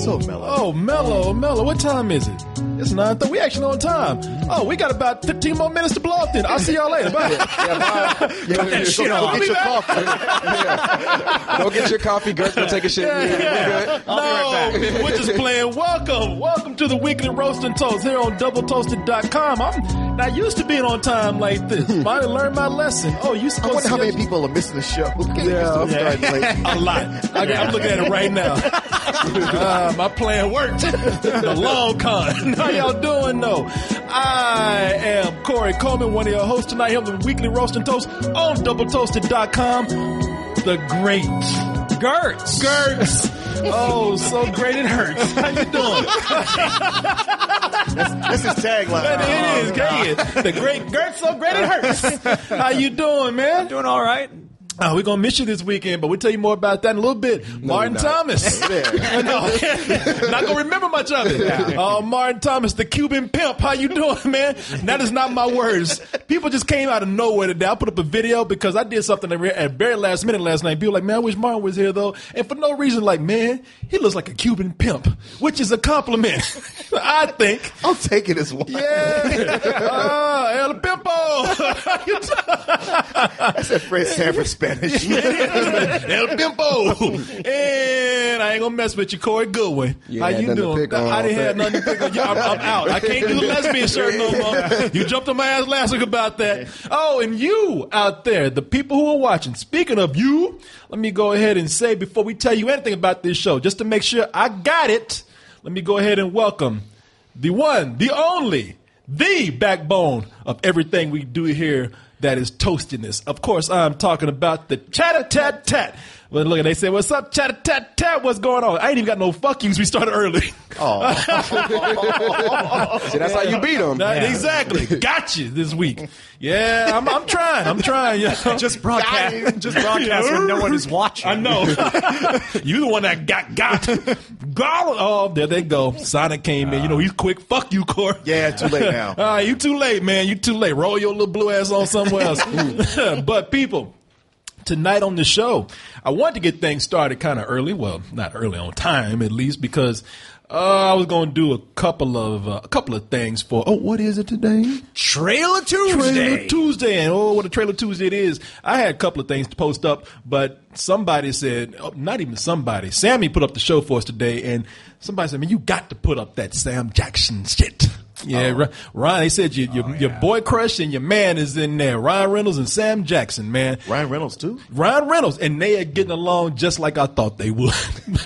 So mellow. Oh, mellow. What time is it? It's 9:30. We actually on time. Oh, we got about 15 more minutes to blow up then. I'll see y'all later. Bye. Go get your coffee. Go get your coffee. Gert's gonna take a shit. No, we're just playing. Welcome to the Weekly Roast and Toast here on DoubleToasted.com. I'm not used to being on time like this. Finally learned my lesson. Oh, you supposed I wonder to how many people are missing the show. A lot. I'm looking at it right now. My plan worked. The long con. How y'all doing, though? I am Corey Coleman, one of your hosts tonight here on the Weekly Roast and Toast on DoubleToasted.com. The great Gertz. Oh, so great it hurts. How you doing? That's his tagline. It is. Great. The great Gertz, so great it hurts. How you doing, man? Doing all right. We're going to miss you this weekend, but we'll tell you more about that in a little bit. Martin Thomas. No, not going to remember much of it. Martin Thomas, the Cuban pimp. How you doing, man? That is not my words. People just came out of nowhere today. I put up a video because I did something at very last minute last night. People were like, man, I wish Martin was here, though. And for no reason, like, man, he looks like a Cuban pimp, which is a compliment, I think. I'll take it as one. Yeah. El Pimpo. That's that Fred Sanford Spanish. El Pimpo. And I ain't gonna mess with you, Corey Goodwin. How you doing? I didn't have nothing to pick on. I'm out. I can't do the lesbian shirt no more. You jumped on my ass last week about that. Oh, and you out there, the people who are watching. Speaking of you, let me go ahead and say before we tell you anything about this show, just to make sure I got it, let me go ahead and welcome the one, the only, the backbone of everything we do here that is toastiness. Of course, I'm talking about the Chatter-Tat-Tat. Well, look, they say, what's up, Chatter-Tat-Tat? What's going on? I ain't even got no fuck yous. We started early. Oh. See, that's how you beat them. Exactly. Got you this week. Yeah, I'm trying. Yeah. Just broadcast when no one is watching. I know. You the one that got. Oh, there they go. Sonic came in. You know, he's quick. Fuck you, Corey. Yeah, too late now. You too late, man. You too late. Roll your little blue ass on somewhere else. But people, tonight on the show, I wanted to get things started kind of early. Well, not early on time, at least, because I was going to do a couple of things for. Oh, what is it today? Trailer Tuesday. And what a Trailer Tuesday it is. I had a couple of things to post up, but somebody said, not even somebody, Sammy put up the show for us today, and somebody said, man, you got to put up that Sam Jackson shit. Yeah, Ryan, they said your boy crush and your man is in there. Ryan Reynolds and Sam Jackson, man. Ryan Reynolds, too? Ryan Reynolds. And they are getting along just like I thought they would.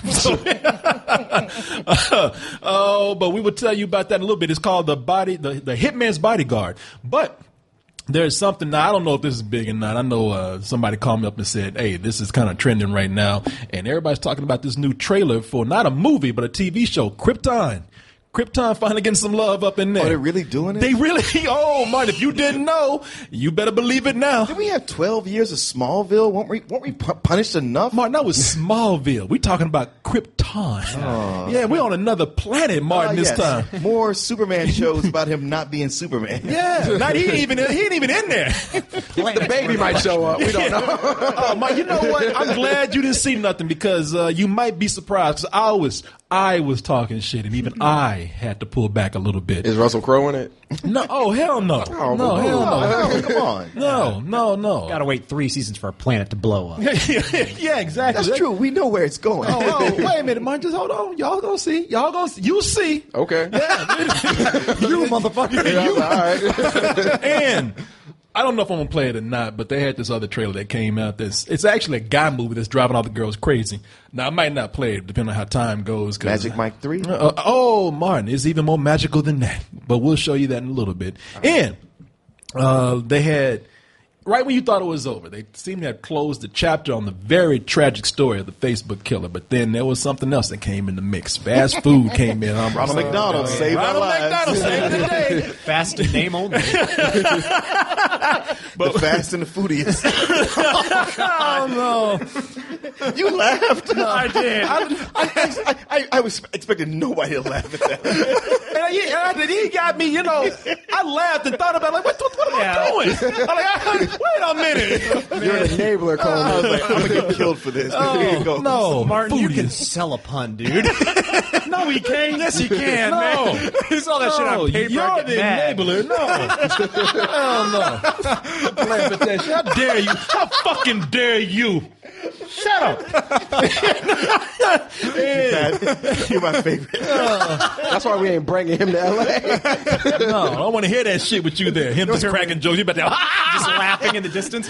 But we will tell you about that in a little bit. It's called the Hitman's Bodyguard. But there's something now. I don't know if this is big or not. I know somebody called me up and said, hey, this is kind of trending right now. And everybody's talking about this new trailer for not a movie, but a TV show, Krypton. Krypton finally getting some love up in there. Oh, they're really doing it? They really, Martin, if you didn't know, you better believe it now. Did we have 12 years of Smallville? Weren't we punished enough? Martin, that was Smallville. We're talking about Krypton. Oh. Yeah, we're on another planet, Martin, this time. More Superman shows about him not being Superman. Yeah, he ain't even in there. The baby might show up. We don't know. Mike, you know what? I'm glad you didn't see nothing because you might be surprised. I was talking shit, and even I had to pull back a little bit. Is Russell Crowe in it? No. Oh, hell no. Oh, no, hell no. Oh, come on. No. Gotta wait 3 seasons for a planet to blow up. Yeah, exactly. That's true. We know where it's going. Oh, wait a minute, Mike. Just hold on. Y'all gonna see. You see. Okay. Yeah. You motherfucker. Yeah, all right. And I don't know if I'm gonna play it or not, but they had this other trailer that came out. It's actually a guy movie that's driving all the girls crazy. Now I might not play it depending on how time goes. Magic Mike 3. Martin, it's even more magical than that. But we'll show you that in a little bit. And they had right when you thought it was over, they seemed to have closed the chapter on the very tragic story of the Facebook killer. But then there was something else that came in the mix. Fast food came in. Ronald McDonald saved our lives. Ronald McDonald saved the day. Fast in name only. The Fast and the Foodiest. Oh, no. You laughed. No, I did. I was expecting nobody to laugh at that. And he got me, I laughed and thought about, like, what am I doing? I'm like, wait a minute. You're an enabler, Coleman. I was like, I'm going to get killed for this. Here you go. No, Martin, you can Foodiest. sell a pun, dude. No, he can't. Yes, he can, man. He saw that shit on paper. You're and the get mad. enabler. No. Hell no. Laugh at that shit. How dare you? How fucking dare you? Shut up. You're my favorite. That's why we ain't bringing him to L.A. No, I don't want to hear that shit with you there. Him just cracking jokes. You better Just laughing in the distance.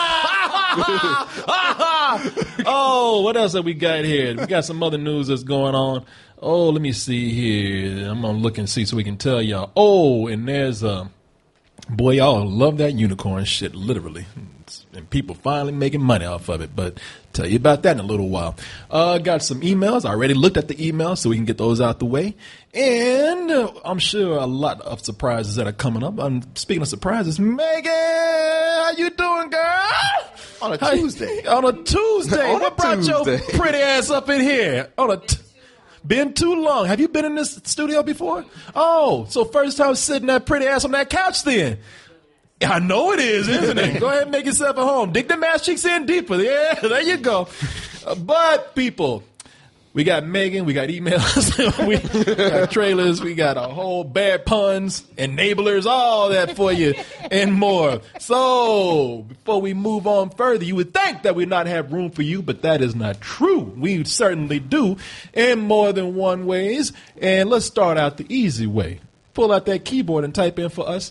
Oh, what else have we got here? We got some other news that's going on. Oh, let me see here. I'm going to look and see so we can tell y'all. Oh, and there's boy, y'all love that unicorn shit, literally. And people finally making money off of it. But tell you about that in a little while. Got some emails. I already looked at the emails so we can get those out the way. And I'm sure a lot of surprises that are coming up. Speaking of surprises, Megan, how you doing, girl? On a Tuesday. On a Tuesday. On a What brought your Tuesday. pretty ass up in here? Been too long. Have you been in this studio before? Oh, so first time sitting that pretty ass on that couch then. I know it is, isn't it? Go ahead and make yourself at home. Dig them ass cheeks in deeper. Yeah, there you go. But people, we got Megan, we got emails, we got trailers, we got a whole bad puns, enablers, all that for you, and more. So, before we move on further, you would think that we not have room for you, but that is not true. We certainly do, in more than one ways. And let's start out the easy way. Pull out that keyboard and type in for us,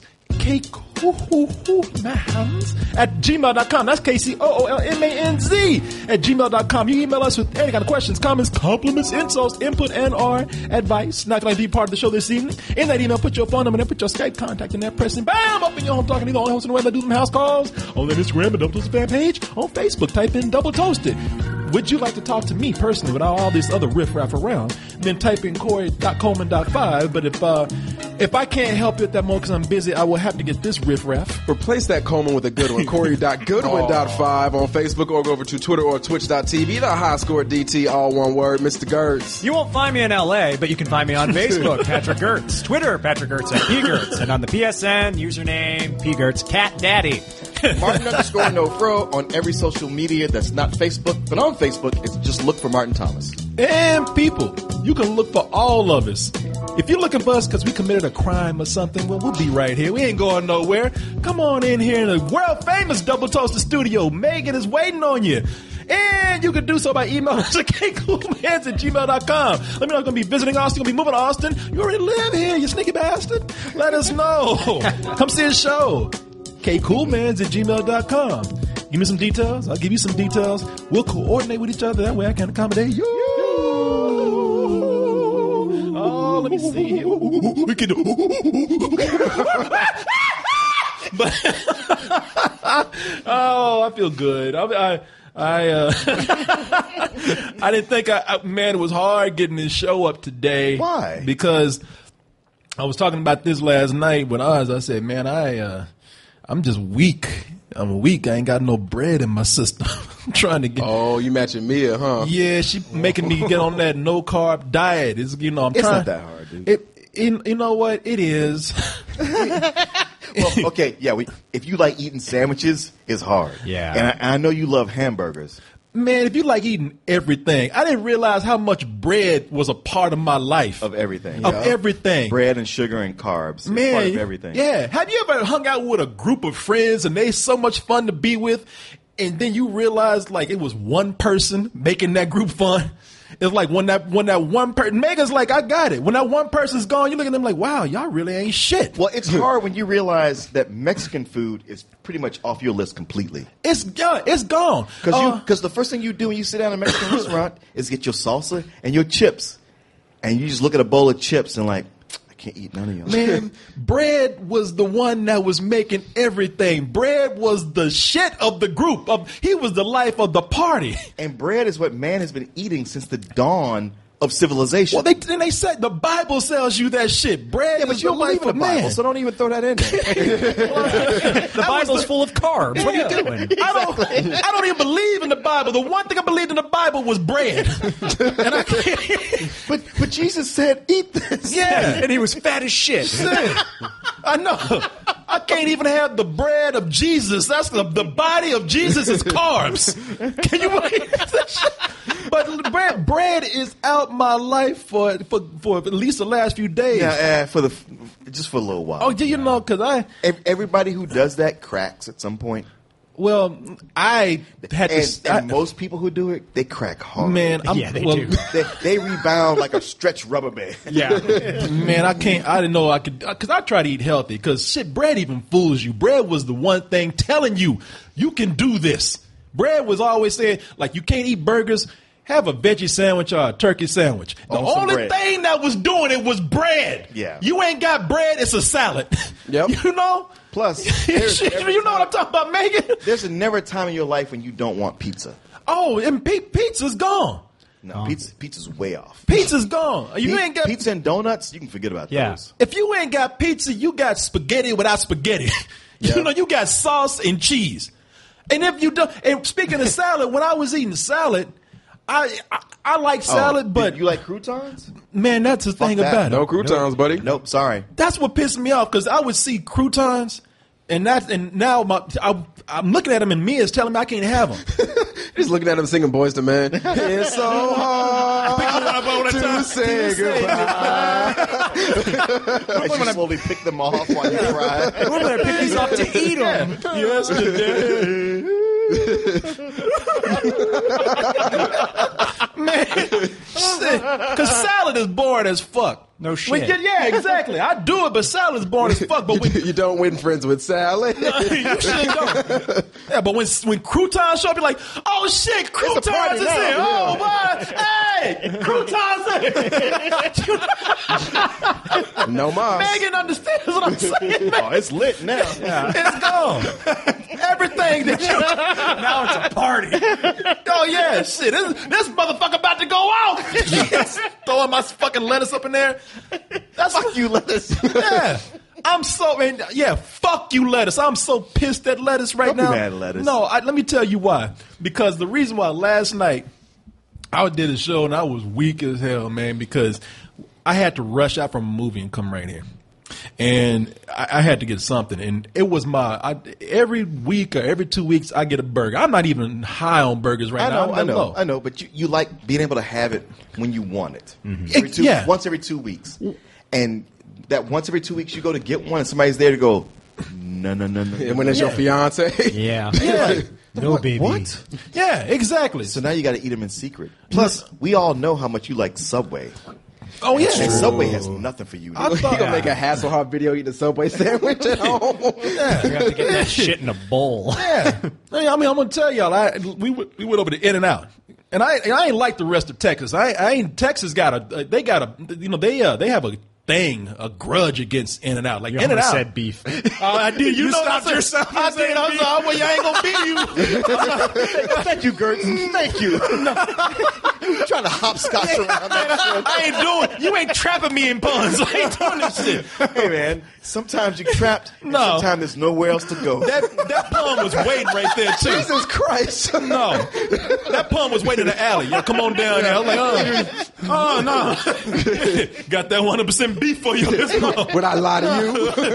KCoolMans at gmail.com. That's KCOOLMANZ at gmail.com. You email us with any kind of questions, comments, compliments, insults, input, and or advice. Not going to be part of the show this evening. In that email, put your phone number and put your Skype contact in there, pressing bam, up in your home talking. You're the only host in the web that do them house calls. On the Instagram and Double Toasted fan page. On Facebook, type in Double Toasted. Would you like to talk to me personally without all this other riffraff around? Then type in Corey.Coleman.5. But if I can't help you at that moment because I'm busy, I will have to get this riffraff. Replace that Coleman with a good one. Corey.Goodwin.5 on Facebook, or go over to Twitter or Twitch.tv. The High Score DT, all one word. Mr. Gertz. You won't find me in L.A., but you can find me on Facebook, Patrick Gertz. Twitter, Patrick Gertz at PGertz. And on the PSN, username, PGertz Cat Daddy. Martin_no-fro on every social media that's not Facebook, but on Facebook, it's just look for Martin Thomas. And people, you can look for all of us. If you're looking for us because we committed a crime or something, well, we'll be right here. We ain't going nowhere. Come on in here in the world-famous Double Toasted studio. Megan is waiting on you. And you can do so by emailing us at kcoolmans@gmail.com. Let me know if you're going to be visiting Austin, you're going to be moving to Austin. You already live here, you sneaky bastard. Let us know. Come see a show. kcoolmans@gmail.com. Give me some details. I'll give you some details. We'll coordinate with each other. That way I can accommodate you. Oh, let me see here. We can do. But oh, I feel good. I didn't think man, it was hard getting this show up today. Why? Because I was talking about this last night with Oz. I said, man, I'm just weak. I'm weak. I ain't got no bread in my system. I'm trying to get. Oh, you matching Mia, huh? Yeah, she making me get on that no carb diet. I'm It's trying. not that hard, dude. You know what? It is. Well, okay, yeah. If you like eating sandwiches, it's hard. Yeah. And I know you love hamburgers. Man, if you like eating everything, I didn't realize how much bread was a part of my life. Of everything. Of Yeah. everything. Bread and sugar and carbs. It's Man, part of everything. Yeah. Have you ever hung out with a group of friends and they so much fun to be with, and then you realize like it was one person making that group fun? It's like when that one person, Megan's like, I got it. When that one person's gone, you look at them like, wow, y'all really ain't shit. Well, it's hard when you realize that Mexican food is pretty much off your list completely. It's gone. Because the first thing you do when you sit down in a Mexican restaurant is get your salsa and your chips. And you just look at a bowl of chips and like, I can't eat none of y'all. Man, bread was the one that was making everything. Bread was the shit of the group. He was the life of the party. And bread is what man has been eating since the dawn of civilization. Well, then they said the Bible sells you that shit. Bread yeah, but is you the don't believe life in the of Bible, man. so don't even throw that in there. The Bible's full of carbs. What are you doing? I don't even believe in the Bible. The one thing I believed in the Bible was bread. And I can't. But Jesus said, eat this. Yeah. And he was fat as shit. I know. I can't even have the bread of Jesus. That's the body of Jesus is carbs. Can you believe that shit? But bread is out my life for at least the last few days. Yeah, just for a little while. Oh, you know, because everybody who does that cracks at some point. Well, I had and most people who do it, they crack hard. Man, they do. They rebound like a stretched rubber band. Yeah. Man, I didn't know I could, because I try to eat healthy, because shit, bread even fools you. Bread was the one thing telling you can do this. Bread was always saying, like, you can't eat burgers, have a veggie sandwich or a turkey sandwich. The only thing that was doing it was bread. Yeah. You ain't got bread, it's a salad. Yep. You know? Plus, you know what I'm talking about, Megan? There's never a time in your life when you don't want pizza. Oh, and pizza's gone. No, pizza's way off. Pizza's gone. You ain't got pizza and donuts. You can forget about those. If you ain't got pizza, you got spaghetti without spaghetti. Yeah. You know, you got sauce and cheese. And if you don't, and speaking of salad, when I was eating salad, I like salad, but you like croutons? Man, that's the thing that. about it. No croutons, buddy. Nope, sorry. That's what pissed me off, because I would see croutons, and now I'm looking at them, and Mia's telling me I can't have them. Just looking at him singing Boys to Men. It's so hard to say goodbye. As you slowly pick them off while you cry. We're going to pick these up to eat them. Yesterday. Man, because salad is boring as fuck. No shit. Yeah, exactly. I do it, but salad is boring as fuck. But You don't win friends with salad. you shouldn't don't. Yeah, but when croutons show up, you're like, oh shit, croutons is here. Oh, what? Hey, croutons here. No mas. Megan understands what I'm saying. Oh, it's lit now. It's gone. Everything that you... Now it's a party. Oh, yeah, shit. This motherfucker about to go out. Throwing my fucking lettuce up in there. That's Fuck you, lettuce. Yeah. Fuck you, lettuce. I'm so pissed at lettuce right Don't be now. mad at lettuce. No, let me tell you why. Because the reason why last night I did a show and I was weak as hell, man, because I had to rush out from a movie and come right here. And I had to get something, and it was every week or every 2 weeks I get a burger. I'm not even high on burgers right now. I know, but you like being able to have it when you want it. Mm-hmm. Once every 2 weeks. And that once every 2 weeks you go to get one and somebody's there to go, no. And when it's your fiance. Yeah. Yeah. No, baby. What? Yeah, exactly. So now you got to eat them in secret. Plus, we all know how much you like Subway. Oh, yeah. And Subway has nothing for you. You gonna make a Hasselhoff video eating a Subway sandwich at home? Yeah. You have to get that shit in a bowl. Yeah. I mean, I'm gonna tell y'all. We went over to In-N-Out, and I ain't like the rest of Texas. Texas they have a grudge against In-N-Out. Like You In-N-Out almost said beef. Oh, I did. You know stopped yourself. I did. I was like, well, I ain't gonna beat you. Thank you, Gertz. Thank you. You're trying to hopscotch around that I ain't doing. You ain't trapping me in puns. I ain't doing this shit. shit. Hey, man, sometimes you're trapped, and No. sometimes there's nowhere else to go. That pun was waiting right there too. Jesus Christ. No, that pun was waiting in the alley. Yo, come on down there. I was like, oh no, got that 100% beef for you. Would I lie to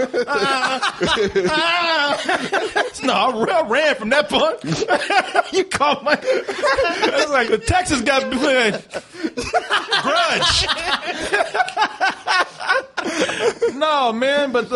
you? No, I ran from that pun. You caught my. It's like the Texas got grudge. No, man, but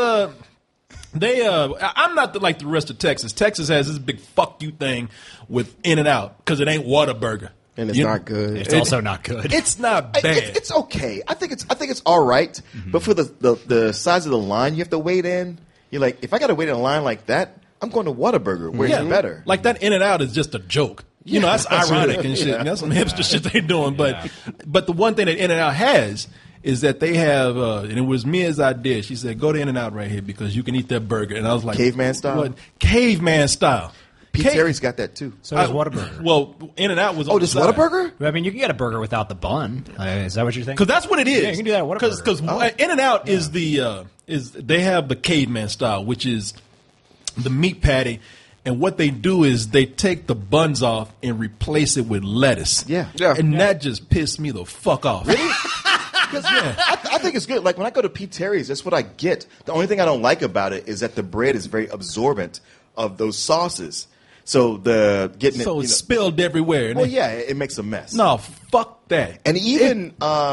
I'm not like the rest of Texas. Texas has this big fuck you thing with In-N-Out because it ain't Whataburger. And it's not good. It's also not good. It's not bad. It's okay. I think it's all right. But for the size of the line you have to wait in, you're like, if I got to wait in a line like that, I'm going to Whataburger where it's better. Like that In-N-Out is just a joke. You know, that's ironic and shit. Yeah. That's some hipster shit they doing. But the one thing that In-N-Out has is that they have, and it was Mia's idea. She said, go to In-N-Out right here because you can eat that burger. And I was like, Caveman style? What? Caveman style. Pete Terry's got that too. So does Whataburger. Well, In-N-Out was on does the side. Whataburger? I mean, you can get a burger without the bun. Is that what you're thinking? Because that's what it is. Yeah, you can do that at Whataburger. Because In-N-Out is they have the caveman style, which is the meat patty, and what they do is they take the buns off and replace it with lettuce. Yeah. And that just pissed me the fuck off. Really? I think it's good. Like when I go to Pete Terry's, that's what I get. The only thing I don't like about it is that the bread is very absorbent of those sauces. So it's spilled everywhere. Well, yeah, it makes a mess. No, fuck that. And even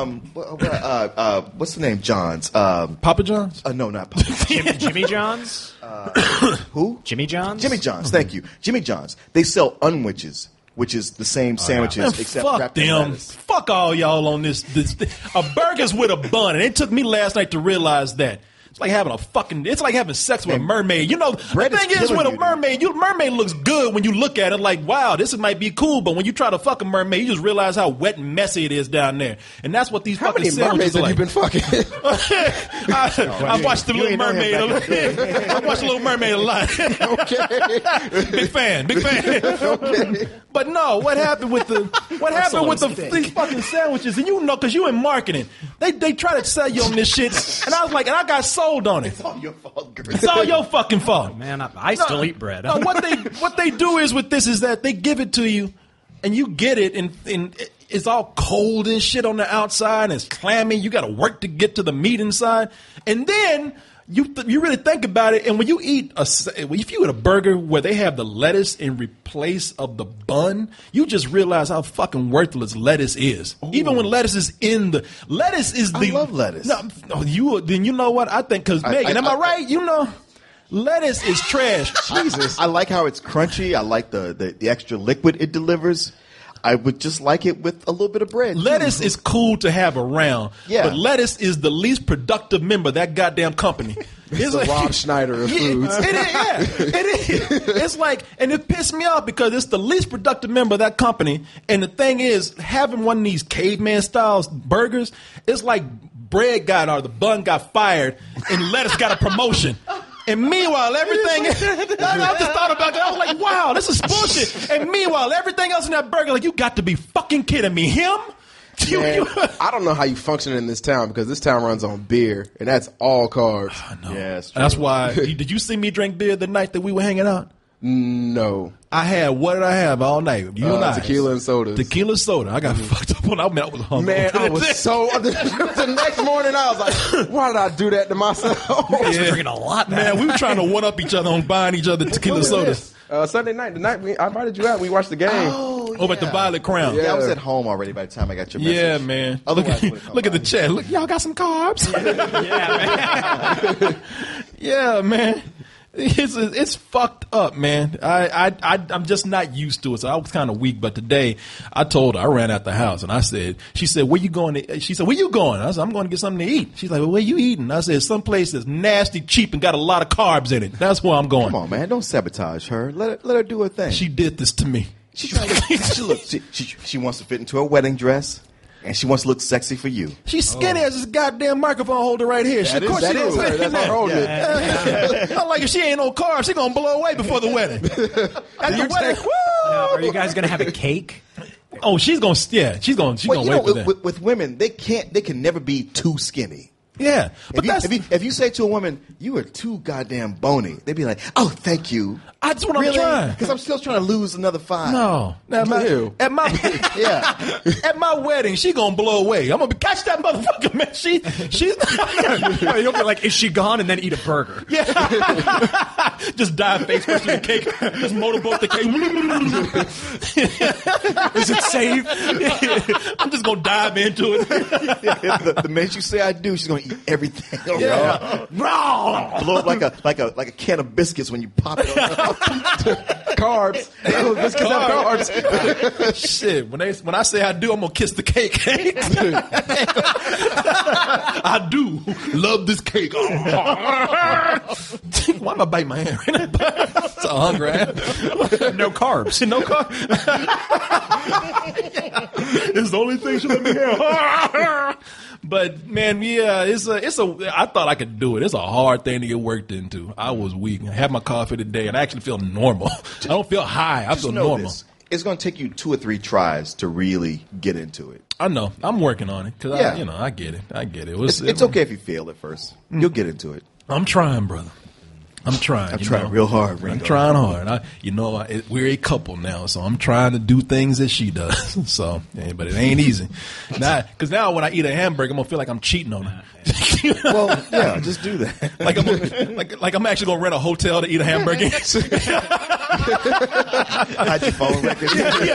what's the name? John's. Papa John's? No, not Papa John's. Jimmy John's? Who? Jimmy John's? Jimmy John's. Thank you. Jimmy John's. They sell unwidges, which is the same sandwiches Man, except fuck wrapped in them. lettuce. Fuck all y'all on this. A burger's with a bun, and it took me last night to realize that. It's like having sex with a mermaid. You know, the thing is with a mermaid, mermaid looks good when you look at it like, wow, this might be cool. But when you try to fuck a mermaid, you just realize how wet and messy it is down there. And that's what these fucking sandwiches are like. How many mermaids have you been I fucking? watched the Little Mermaid. I watched the Little Mermaid a lot. Okay. Big fan. Okay. But no, what happened with these fucking sandwiches? And you know, because you in marketing, they try to sell you on this shit, and I was like, and I got sold on it. It's all your fault, girl. It's all your fucking fault. Man, I still eat bread. No, what they do is with this is that they give it to you, and you get it, and it's all cold and shit on the outside, and it's clammy. You got to work to get to the meat inside, and then. You really think about it, and when you eat if you eat a burger where they have the lettuce in replace of the bun, you just realize how fucking worthless lettuce is. Ooh. Even when lettuce is in the lettuce is the. I love lettuce. No, you know what I think? Because Megan, am I right? You know. Lettuce is trash. Jesus, I like how it's crunchy. I like the extra liquid it delivers. I would just like it with a little bit of bread. Lettuce is cool to have around, yeah. But lettuce is the least productive member of that goddamn company. It's the Rob Schneider of foods. It is. Yeah, it is. It's like, and it pissed me off because it's the least productive member of that company. And the thing is, having one of these caveman style burgers, it's like the bun got fired and lettuce got a promotion. And meanwhile, everything I just thought about that. I was like, wow, this is bullshit. And meanwhile, everything else in that burger, like, you got to be fucking kidding me. Him? Man, I don't know how you function in this town because this town runs on beer, and that's all carbs. No. Yeah, that's why. Did you see me drink beer the night that we were hanging out? No. What did I have all night? You and I. Tequila and sodas. Tequila soda. I got fucked up when I was hungry. Man, I was the next morning I was like, why did I do that to myself? I was drinking a lot, man. We were trying to one up each other on buying each other tequila sodas. Sunday night, the night I invited you out, we watched the game. Over at the Violet Crown. Yeah, I was at home already by the time I got your message. Yeah, man. Look at the chat. Look, y'all got some carbs. Yeah, man. Yeah, man. It's fucked up, man. I'm just not used to it. So I was kind of weak, but today I told her, I ran out the house and she said, where you going? She said, where you going? I said, I'm going to get something to eat. She's like, well, where you eating? I said, someplace that's nasty, cheap, and got a lot of carbs in it. That's where I'm going. Come on, man. Don't sabotage her. Let her do her thing. She did this to me. She wants to fit into a wedding dress. And she wants to look sexy for you. She's skinny as this goddamn microphone holder right here. That is her. That's her holding it. I'm like, if she ain't no car, she gonna blow away before the wedding. At the wedding, woo! Now, are you guys gonna have a cake? Oh, she's gonna wait for that. With women, they can never be too skinny. Yeah, but if you say to a woman, "You are too goddamn bony," they'd be like, "Oh, thank you." That's what I'm trying. Because I'm still trying to lose another 5. No, at my wedding, she gonna blow away. I'm gonna catch that motherfucker, man. She's you'll be like, is she gone? And then eat a burger. Yeah, just dive face first in the cake. Just motorboat the cake. Is it safe? I'm just gonna dive into it. The minute you say I do, she's gonna eat everything. Yeah, blow up like a can of biscuits when you pop it on. Carbs. Biscuits have carbs. Shit. When I say I do, I'm gonna kiss the cake. I do love this cake. Why am I biting my hand? It's so hungry. No carbs. No carbs. It's the only thing she let me have. But man, yeah, it's a. I thought I could do it. It's a hard thing to get worked into. I was weak. I had my coffee today, and I actually feel normal. I don't feel high. I feel normal. This. It's going to take you 2 or 3 tries to really get into it. I know. I'm working on it because I get it. I get it. It's okay if you fail at first. You'll get into it. I'm trying, brother. I'm trying. I'm trying real hard, Ringo. I'm trying hard. We're a couple now, so I'm trying to do things that she does. So, but it ain't easy. Because now when I eat a hamburger, I'm gonna feel like I'm cheating on her. Well, yeah, just do that. Like I'm actually gonna rent a hotel to eat a hamburger. Hide your phone record.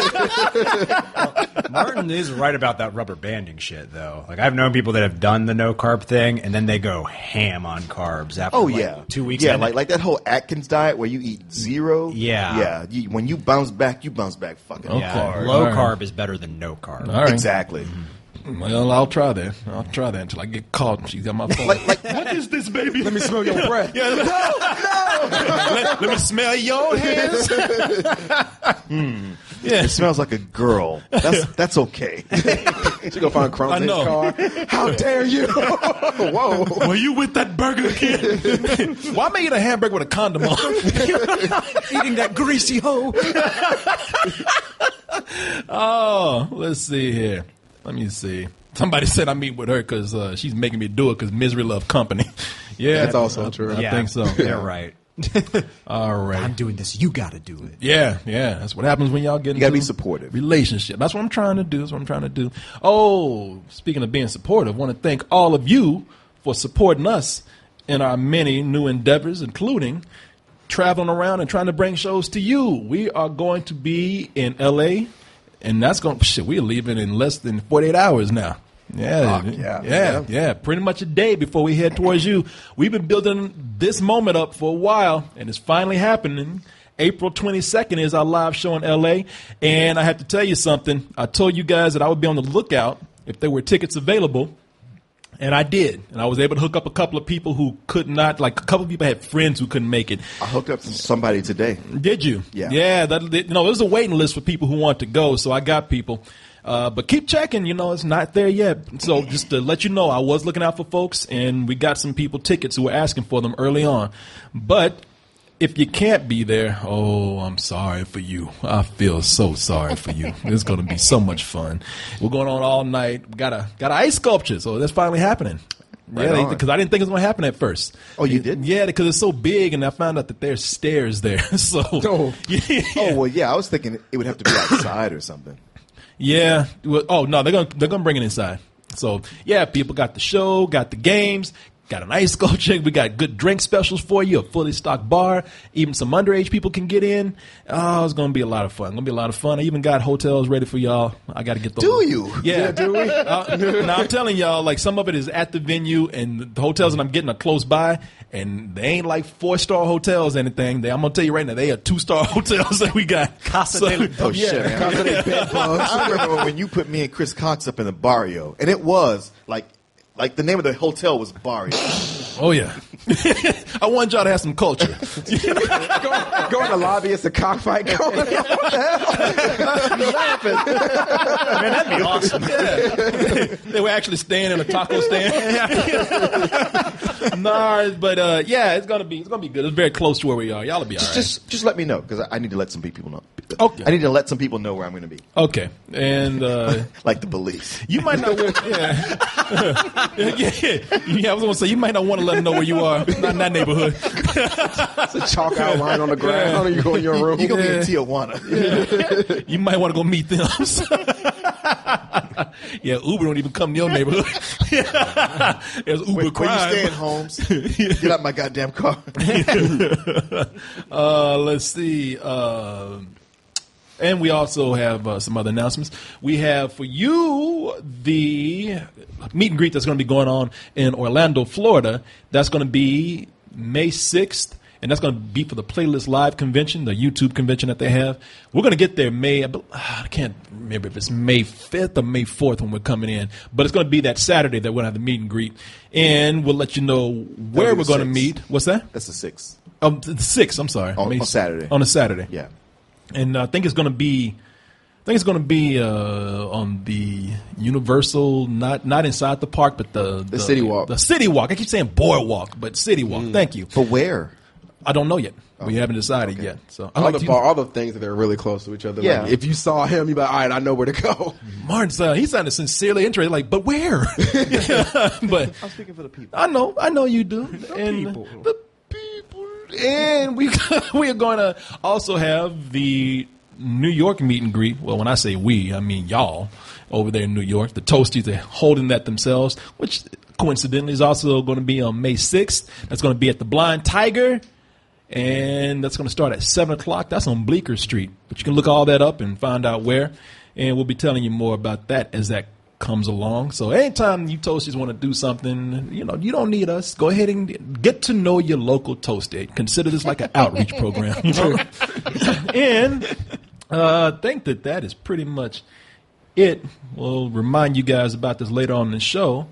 Martin is right about that rubber banding shit, though. Like I've known people that have done the no carb thing, and then they go ham on carbs after 2 weeks. Yeah, like that whole Atkins diet where you eat 0. Yeah. When you bounce back fucking hard. Low carb is better than no carb. All right. Exactly. Mm-hmm. Well, I'll try that. Until I get caught and she's got my phone. What is this, baby? Let me smell your breath. No. Let me smell your hands. Yeah, it smells like a girl. That's okay. She gonna find crumbs in his car. How dare you? Whoa. Were you with that burger kid? Why am I eating a hamburger with a condom on? Eating that greasy hoe. Oh, let's see here. Let me see. Somebody said I meet with her because she's making me do it because misery love company. Yeah, that's also true. I think so. They're right. All right. I'm doing this. You got to do it. Yeah. That's what happens when y'all get into you got to be supportive. Relationship. That's what I'm trying to do. Oh, speaking of being supportive, I want to thank all of you for supporting us in our many new endeavors, including traveling around and trying to bring shows to you. We are going to be in L.A., and that's going to, we're leaving in less than 48 hours now. Yeah. Pretty much a day before we head towards you. We've been building this moment up for a while, and it's finally happening. April 22nd is our live show in L.A., and I have to tell you something. I told you guys that I would be on the lookout if there were tickets available. And I did. And I was able to hook up a couple of people who could not, like a couple of people had friends who couldn't make it. I hooked up somebody today. Did you? Yeah. Yeah. There's a waiting list for people who want to go, so I got people. But keep checking, it's not there yet. So just to let you know, I was looking out for folks, and we got some people tickets who were asking for them early on. But if you can't be there, I'm sorry for you. I feel so sorry for you. It's going to be so much fun. We're going on all night. We got a ice sculpture, so that's finally happening. Right, because I didn't think it was going to happen at first. Oh, you did? Yeah, because it's so big, and I found out that there's stairs there. So, I was thinking it would have to be outside or something. Yeah. Well, no, they're gonna bring it inside. So yeah, people got the show, got the games. Got an ice sculpture. We got good drink specials for you, a fully stocked bar. Even some underage people can get in. Oh, it's going to be a lot of fun. I even got hotels ready for y'all. I got to get those. Do you? Yeah, do we? Now, I'm telling y'all, like, some of it is at the venue, and the hotels that I'm getting are close by, and they ain't like 4-star hotels or anything. I'm going to tell you right now, they are 2-star hotels that we got. Casa de Bed Bugs. I remember when you put me and Chris Cox up in the barrio, and it was like the name of the hotel was Barrio. Oh, yeah. I wanted y'all to have some culture. Go in the lobby, it's a cockfight going on. Man, that'd be awesome. Yeah. They were actually staying in a taco stand. But it's gonna be good. It's very close to where we are. Y'all will be all right. Just let me know, because I need to let some people know. Okay. I need to let some people know where I'm going to be. Okay. And like the police. You might not. Yeah. I was going to say you might not want to let them know where you are. Not in that neighborhood. It's a chalk outline on the ground. You go in your room. You're going to be in Tijuana. Yeah. You might want to go meet them. Yeah, Uber don't even come to your neighborhood. There's Uber crime. Where you staying, Holmes? Get out my goddamn car. Let's see. And we also have some other announcements. We have for you the meet and greet that's going to be going on in Orlando, Florida. That's going to be May 6th. And that's going to be for the Playlist Live convention, the YouTube convention that they have. We're going to get there I can't remember if it's May 5th or May 4th when we're coming in. But it's going to be that Saturday that we're going to have the meet and greet. And we'll let you know where we're going to meet. What's that? That's the 6th. The 6th, I'm sorry. On Saturday. On a Saturday. Yeah. And I think it's going to be think it's going to be on the Universal, not inside the park, but the City Walk. The City Walk. I keep saying Boardwalk, but City Walk. Thank you. For where? I don't know yet. We haven't decided yet. So all the things that are really close to each other. Yeah. Like, if you saw him, you'd be like, all right, I know where to go. Martin, he sounded sincerely interested. Like, but where? But I'm speaking for the people. I know you do. People. The people. And we are going to also have the New York meet and greet. Well, when I say we, I mean y'all over there in New York. The Toasties are holding that themselves, which coincidentally is also going to be on May 6th. That's going to be at the Blind Tiger. And that's going to start at 7 o'clock. That's on Bleecker Street. But you can look all that up and find out where. And we'll be telling you more about that as that comes along. So anytime you Toasties want to do something, you don't need us. Go ahead and get to know your local Toasty. Consider this like an outreach program. And I think that is pretty much it. We'll remind you guys about this later on in the show.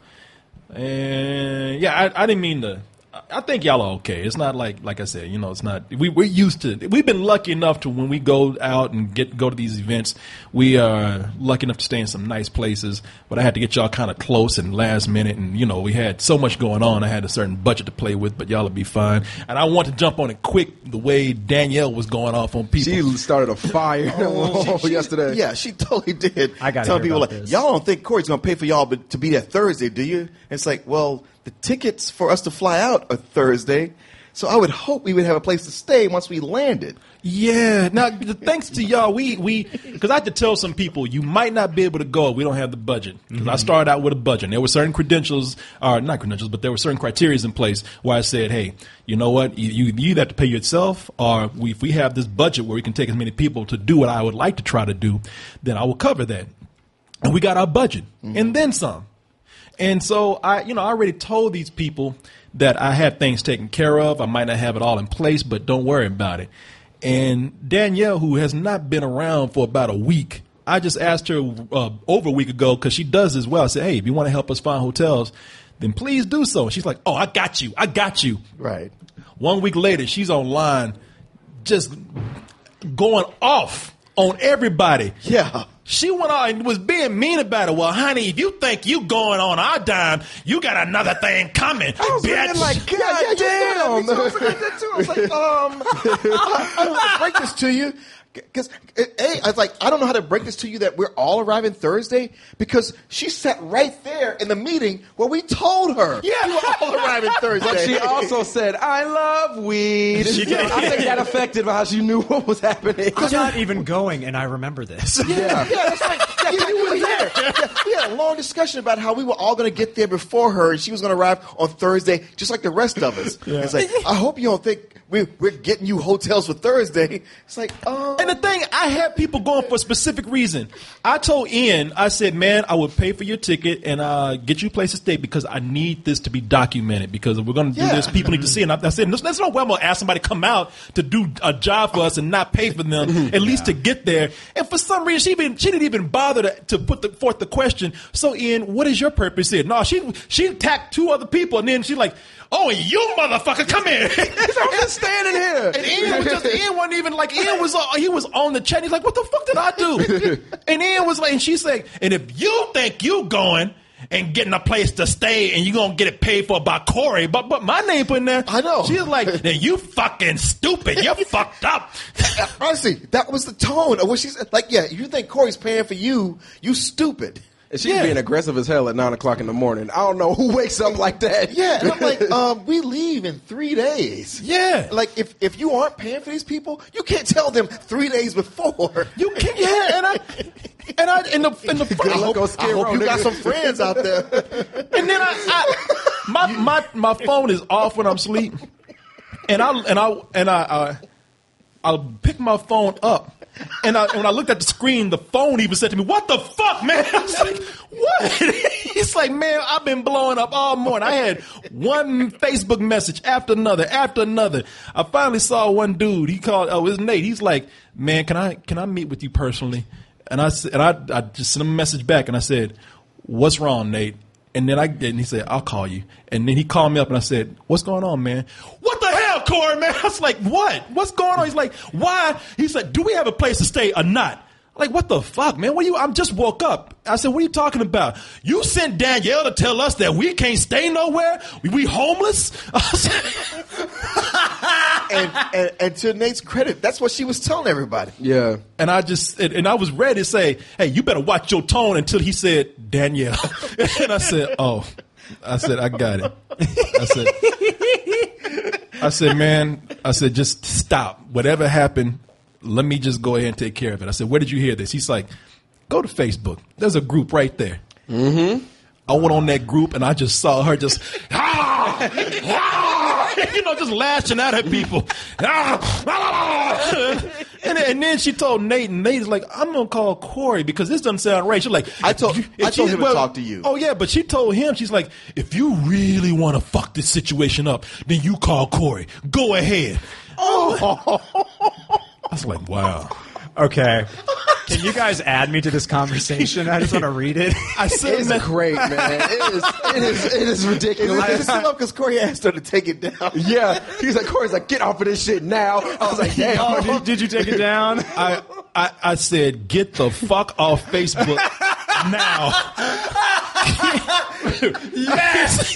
And yeah, I didn't mean to. I think y'all are okay. It's not like I said, it's not. We're used to it. We've been lucky enough to when we go out and go to these events, we are lucky enough to stay in some nice places. But I had to get y'all kind of close and last minute, and we had so much going on. I had a certain budget to play with, but y'all will be fine. And I want to jump on it quick the way Danielle was going off on people. She started a fire yesterday. Yeah, she totally did. I got telling people like, this. y'all don't think Corey's going to pay for y'all to be there Thursday, do you? And it's like, well, the tickets for us to fly out are Thursday, so I would hope we would have a place to stay once we landed. Yeah. Now, thanks to y'all, because I had to tell some people, you might not be able to go if we don't have the budget. Because I started out with a budget. And there were certain not credentials, but there were certain criteria in place where I said, hey, you know what? You either have to pay yourself, or if we have this budget where we can take as many people to do what I would like to try to do, then I will cover that. And we got our budget. And then some. And so I already told these people that I had things taken care of. I might not have it all in place, but don't worry about it. And Danielle, who has not been around for about a week, I just asked her over a week ago, because she does as well. I said, hey, if you want to help us find hotels, then please do so. And she's like, oh, I got you. Right. 1 week later, she's online just going off on everybody. Yeah. She went on and was being mean about it. Well, honey, if you think you going on our dime, you got another thing coming, I was bitch. like, God damn. I was like, I don't want to break this to you. Because, I was like, I don't know how to break this to you that we're all arriving Thursday, because she sat right there in the meeting where we told her we were all arriving Thursday. But she also said, I love weed. She did. I think that affected how she knew what was happening. I'm not even going, and I remember this. Yeah. Yeah, that's right. Yeah, you were there. Yeah, we had a long discussion about how we were all going to get there before her, and she was going to arrive on Thursday, just like the rest of us. Yeah. It's like, I hope you don't think we're getting you hotels for Thursday. It's like, And the thing, I had people going for a specific reason. I told Ian, I said, man, I would pay for your ticket and get you a place to stay, because I need this to be documented, because if we're going to do this, people need to see it. And I said, there's no way I'm going to ask somebody to come out to do a job for us and not pay for them, at least to get there. And for some reason, she didn't even bother to put forth the question. So, Ian, what is your purpose here? No, she attacked two other people, and then she's like, oh, and you motherfucker, come here. I'm just standing here. And Ian wasn't even like, he was on the chat. He's like, what the fuck did I do? And Ian was like, and she's like, and if you think you going and getting a place to stay and you gonna get it paid for by Corey, but my name put in there. I know. She's like, then you fucking stupid. You're fucked up. Honestly, that was the tone of what she said. Like, yeah, you think Corey's paying for you, you stupid. And she's being aggressive as hell at 9 o'clock in the morning. I don't know who wakes up like that. Yeah, and I'm like, we leave in 3 days. Yeah. Like, if you aren't paying for these people, you can't tell them 3 days before. You can't. Yeah, and I in the front. I hope you got some friends out there. And then my phone is off when I'm asleep, and I'll pick my phone up. And when I looked at the screen, the phone even said to me, what the fuck, man? I was like, what? He's like, man, I've been blowing up all morning. I had one Facebook message after another. I finally saw one dude. He called, it was Nate. He's like, man, can I meet with you personally? And I just sent him a message back, and I said, what's wrong, Nate? And he said, I'll call you. And then he called me up, and I said, what's going on, man? What the hell, Corey, man? I was like, what? What's going on? He's like, why? He's like, do we have a place to stay or not? Like, what the fuck, man? I just woke up. I said, what are you talking about? You sent Danielle to tell us that we can't stay nowhere? We homeless? and to Nate's credit, that's what she was telling everybody. Yeah. And I was ready to say, hey, you better watch your tone, until he said, Danielle. And I said, oh. I said, I got it. I said, man, just stop. Whatever happened, let me just go ahead and take care of it. I said, where did you hear this? He's like, go to Facebook. There's a group right there. Mm-hmm. I went on that group, and I just saw her just, just lashing out at people. And then she told Nate, and Nate's like, I'm going to call Corey because this doesn't sound right. She's like, I told him to talk to you. Oh, yeah, but she told him, she's like, if you really want to fuck this situation up, then you call Corey. Go ahead. Oh. I was like, wow. Okay. Can you guys add me to this conversation? I just want to read it. It's great, man. It is ridiculous. It's still up because Corey asked her to take it down. Yeah. He's like, Corey's like, get off of this shit now. I was like, damn. Oh, did you take it down? I said, get the fuck off Facebook now. Yes.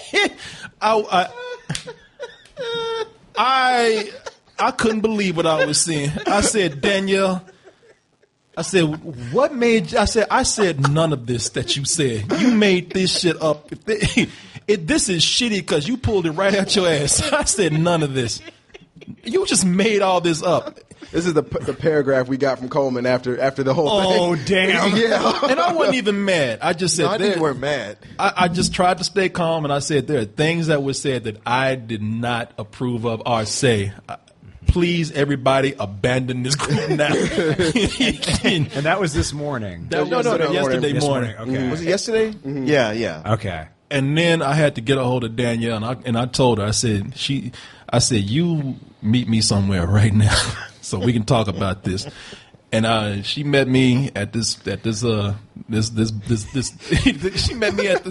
I couldn't believe what I was seeing. I said, Danielle, I said, what made you? I said none of this that you said. You made this shit up. This is shitty because you pulled it right out your ass. I said none of this. You just made all this up. This is the paragraph we got from Coleman after the whole thing. Oh, damn. Yeah. And I wasn't even mad. I just said, I think you weren't mad. I just tried to stay calm, and I said, there are things that were said that I did not approve of or say. Please, everybody, abandon this group now. And that was this morning. Yesterday morning. Okay. Was it yesterday? Mm-hmm. Yeah. Okay. And then I had to get a hold of Danielle, and I told her, I said, you meet me somewhere right now so we can talk about this. And she met me at this she met me at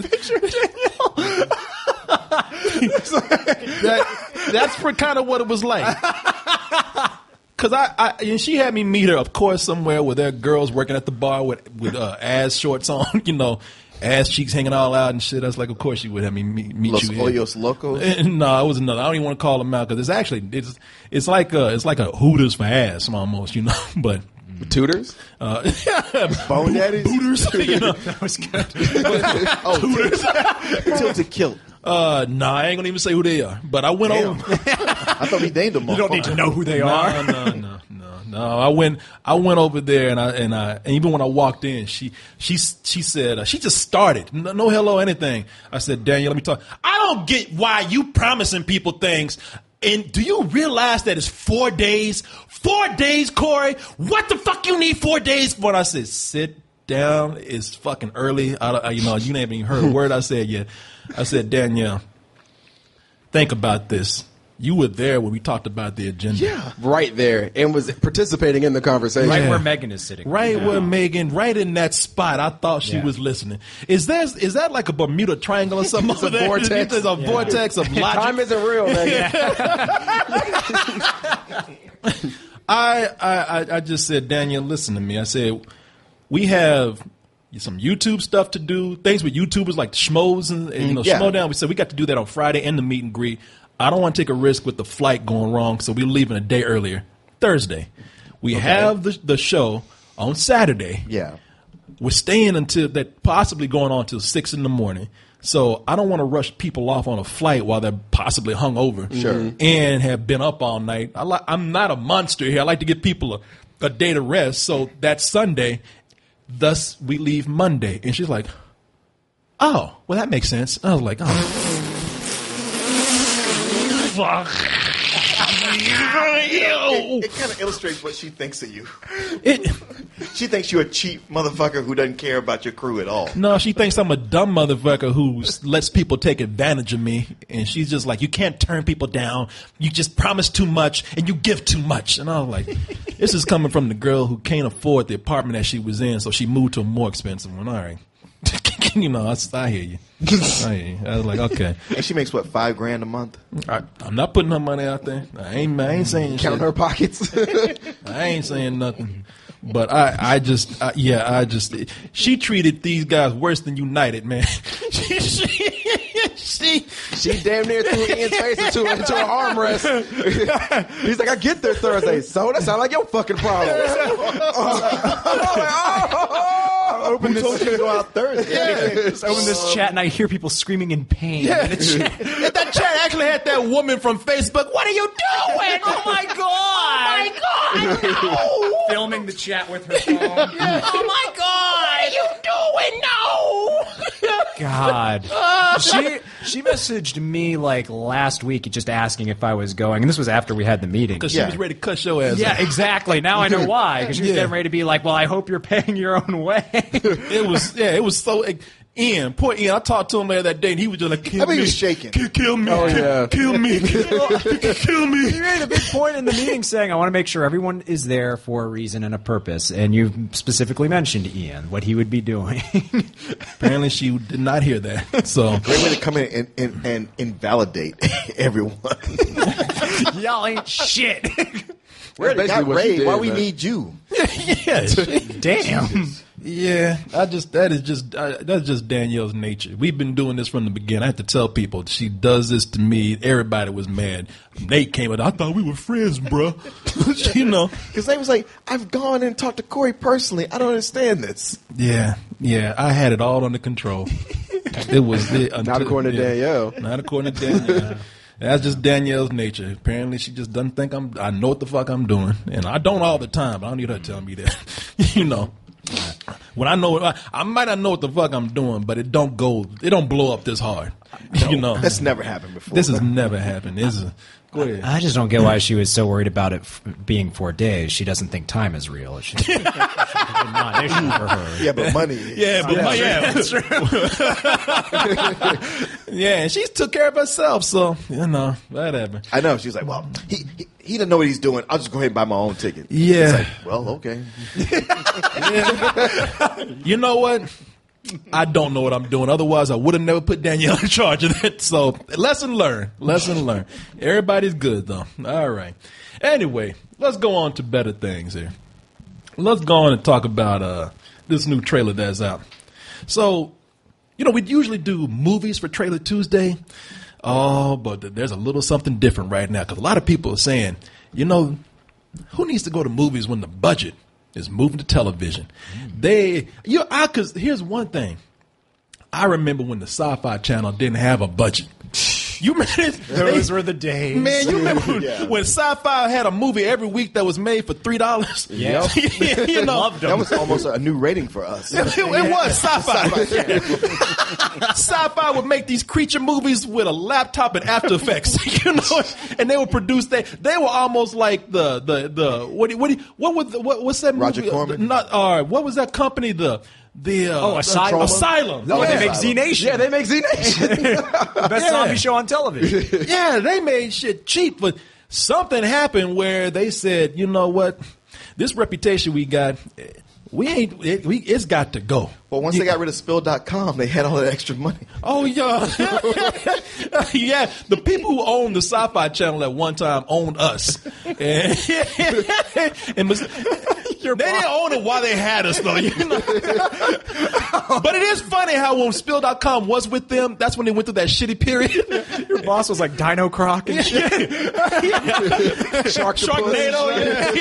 that's for kind of what it was like. Because and she had me meet her, of course, somewhere where there are girls working at the bar with ass shorts on, ass cheeks hanging all out and shit. I was like, of course she would have me meet Los you. Hoyos Locos? No, it was another. I don't even want to call them out because it's like a Hooters for ass almost, But Tutors? Bone daddies? Hooters, That was good. Hooters. Tilted Kilt. I ain't gonna even say who they are. But I went over. I thought we named them. You don't need to know who they are. No. I went over there, and even when I walked in, she said she just started. No hello, anything. I said, Danielle, let me talk. I don't get why you promising people things. And do you realize that it's 4 days? 4 days, Corey? What the fuck you need 4 days for? I said, sit down. It's fucking early. You ain't even heard a word I said yet. I said, Danielle, think about this. You were there when we talked about the agenda. Yeah. Right there. And was participating in the conversation. Right where Megan is sitting. Where Megan, right in that spot. I thought she was listening. Is that like a Bermuda Triangle or something? It's a vortex. There's a vortex of logic. Time isn't real, Megan. I just said, Daniel, listen to me. I said, we have some YouTube stuff to do, things with YouTubers like the Schmoes and Schmodown. We said we got to do that on Friday and the meet and greet. I don't want to take a risk with the flight going wrong, so we're leaving a day earlier, Thursday. We have the show on Saturday. Yeah. We're staying until that, possibly going on till 6 a.m. So I don't want to rush people off on a flight while they're possibly hungover. Sure. And have been up all night. I'm not a monster here. I like to give people a day to rest. So that's Sunday. Thus, we leave Monday. And she's like, oh, well, that makes sense. I was like, oh. Fuck. It kind of illustrates what she thinks of you. She thinks you're a cheap motherfucker who doesn't care about your crew at all. No, she thinks I'm a dumb motherfucker who lets people take advantage of me. And she's just like, you can't turn people down. You just promise too much and you give too much. And I was like, this is coming from the girl who can't afford the apartment that she was in, so she moved to a more expensive one. All right. I hear you. I was like, okay. And she makes, what, $5,000 a month? I'm not putting her money out there. I ain't saying Count shit. her pockets. I ain't saying nothing. But I just, she treated these guys worse than United, man. She damn near threw Ian's face into an armrest. He's like, I get there Thursday, so that sounds like your fucking problem. Open this to go out Thursday. Just open this chat and I hear people screaming in pain. Yeah. And that chat actually had that woman from Facebook. What are you doing? Oh my god! Oh my god! No! Filming the chat with her phone. Yeah. Oh my god! What are you doing? No! God. She messaged me like last week just asking if I was going, and this was after we had the meeting. Because she was ready to cut your ass. Yeah, exactly. Now I know why. Because she was getting ready to be like, well, I hope you're paying your own way. It was so. Ian, poor Ian. I talked to him later that day, and he was just like, "Kill me." He was shaking. Kill me. Oh yeah. Kill me. Kill me. You made a big point in the meeting saying, I want to make sure everyone is there for a reason and a purpose. And you specifically mentioned Ian, what he would be doing. Apparently, she did not hear that. So great way to come in and invalidate everyone. Y'all ain't shit. Where they got what she Ray? did, Why we man. need you? yeah, Damn. yeah. That's just Danielle's nature. We've been doing this from the beginning. I had to tell people she does this to me. Everybody was mad. Nate came out. I thought we were friends, bro. You know, Because they was like, I've gone and talked to Corey personally. I don't understand this. yeah. I had it all under control. It was Not according to Danielle. Not according to Danielle. That's just Danielle's nature. Apparently, she just doesn't think I know what the fuck I'm doing, and I don't all the time. But I don't need her to tell me that. You know, when I know, I might not know what the fuck I'm doing, but it don't blow up this hard. No, you know, that's never happened before. this has never happened. Go ahead. I just don't get why she was so worried about it being 4 days. She doesn't think time is real. It should be a non-issue for her. Yeah, but money. Yeah, but that's true. Yeah, and she took care of herself, so you know, whatever. I know. She's like, well, he doesn't know what he's doing. I'll just go ahead and buy my own ticket. Yeah. It's like, well, okay. You know what? I don't know what I'm doing. Otherwise, I would have never put Danielle in charge of that. So, lesson learned. Lesson learned. Everybody's good, though. All right. Anyway, let's go on to better things here. Let's go on and talk about this new trailer that's out. So, you know, we usually do movies for Trailer Tuesday. Oh, but there's a little something different right now because a lot of people are saying, you know, who needs to go to movies when the budget is moving to television? Because here's one thing. I remember when the Sci-Fi Channel didn't have a budget. You remember Those were the days. Man, you remember Yeah. when Sci-Fi had a movie every week that was made for $3? Yeah. You know, Loved them. That was almost a new rating for us. it was Sci-Fi. Sci-Fi would make these creature movies with a laptop and After Effects, you know, and they would produce that. They were almost like what's that movie? Roger Corman? What was that company? Asylum. Asylum. Oh, Yeah. they make Z Nation. Yeah, they make Z Nation. Best zombie show on television. Yeah, they made shit cheap, but something happened where they said, you know what, this reputation we got, it's got to go. Well, once they got rid of Spill.com, they had all that extra money. Oh, yeah. Yeah, the people who owned the Sci-Fi Channel at one time owned us. And they didn't own it while they had us, though. You know? But it is funny how when Spill.com was with them, that's when they went through that shitty period. Your boss was like Dino Croc and shit. Sharknado.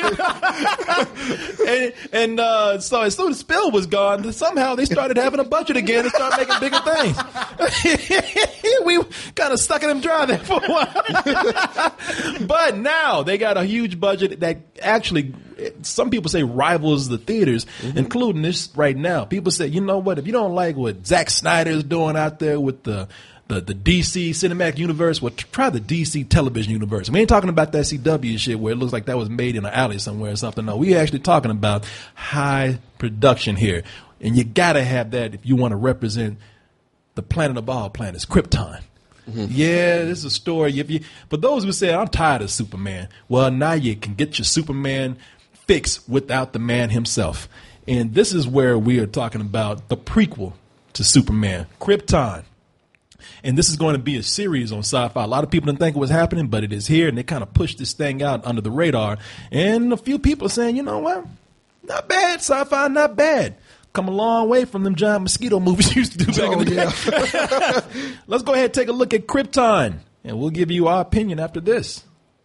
Yeah. So as soon as Spill was gone, somehow they started having a budget again and started making bigger things. We kind of stuck in them dry there for a while. But now they got a huge budget that actually, some people say rivals the theaters, including this right now. People say, you know what, if you don't like what Zack Snyder is doing out there with the DC cinematic universe, well, try the DC television universe. We ain't talking about that CW shit where it looks like that was made in an alley somewhere or something. No, we actually talking about high production here. And you gotta have that if you want to represent the planet of all planets, Krypton. Yeah, this is a story. For those who say, I'm tired of Superman, well, now you can get your Superman fix without the man himself. And this is where we are talking about the prequel to Superman, Krypton. And this is going to be a series on Sci-Fi. A lot of people didn't think it was happening, but it is here, and they kind of pushed this thing out under the radar. And a few people are saying, you know what? Not bad, sci-fi, not bad. Come a long way from them giant mosquito movies you used to do back in the day. Let's go ahead and take a look at Krypton, and we'll give you our opinion after this.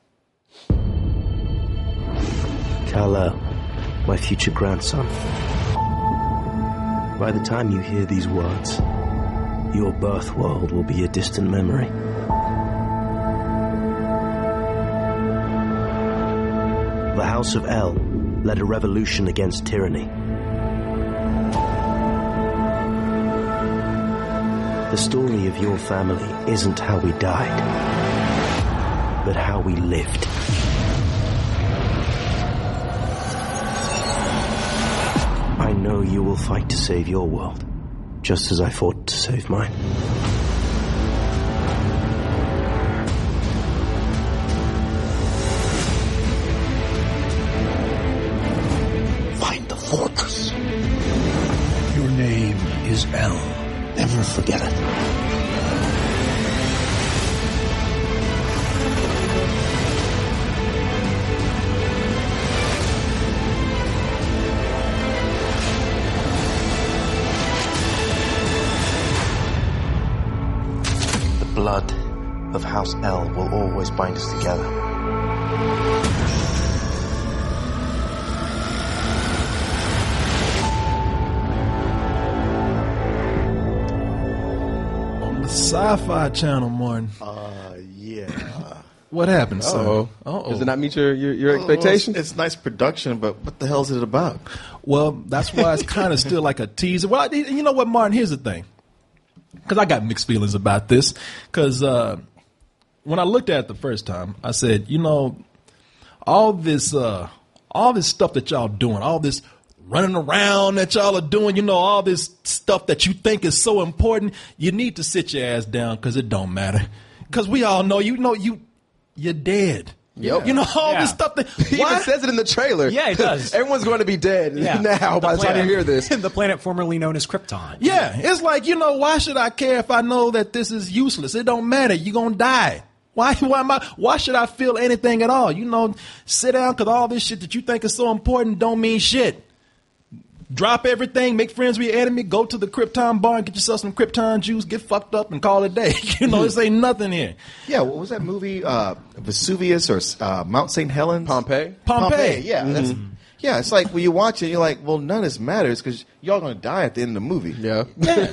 Kal-El, my future grandson. By the time you hear these words, your birth world will be a distant memory. The House of El led a revolution against tyranny. The story of your family isn't how we died, but how we lived. I know you will fight to save your world, just as I fought to save mine. Find the fortress. Your name is El. Never forget it. The blood of House El will always bind us together. Sci-Fi Channel, Martin. Yeah. What happened, son? Does it not meet your expectations? Well, it's nice production, but what the hell is it about? Well, that's why it's kind of still like a teaser. Well, you know what, Martin? Here's the thing. Because I got mixed feelings about this. Because when I looked at it the first time, I said, you know, all this stuff that y'all doing, all this running around that y'all are doing, you know, all this stuff that you think is so important, you need to sit your ass down because it don't matter. Because we all know, you're dead. Yep. You know, all this stuff. He even says it in the trailer. Yeah, he does. Everyone's going to be dead now by the time you hear this. The planet formerly known as Krypton. Yeah, it's like, you know, why should I care if I know that this is useless? It don't matter. You're going to die. Why should I feel anything at all? You know, sit down because all this shit that you think is so important don't mean shit. Drop everything, make friends with your enemy, go to the Krypton bar and get yourself some Krypton juice, get fucked up and call it a day. You know, this ain't nothing here. Yeah, what was that movie? Vesuvius or Mount St. Helens? Pompeii. Yeah, yeah. It's like when you watch it, you're like, well, none of this matters because y'all gonna die at the end of the movie. Yeah.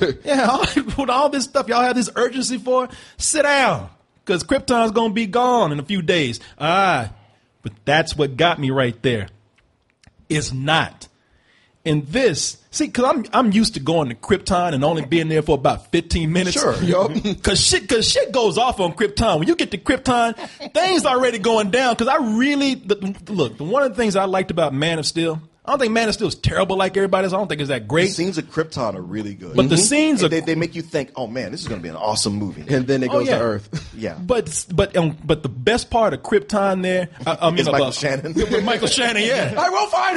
With all this stuff y'all have this urgency for, sit down because Krypton's gonna be gone in a few days. But that's what got me right there. It's not. And this, see, because I'm used to going to Krypton and only being there for about 15 minutes. Sure. Because shit goes off on Krypton. When you get to Krypton, things already going down. Because one of the things I liked about Man of Steel, I don't think Man of Steel is terrible like everybody else. I don't think it's that great. The scenes of Krypton are really good. But the scenes they make you think, oh man, this is going to be an awesome movie. And then it goes to Earth. Yeah. But the best part of Krypton there, is Michael Shannon. Michael Shannon, yeah. I will find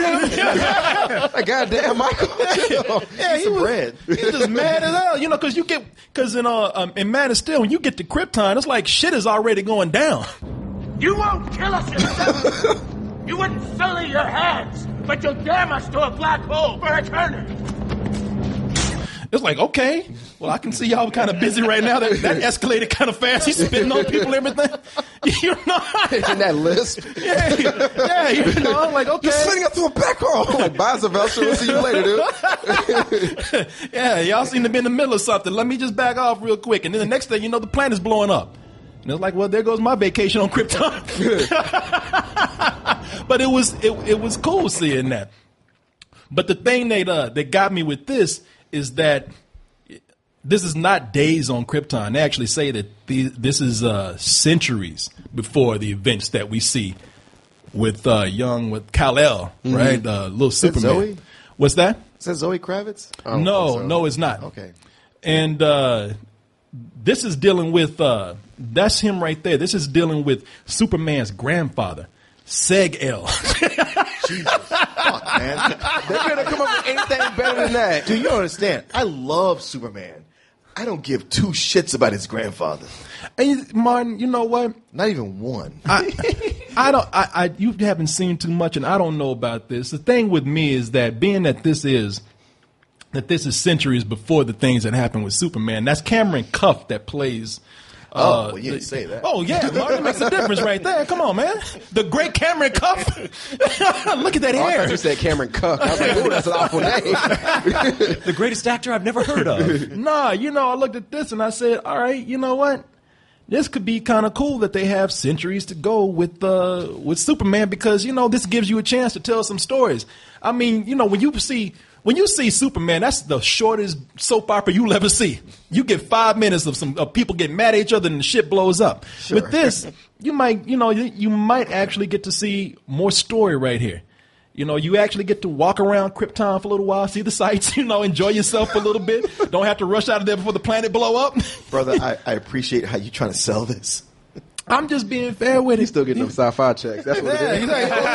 him. Goddamn Michael. Yeah, He's bread. He's just mad as hell, you know, because in Man of Steel, when you get to Krypton, it's like shit is already going down. You won't kill us yourself. You wouldn't sully your hands, but you'll damn us to a black hole for eternity. It's like, okay, well, I can see y'all kind of busy right now. That escalated kind of fast. He's spitting on people and everything. You know? In that lisp. Yeah, you know, I'm like, okay. You're sending us to a black hole. Like, bye, Sylvester. We'll see you later, dude. Yeah, y'all seem to be in the middle of something. Let me just back off real quick. And then the next thing you know, the planet's blowing up. And it's like, well, there goes my vacation on Krypton. But it was cool seeing that. But the thing that got me with this is that this is not days on Krypton. They actually say that this is centuries before the events that we see with Kal-El, right? Little Superman. Zoe? What's that? Is that Zoe Kravitz? No, it's not. Okay. And this is dealing with that's him right there. This is dealing with Superman's grandfather, Seg-El. Jesus. Fuck, man. They couldn't come up with anything better than that. Do you understand? I love Superman. I don't give two shits about his grandfather. And Martin, you know what? Not even one. You haven't seen too much, and I don't know about this. The thing with me is that being that this is centuries before the things that happened with Superman. That's Cameron Cuff that plays. Well, you didn't say that. Oh, yeah, Martin, makes a difference right there. Come on, man. The great Cameron Cuff. Look at that hair. I thought you said Cameron Cuff. I was like, ooh, that's an awful name. The greatest actor I've never heard of. Nah, I looked at this and I said, all right, you know what? This could be kind of cool that they have centuries to go with Superman because, this gives you a chance to tell some stories. I mean, when you see Superman, that's the shortest soap opera you'll ever see. You get 5 minutes of people getting mad at each other and the shit blows up. Sure. With this, you might actually get to see more story right here. You actually get to walk around Krypton for a little while, see the sights, enjoy yourself a little bit. Don't have to rush out of there before the planet blow up. Brother, I appreciate how you're trying to sell this. I'm just being fair with it. He's still getting them sci-fi checks. That's what it is.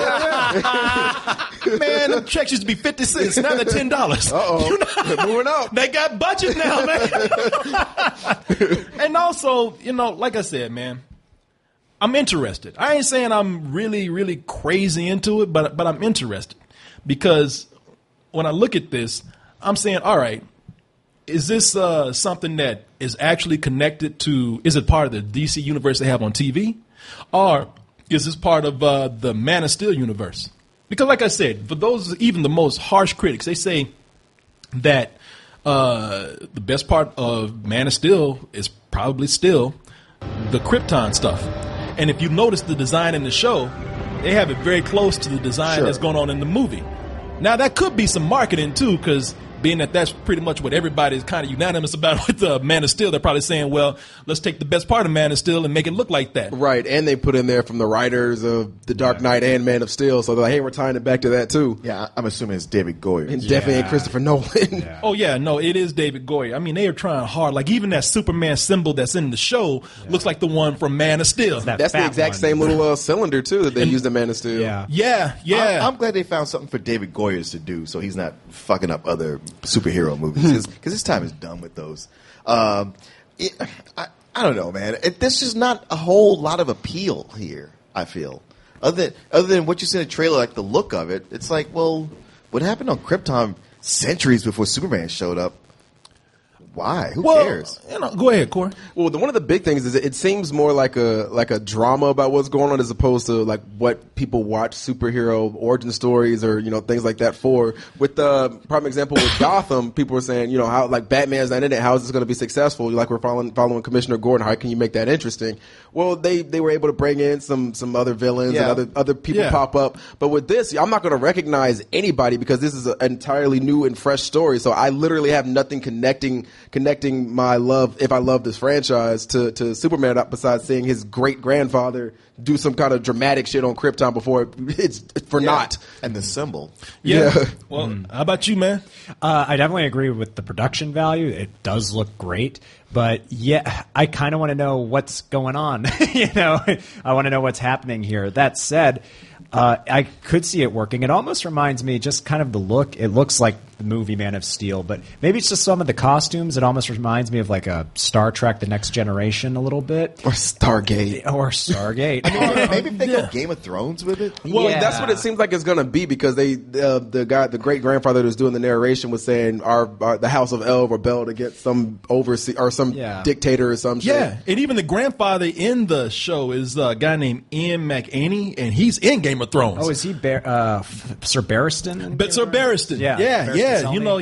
Man, them checks used to be 50 cents. Now they're $10. Uh-oh. Moving up. They got budget now, man. And also, like I said, man, I'm interested. I ain't saying I'm really, really crazy into it, but I'm interested. Because when I look at this, I'm saying, all right, is this something that is actually connected to, is it part of the DC universe they have on TV? Or is this part of the Man of Steel universe? Because like I said, for those, even the most harsh critics, they say that the best part of Man of Steel is probably still the Krypton stuff. And if you notice the design in the show, they have it very close to the design that's going on in the movie. Now, that could be some marketing, too, because being that that's pretty much what everybody is kind of unanimous about with Man of Steel, they're probably saying, well, let's take the best part of Man of Steel and make it look like that. Right, and they put in there from the writers of The Dark Knight and Man of Steel, so they're like, hey, we're tying it back to that, too. Yeah, I'm assuming it's David Goyer. And definitely ain't Christopher Nolan. Yeah. Oh, yeah, no, it is David Goyer. I mean, they are trying hard. Like, even that Superman symbol that's in the show looks like the one from Man of Steel. That's the exact same little cylinder, too, that they used in Man of Steel. Yeah. I'm glad they found something for David Goyer to do so he's not fucking up other superhero movies. Because his time is done with those. I don't know, man. There's just not a whole lot of appeal here, I feel. Other than what you see in the trailer, like the look of it, it's like, well, what happened on Krypton centuries before Superman showed up? Why? Who cares? Go ahead, Corey. Well, one of the big things is it seems more like a drama about what's going on as opposed to like what people watch superhero origin stories or things like that for. With the prime example with Gotham, people were saying how like Batman's not in it. How is this going to be successful? Like we're following Commissioner Gordon. How can you make that interesting? Well, they were able to bring in some other villains and other people pop up. But with this, I'm not going to recognize anybody because this is an entirely new and fresh story. So I literally have nothing connecting my love, if I love this franchise, to Superman besides seeing his great-grandfather do some kind of dramatic shit on Krypton before it's for naught. And the symbol. Yeah. Well, how about you, man? I definitely agree with the production value. It does look great. But yeah, I kind of want to know what's going on. I want to know what's happening here. That said, I could see it working. It almost reminds me just kind of the look. It looks like the movie Man of Steel, but maybe it's just some of the costumes. It almost reminds me of like a Star Trek: The Next Generation a little bit. Or Stargate. Maybe if they go Game of Thrones with it. Well, that's what it seems like it's going to be because the great grandfather that was doing the narration was saying the House of El rebelled against some overseer or some dictator or some shit. Yeah, and even the grandfather in the show is a guy named Ian McAney, and he's in Game of Thrones. Oh, is he Sir Barristan? But Sir Barristan, yeah.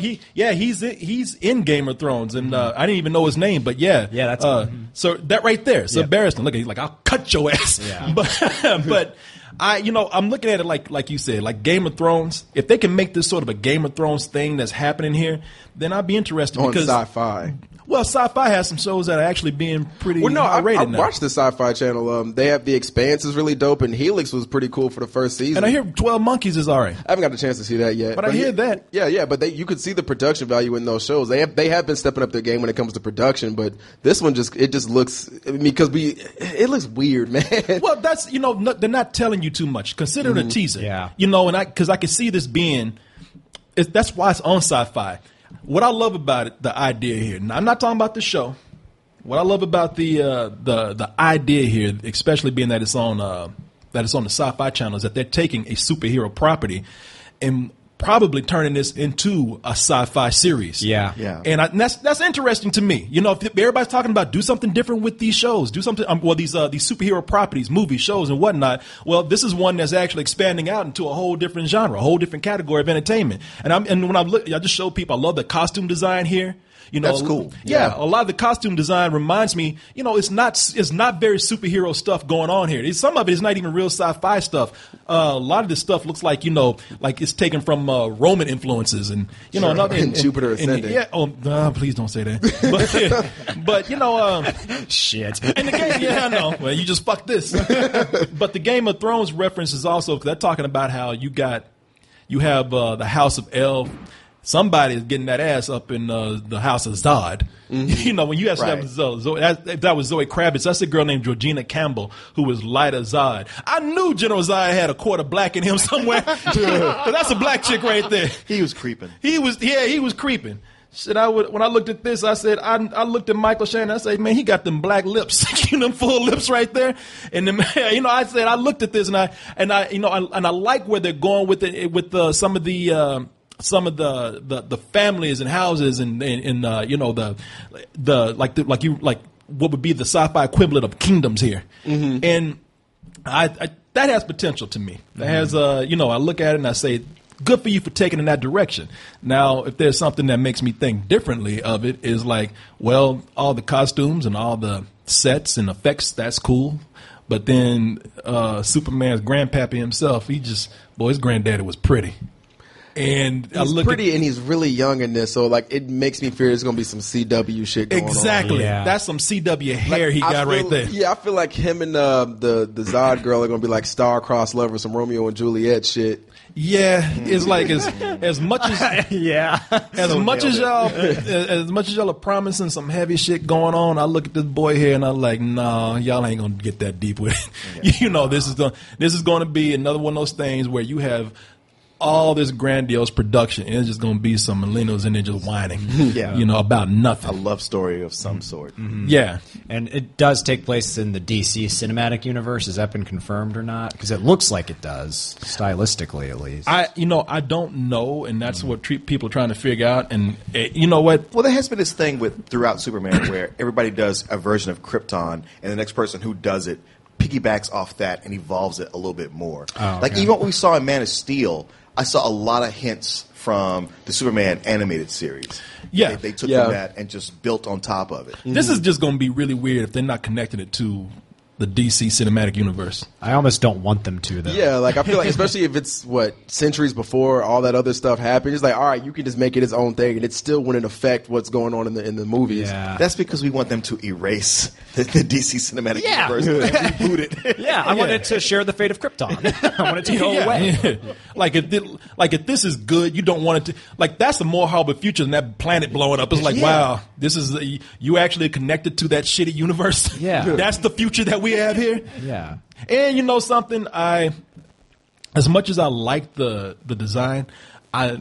He's in Game of Thrones, and I didn't even know his name, but that's so that right there, Sir Barristan. Look, he's like, I'll cut your ass. Yeah. But I'm looking at it like you said, like Game of Thrones. If they can make this sort of a Game of Thrones thing that's happening here, then I'd be interested on because sci-fi. Well, Sci-Fi has some shows that are actually being pretty high rated now. I watched the Sci-Fi channel. They have The Expanse is really dope, and Helix was pretty cool for the first season. And I hear 12 Monkeys is all right. I haven't got the chance to see that yet. But I hear that. Yeah, but you could see the production value in those shows. They have been stepping up their game when it comes to production, but this one just looks, it looks weird, man. Well, that's, they're not telling you too much. Consider it a teaser. Yeah. Because I can see this being, that's why it's on Sci-Fi. what I love about it, the idea here. Now, I'm not talking about the show. What I love about the idea here, especially being that it's on the Sci-Fi Channel, is that they're taking a superhero property and probably turning this into a sci-fi series. Yeah. And that's interesting to me. You know, if everybody's talking about do something different with these shows, do something, these superhero properties, movies, shows, and whatnot. Well, this is one that's actually expanding out into a whole different genre, a whole different category of entertainment. And when I just show people, I love the costume design here. You know, that's cool. Yeah, a lot of the costume design reminds me, you know, it's not very superhero stuff going on here. Some of it is not even real sci-fi stuff. A lot of this stuff looks like, you know, like it's taken from Roman influences and, you know, and Jupiter Ascending. Yeah, please don't say that. But you know, shit. And the game, I know. Well, you just fucked this. But the Game of Thrones reference is also, because they're talking about how you have the House of El. Somebody is getting that ass up in the House of Zod. Mm-hmm. You know, when you asked that was Zoe Kravitz. That's a girl named Georgina Campbell who was Lyta Zod. I knew General Zod had a quarter black in him somewhere. That's a black chick right there. He was creeping. He was creeping. Shit, when I looked at this, I said, I looked at Michael Shannon. I said, man, he got them black lips, them full lips right there. And then, you know, I looked at this and I like where they're going with it, with some of the families and houses and you know, what would be the sci-fi equivalent of kingdoms here. Mm-hmm. And that has potential to me. That has, you know, I look at it and I say, good for you for taking in that direction. Now, if there's something that makes me think differently of it, is like, well, all the costumes and all the sets and effects, that's cool. But then Superman's grandpappy himself, his granddaddy was pretty. And he's pretty and he's really young in this, so like it makes me fear there's gonna be some CW shit going on. Exactly. Yeah. That's some CW hair he got right there. Yeah, I feel like him and the Zod girl are gonna be like star-crossed lovers, some Romeo and Juliet shit. Yeah, it's like as much as much as y'all are promising some heavy shit going on, I look at this boy here and I'm like, nah, y'all ain't gonna get that deep with it. Yeah. You know, this is going to be another one of those things where you have all this grandiose production, and it's just going to be some millennials in there just whining, you know, about nothing. A love story of some sort. Mm-hmm. Yeah. And it does take place in the DC cinematic universe. Has that been confirmed or not? Because it looks like it does, stylistically at least. I don't know, and that's what people are trying to figure out. And you know what? Well, there has been this thing throughout Superman where everybody does a version of Krypton, and the next person who does it piggybacks off that and evolves it a little bit more. Oh, okay. Like even what we saw in Man of Steel, I saw a lot of hints from the Superman animated series. Yeah. They took from that and just built on top of it. This is just going to be really weird if they're not connecting it to the DC cinematic universe. I almost don't want them to, though. Yeah, like I feel like, especially if it's centuries before all that other stuff happened, it's like, all right, you can just make it its own thing, and it still wouldn't affect what's going on in the movies. Yeah. That's because we want them to erase the DC cinematic universe and reboot it. Yeah, I want it to share the fate of Krypton. I want it to go away. Yeah. Like if this is good, you don't want it to. Like that's a more horrible future than that planet blowing up. It's like, wow, this is you actually connected to that shitty universe. Yeah, that's the future that we have here. Yeah, and you know something, as much as I like the design, I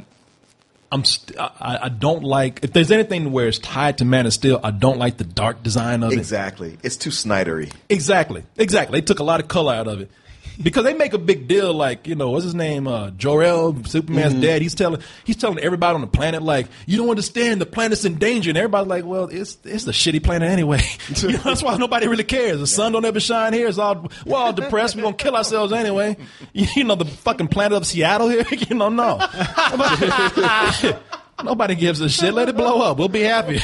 don't like, if there's anything where it's tied to Man of Steel, I don't like the dark design of it. Exactly. It's too Snydery. Exactly. They took a lot of color out of it. Because they make a big deal, like, you know, what's his name? Jor-El, Superman's dad. He's telling everybody on the planet, like, you don't understand, the planet's in danger. And everybody's like, well, it's the shitty planet anyway. You know, that's why nobody really cares. The sun don't ever shine here. We're all depressed. We're gonna kill ourselves anyway. You know, the fucking planet of Seattle here. You know, no. Nobody gives a shit. Let it blow up. We'll be happy.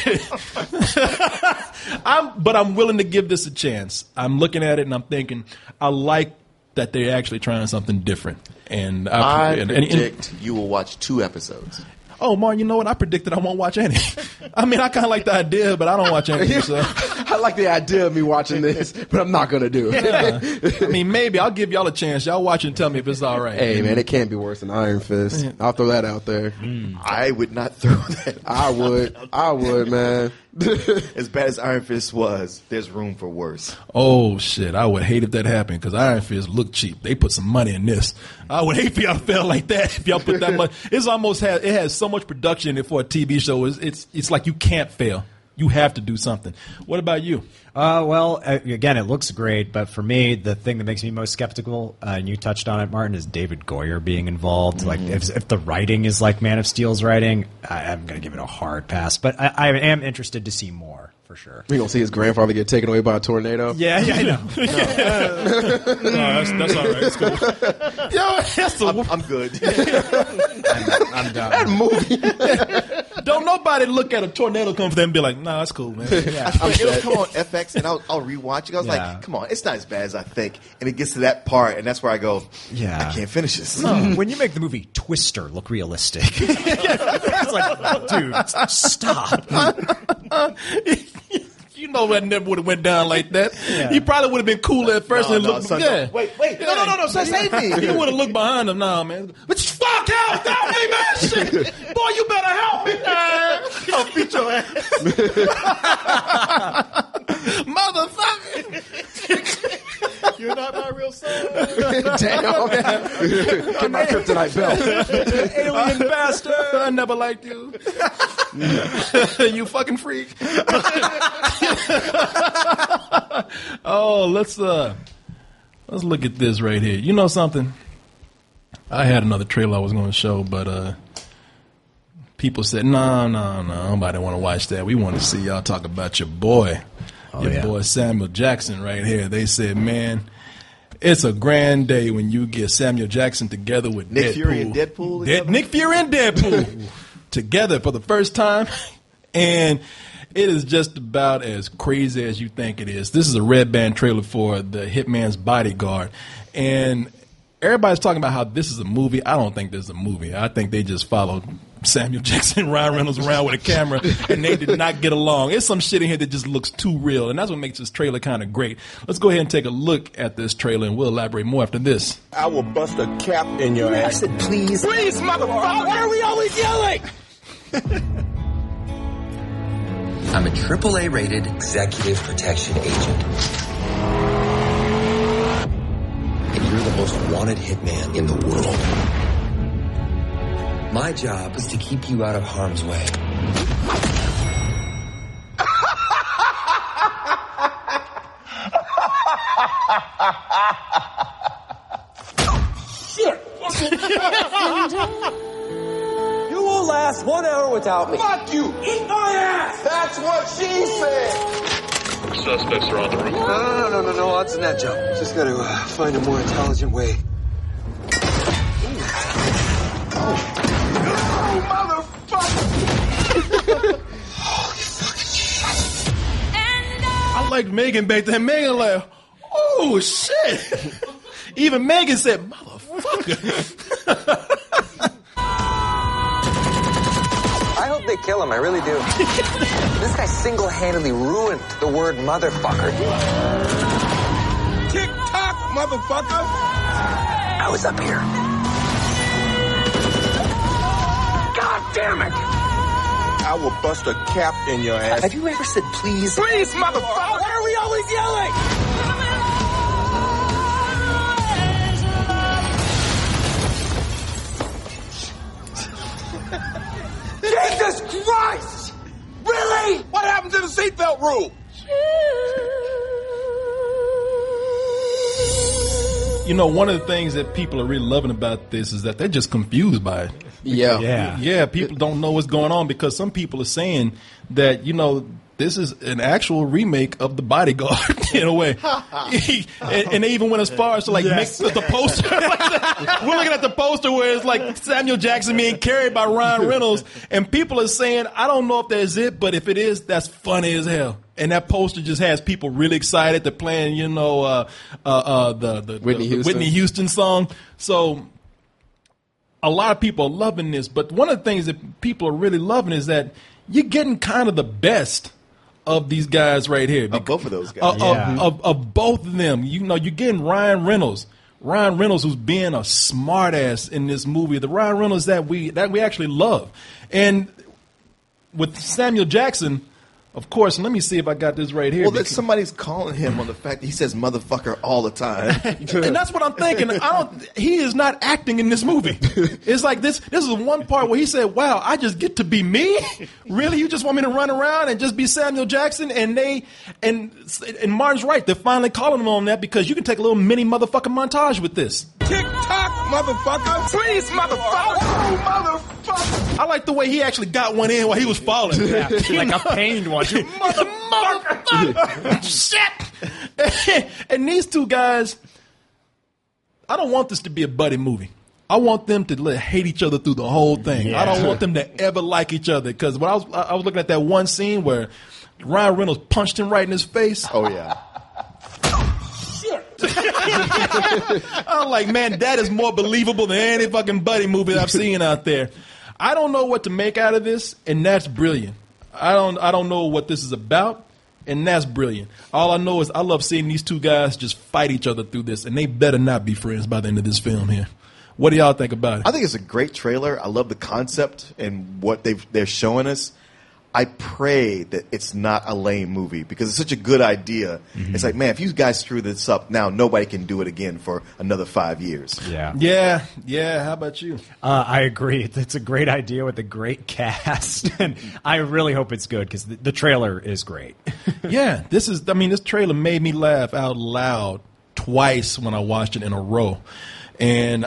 But I'm willing to give this a chance. I'm looking at it and I'm thinking, I like that they're actually trying something different. And I predict you will watch 2 episodes. Oh, Martin, you know what? I predicted I won't watch any. I mean, I kind of like the idea, but I don't watch any of so. I like the idea of me watching this, but I'm not going to do it. Yeah. I mean, maybe I'll give y'all a chance. Y'all watch it and tell me if it's all right. Hey, man, it can't be worse than Iron Fist. I'll throw that out there. I would not throw that. I would, man. As bad as Iron Fist was, there's room for worse. Oh, shit. I would hate if that happened because Iron Fist looked cheap. They put some money in this. I would hate for y'all to fail like that if y'all put that much. It has so much production in it for a TV show. It's like you can't fail. You have to do something. What about you? Again, it looks great, but for me, the thing that makes me most skeptical, and you touched on it, Martin, is David Goyer being involved. Like, if the writing is like Man of Steel's writing, I'm going to give it a hard pass. But I am interested to see more, for sure. We going to see his grandfather get taken away by a tornado? Yeah, I know. No, that's all right. It's cool. Yo, I'm good. I'm done. That movie. Don't nobody look at a tornado come for them and be like, nah, that's cool, man. Yeah. It'll come on FX and I'll rewatch it. I was like, come on, it's not as bad as I think. And it gets to that part, and that's where I go, I can't finish this. No, when you make the movie Twister look realistic, it's like, dude, stop. You know that never would have went down like that. Yeah. He probably would have been cool at first and looked. Yeah. Wait. No, son, save me. He would have looked behind him. Nah, man. But fuck help me, man. Shit. Boy, you better help me, man. I'll beat your ass. Motherfucker. You're not my real son. Damn. Get my kryptonite belt. Alien bastard. I never liked you. You fucking freak. Oh, let's look at this right here. You know something? I had another trailer I was going to show, but people said, no, nobody want to watch that. We want to see y'all talk about your boy. Boy Samuel Jackson right here. They said, man, it's a grand day when you get Samuel Jackson together with Nick Fury and Deadpool. Nick Fury and Deadpool together for the first time. And it is just about as crazy as you think it is. This is a red band trailer for The Hitman's Bodyguard. And everybody's talking about how this is a movie. I don't think this is a movie. I think they just followed Samuel Jackson and Ryan Reynolds around with a camera, and they did not get along. It's some shit in here that just looks too real, and that's what makes this trailer kind of great. Let's go ahead and take a look at this trailer, and we'll elaborate more after this. I will bust a cap in your ass. I said, please. Please, motherfucker. Why are we always yelling? I'm a AAA-rated executive protection agent. And you're the most wanted hitman in the world. My job is to keep you out of harm's way. You will last 1 hour without me. Fuck you. Eat my ass. That's what she said. Suspects are on the roof. No. Odds in that, Joe. Just got to find a more intelligent way. I liked Megan back then. Megan like, oh shit. Even Megan said, motherfucker. I hope they kill him. I really do. This guy single-handedly ruined the word motherfucker. Tick-tock, motherfucker. I was up here. God damn it. I will bust a cap in your ass. Have you ever said please? Please, motherfucker. Why are we always yelling? Jesus Christ! Really? What happened to the seatbelt rule? You know, one of the things that people are really loving about this is that they're just confused by it. Yeah, people don't know what's going on because some people are saying that, you know, this is an actual remake of The Bodyguard in a way. And they even went as far as to make the poster. We're looking at the poster where it's like Samuel Jackson being carried by Ryan Reynolds, and people are saying, I don't know if that's it, but if it is, that's funny as hell. And that poster just has people really excited. They're playing, you know, the Whitney Houston song. So a lot of people are loving this, but one of the things that people are really loving is that you're getting kind of the best of these guys right here. Of both of those guys. Of both of them. You know, you're getting Ryan Reynolds. Ryan Reynolds, who's being a smartass in this movie. The Ryan Reynolds that we actually love. And with Samuel Jackson, of course, and let me see if I got this right here. Well, somebody's calling him on the fact that he says motherfucker all the time. And that's what I'm thinking. He is not acting in this movie. It's like this is one part where he said, wow, I just get to be me? Really? You just want me to run around and just be Samuel Jackson? And Martin's right. They're finally calling him on that because you can take a little mini motherfucking montage with this. Tick-tock, motherfucker. Please, motherfucker. Oh, motherfucker. I like the way he actually got one in while he was falling. Yeah, like a pained one. Motherfucker! Shit! And these two guys, I don't want this to be a buddy movie. I want them to hate each other through the whole thing. Yeah. I don't want them to ever like each other because when I was looking at that one scene where Ryan Reynolds punched him right in his face. Oh yeah. I'm like, man, that is more believable than any fucking buddy movie I've seen out there. I don't know what to make out of this, and that's brilliant. I don't know what this is about, and that's brilliant. All I know is I love seeing these two guys just fight each other through this, and they better not be friends by the end of this film here. What do y'all think about it? I think it's a great trailer. I love the concept and what they're showing us. I pray that it's not a lame movie because it's such a good idea. Mm-hmm. It's like, man, if you guys screw this up now, nobody can do it again for another 5 years. Yeah. How about you? I agree. It's a great idea with a great cast, and I really hope it's good because the trailer is great. Yeah, this trailer made me laugh out loud twice when I watched it in a row, and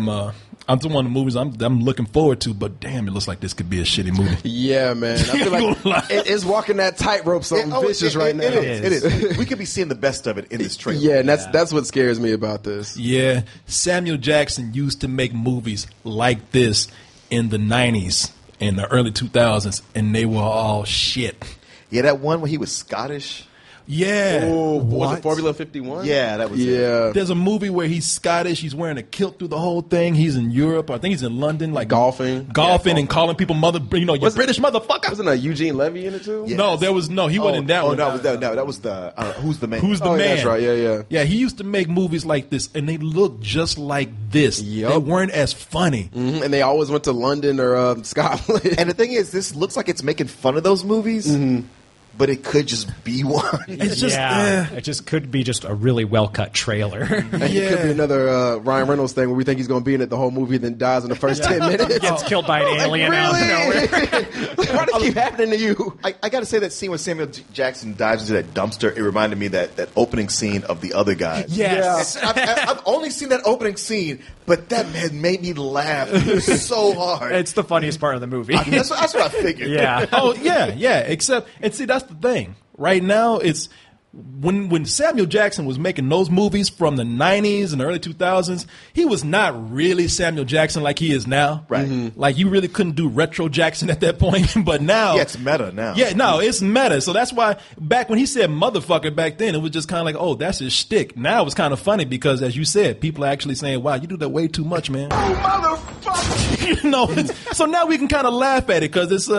I'm one of the movies I'm looking forward to, but damn, it looks like this could be a shitty movie. Yeah, man. I feel like it's walking that tightrope something vicious right now. It is. We could be seeing the best of it in this trailer. Yeah, and that's what scares me about this. Yeah, Samuel Jackson used to make movies like this in the 90s and the early 2000s, and they were all shit. Yeah, that one where he was Scottish. Yeah. Oh, was it Formula 51? Yeah, that was it. There's a movie where he's Scottish. He's wearing a kilt through the whole thing. He's in Europe. I think he's in London, like golfing and calling people you British motherfucker. Wasn't Eugene Levy in it too? Yes. No, he wasn't in that one. That was the Who's the Man? Who's the Man? That's right. Yeah. Yeah, he used to make movies like this, and they looked just like this. Yep. They weren't as funny, and they always went to London or Scotland. And the thing is, this looks like it's making fun of those movies. Mm-hmm. But it could just be one. It's just, it just could be just a really well-cut trailer. And it could be another Ryan Reynolds thing where we think he's going to be in it the whole movie, then dies in the first 10 minutes. Gets killed by an alien out of nowhere. Why does it keep happening to you? I got to say that scene when Samuel Jackson dives into that dumpster, it reminded me that opening scene of The Other Guys. Yes. I've only seen that opening scene, but that made me laugh so hard. It's the funniest part of the movie. That's what I figured. Yeah. Oh, yeah. Except, and see, that's the thing. Right now, it's when Samuel Jackson was making those movies from the 90s and the early 2000s, he was not really Samuel Jackson like he is now. Right. Mm-hmm. Like, you really couldn't do retro Jackson at that point. But now... Yeah, it's meta now. Yeah, no, it's meta. So that's why back when he said motherfucker back then, it was just kind of like, oh, that's his shtick. Now it's kind of funny because, as you said, people are actually saying, wow, you do that way too much, man. Oh, motherfucker! So now we can kind of laugh at it because it's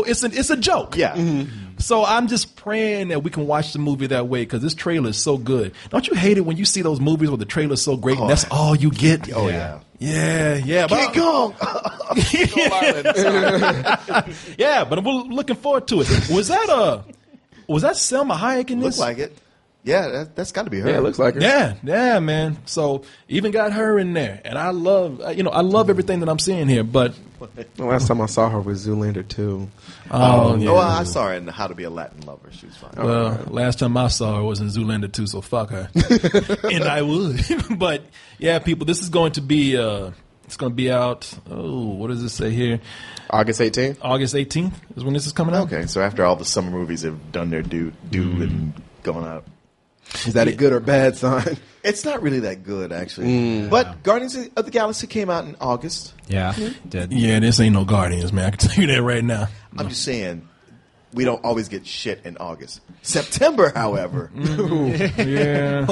a joke. Yeah. Mm-hmm. So I'm just praying that we can watch the movie that way because this trailer is so good. Don't you hate it when you see those movies where the trailer's so great and that's all you get? Oh, yeah. Yeah. King Kong! Yeah, but we're looking forward to it. Was that Selma Hayek in this? Looks like it. Yeah, that's got to be her. Yeah, it looks like her. Yeah, man. So even got her in there, and I love everything that I'm seeing here. But the last time I saw her was Zoolander 2. Oh, yeah. Well, I saw her in How to Be a Latin Lover. She was fine. Well, last time I saw her was in Zoolander 2, so fuck her. And I would. But yeah, people, this is going to be it's going to be out. Oh, what does it say here? August 18th. August 18th is when this is coming out. Okay, so after all the summer movies have done their due and going out. Is that a good or bad sign? It's not really that good, actually. But Guardians of the Galaxy came out in August. Yeah, it did. Yeah, this ain't no Guardians, man. I can tell you that right now. I'm just saying, we don't always get shit in August. September, however. Yeah.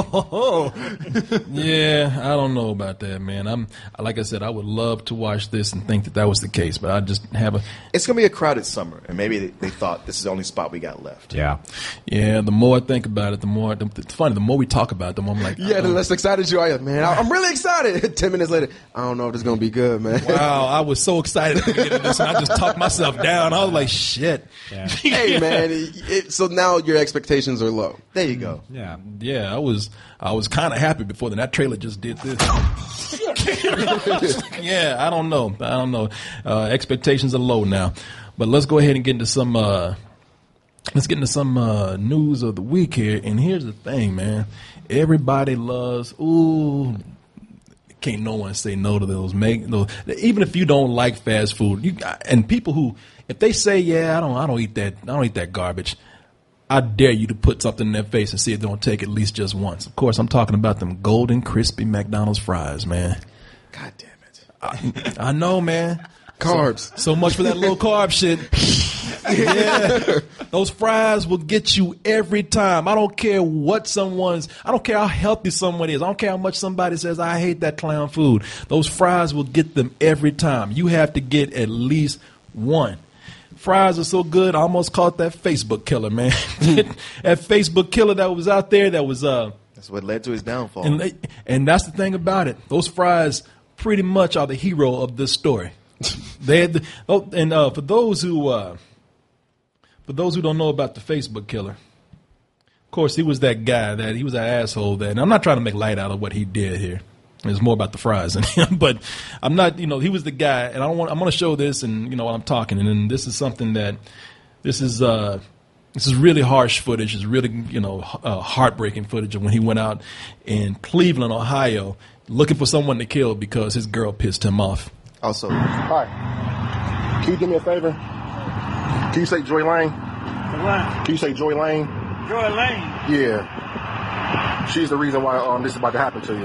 Yeah, I don't know about that, man. Like I said, I would love to watch this and think that was the case, but I just have It's going to be a crowded summer, and maybe they thought this is the only spot we got left. Yeah. Yeah, the more I think about it, the more it's funny, the more we talk about it, the more I'm like, the less excited you are. Man, I'm really excited. 10 minutes later, I don't know if this is going to be good, man. Wow, I was so excited at the beginning of this, and I just talked myself down. I was like, shit. Yeah. Hey, man, so now your expectations are low. There you go. Yeah. Yeah, I was kind of happy before then. That trailer just did this. Yeah, I don't know. Expectations are low now, but let's go ahead and get into some. Let's get into some news of the week here. And here's the thing, man. Everybody loves. Ooh, can't no one say no to those. Even if you don't like fast food, and people who, if they say, yeah, I don't eat that garbage. I dare you to put something in their face and see if they don't take at least just once. Of course, I'm talking about them golden, crispy McDonald's fries, man. God damn it. I know, man. Carbs. So much for that low carb shit. Yeah. Those fries will get you every time. I don't care I don't care how healthy someone is. I don't care how much somebody says, I hate that clown food. Those fries will get them every time. You have to get at least one. Fries are so good, I almost caught that Facebook killer, man. That Facebook killer that was out there that was that's what led to his downfall. And that's the thing about it. Those fries pretty much are the hero of this story. For those who don't know about the Facebook killer, of course he was that guy he was that asshole and I'm not trying to make light out of what he did here. It's more about the fries than him, but I'm not, he was the guy, and I'm going to show this, and while I'm talking, and then this is something this is really harsh footage. It's really, heartbreaking footage of when he went out in Cleveland, Ohio, looking for someone to kill because his girl pissed him off. Also, hi, can you do me a favor? Can you say Joy Lane? What? Can you say Joy Lane? Joy Lane? Yeah. She's the reason why this is about to happen to you.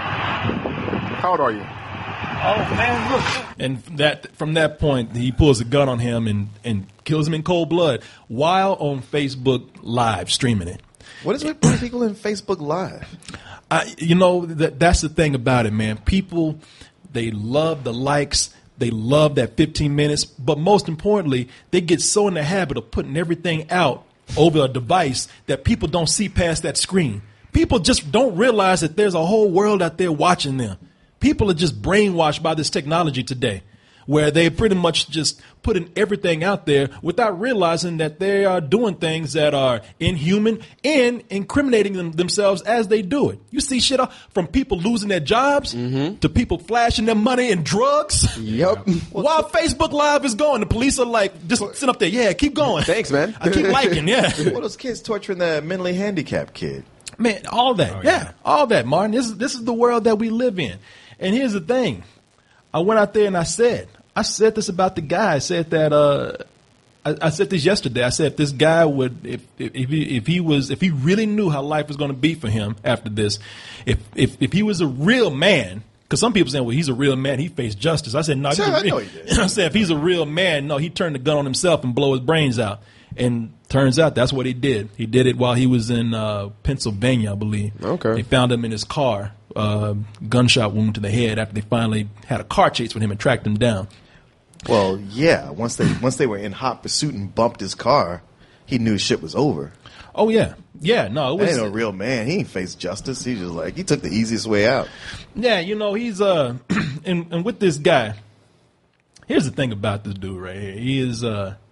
How old are you? Oh, man, look. And from that point, he pulls a gun on him and kills him in cold blood while on Facebook Live streaming it. What is with people in Facebook Live? That's the thing about it, man. People, they love the likes. They love that 15 minutes. But most importantly, they get so in the habit of putting everything out over a device that people don't see past that screen. People just don't realize that there's a whole world out there watching them. People are just brainwashed by this technology today, where they pretty much just putting everything out there without realizing that they are doing things that are inhuman and incriminating themselves as they do it. You see shit from people losing their jobs to people flashing their money in drugs. Yep. While Facebook Live is going, the police are like, just sit up there. Yeah, keep going. Thanks, man. I keep liking, yeah. Well, those kids torturing the mentally handicapped kid. Man, all that. All that, Martin. This is the world that we live in. And here's the thing. I went out there and I said this about the guy. I said that I said this yesterday. I said if this guy would, if he really knew how life was going to be for him after this, if he was a real man, because some people saying, well, he's a real man, he faced justice. I said no. I said if he's a real man, no, he'd turn the gun on himself and blow his brains out. And turns out that's what he did. He did it while he was in Pennsylvania, I believe. Okay. They found him in his car, gunshot wound to the head after they finally had a car chase with him and tracked him down. Well, yeah. Once they were in hot pursuit and bumped his car, he knew shit was over. Oh yeah, yeah. No, it was. That ain't a real man. He ain't faced justice. He just he took the easiest way out. Yeah, he's and with this guy. Here's the thing about this dude right here. He is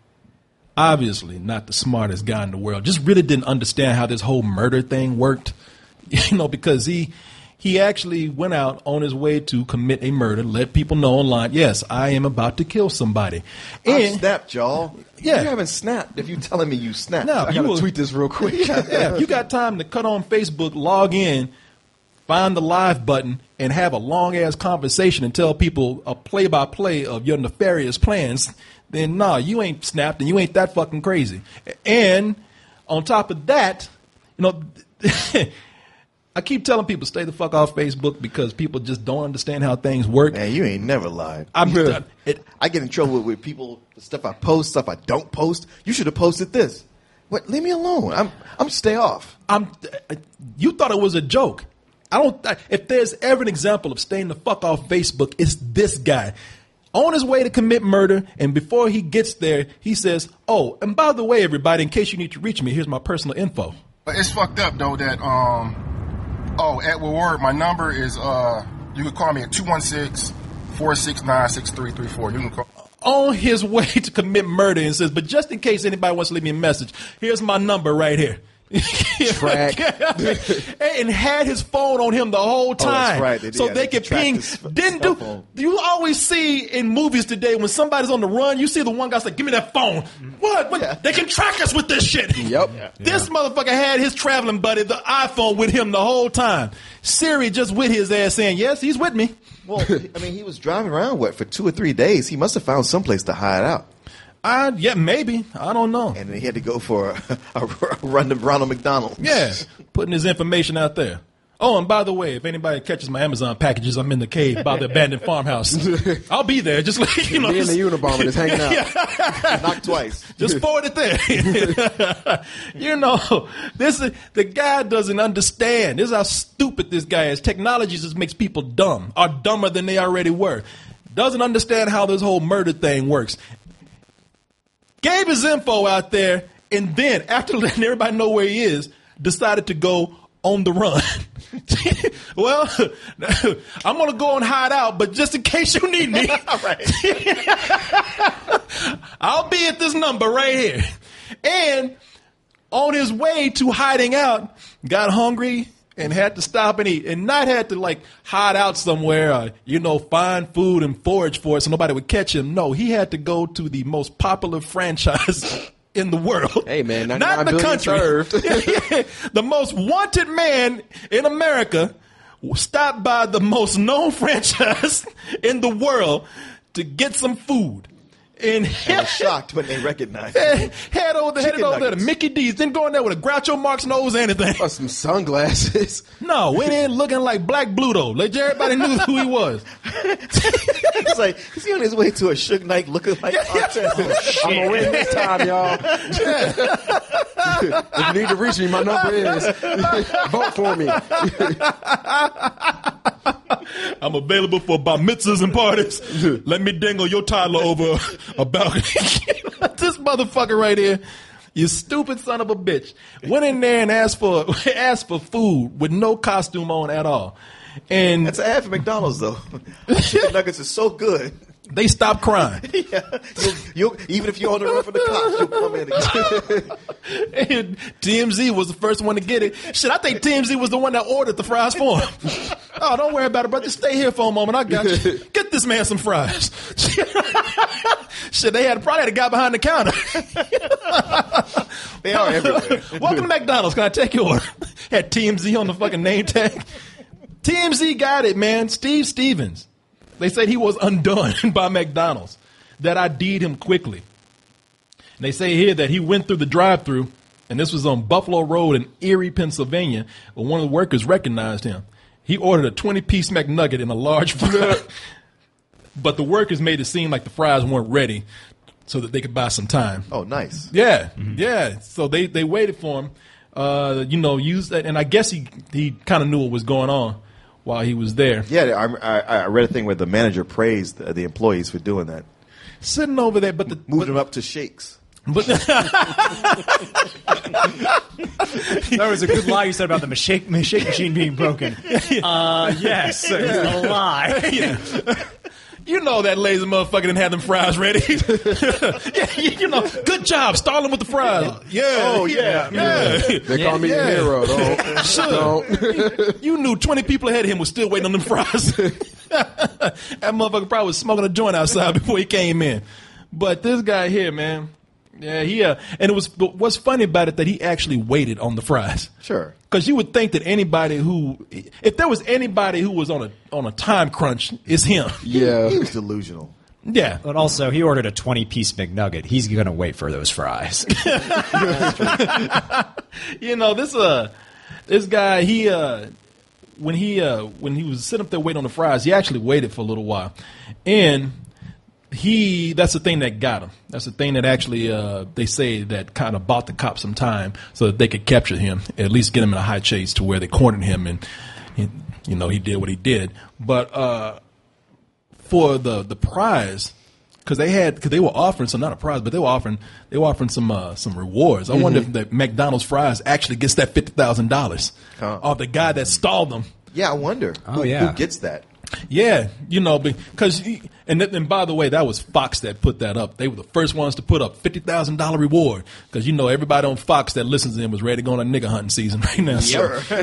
obviously not the smartest guy in the world. Just really didn't understand how this whole murder thing worked. Because he actually went out on his way to commit a murder, let people know online, yes, I am about to kill somebody. I snapped, y'all. Yeah. You haven't snapped if you're telling me you snapped. Now, I gotta tweet this real quick. Yeah, if you got time to cut on Facebook, log in, find the live button, and have a long-ass conversation and tell people a play-by-play of your nefarious plans, then no, you ain't snapped and you ain't that fucking crazy. And on top of that, I keep telling people stay the fuck off Facebook because people just don't understand how things work. Man, you ain't never lied. I get in trouble with people, the stuff I post, stuff I don't post. You should have posted this. What? Leave me alone. I'm stay off. You thought it was a joke. If there's ever an example of staying the fuck off Facebook, it's this guy. On his way to commit murder, and before he gets there, he says, "Oh, and by the way, everybody, in case you need to reach me, here's my personal info." It's fucked up though that Edward Ward, my number is you can call me at 216-469-6334. You can call. On his way to commit murder and says, "But just in case anybody wants to leave me a message, here's my number right here." Track. And had his phone on him the whole time, right. So they could ping. You always see in movies today when somebody's on the run, you see the one guy's like, "Give me that phone." What? Yeah. They can track us with this shit. Yep. This motherfucker had his traveling buddy, the iPhone, with him the whole time. Siri just with his ass saying, "Yes, he's with me." Well, I mean, he was driving around for 2 or 3 days. He must have found someplace to hide out. Yeah, maybe. I don't know. And then he had to go for a run to Ronald McDonald. Yeah, putting his information out there. Oh, and by the way, if anybody catches my Amazon packages, I'm in the cave by the abandoned farmhouse. I'll be there. Just like, you know. Me and the Unabomber just hanging out. Knock twice. Just forward it there. You know, the guy doesn't understand. This is how stupid this guy is. Technology just makes people dumb, or dumber than they already were. Doesn't understand how this whole murder thing works. Gave his info out there, and then after letting everybody know where he is, decided to go on the run. Well, I'm going to go and hide out, but just in case you need me, I'll be at this number right here. And on his way to hiding out, got hungry and had to stop and eat, and not had to like hide out somewhere, find food and forage for it so nobody would catch him. No, he had to go to the most popular franchise in the world. Hey man, not in the country. The most wanted man in America stopped by the most known franchise in the world to get some food. And I was shocked when they recognized him. Head over there to Mickey D's. Didn't go in there with a Groucho Marx nose or anything. Or some sunglasses. No, went in looking like Black Bluto. Like everybody knew who he was. It's like, is he on his way to a Suge Knight looking like Artest? I'm going to win this time, y'all. If you need to reach me, my number is. Vote for me. I'm available for bar mitzvahs and parties. Let me dangle your toddler over a balcony. This motherfucker right here, you stupid son of a bitch, went in there and asked for food with no costume on at all. And that's an ad for McDonald's though. Chicken nuggets are so good. They stopped crying. Yeah. You'll, even if you're on the run from the cops, you'll come in again. And TMZ was the first one to get it. Shit, I think TMZ was the one that ordered the fries for him. Oh, don't worry about it, brother. Stay here for a moment. I got you. Get this man some fries. Shit, they probably had a guy behind the counter. They are everywhere. Welcome to McDonald's. Can I take your order? Had TMZ on the fucking name tag. TMZ got it, man. Steve Stevens. They said he was undone by McDonald's, that ID'd him quickly. And they say here that he went through the drive-thru, and this was on Buffalo Road in Erie, Pennsylvania, where one of the workers recognized him. He ordered a 20-piece McNugget in a large fry, but the workers made it seem like the fries weren't ready so that they could buy some time. Oh, nice. Yeah, yeah. So they waited for him, used that, and I guess he kind of knew what was going on while he was there. Yeah, I read a thing where the manager praised the employees for doing that. Sitting over there, moved them up to shakes. But that was a good lie you said about the shake machine being broken. Yes, it's a lie. Yeah. You know that lazy motherfucker didn't have them fries ready. Yeah, good job stalling with the fries. Yeah. Oh, yeah. They call me a hero, though. Sure. You knew 20 people ahead of him was still waiting on them fries. That motherfucker probably was smoking a joint outside before he came in. But this guy here, man, yeah, and what's funny about it that he actually waited on the fries. Sure. Because you would think that if there was anybody who was on a time crunch, it's him. Yeah. He was delusional. Yeah. But also, he ordered a 20-piece McNugget. He's going to wait for those fries. This guy, when he was sitting up there waiting on the fries, he actually waited for a little while, and that's the thing that got him. That's the thing that actually they say that kind of bought the cops some time so that they could capture him, at least get him in a high chase to where they cornered him, and he did what he did. But for the prize, because they were offering some, not a prize, but they were offering some rewards. I wonder if the McDonald's fries actually gets that $50,000 off the guy that stalled them. Yeah, I wonder. Who gets that? Yeah, because and by the way, that was Fox that put that up. They were the first ones to put up $50,000 reward because everybody on Fox that listens to them was ready to go on a nigga hunting season right now. Sure. So,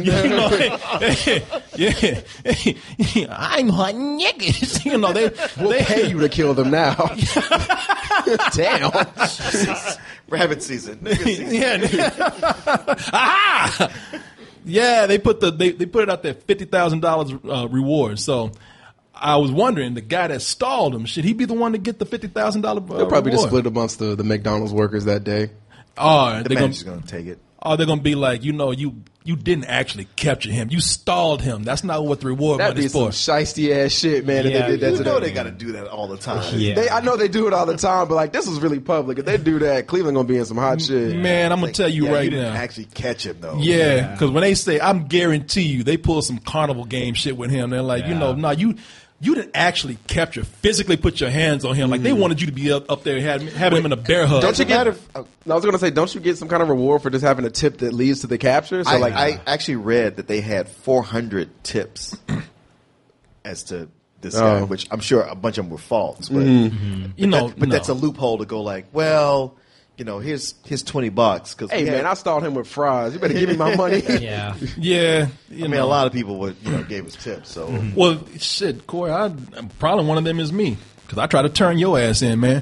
I'm hunting niggas. We'll pay you to kill them now. Damn. Rabbit season. Yeah. Aha! Yeah, they put it out there, $50,000 reward. So I was wondering, the guy that stalled him, should he be the one to get the $50,000 They'll probably reward? just split amongst the McDonald's workers that day. Oh, the manager's going to take it. Oh, they're going to be like, you didn't actually capture him. You stalled him. That's not what the reward money is for. That'd be some shiesty ass shit, man. Yeah, if they did that they got to do that all the time. Yeah. I know they do it all the time, but this was really public. If they do that, Cleveland going to be in some hot shit. Man, I'm going to tell you right you now. Didn't actually catch him, though. Yeah, because when they say, I'm guarantee you, they pull some carnival game shit with him. They're like, you didn't actually capture, physically put your hands on him. Like, they wanted you to be up there having him in a bear hug. Don't you get? I was going to say, don't you get some kind of reward for just having a tip that leads to the capture? So I actually read that they had 400 tips as to this guy, which I'm sure a bunch of them were false. But, but that's a loophole to go like, well, here's $20. Cause hey, man, I stalled him with fries. You better give me my money. Yeah. I mean, a lot of people would, gave us tips. So, well, shit, Corey, probably one of them is me. Because I try to turn your ass in, man.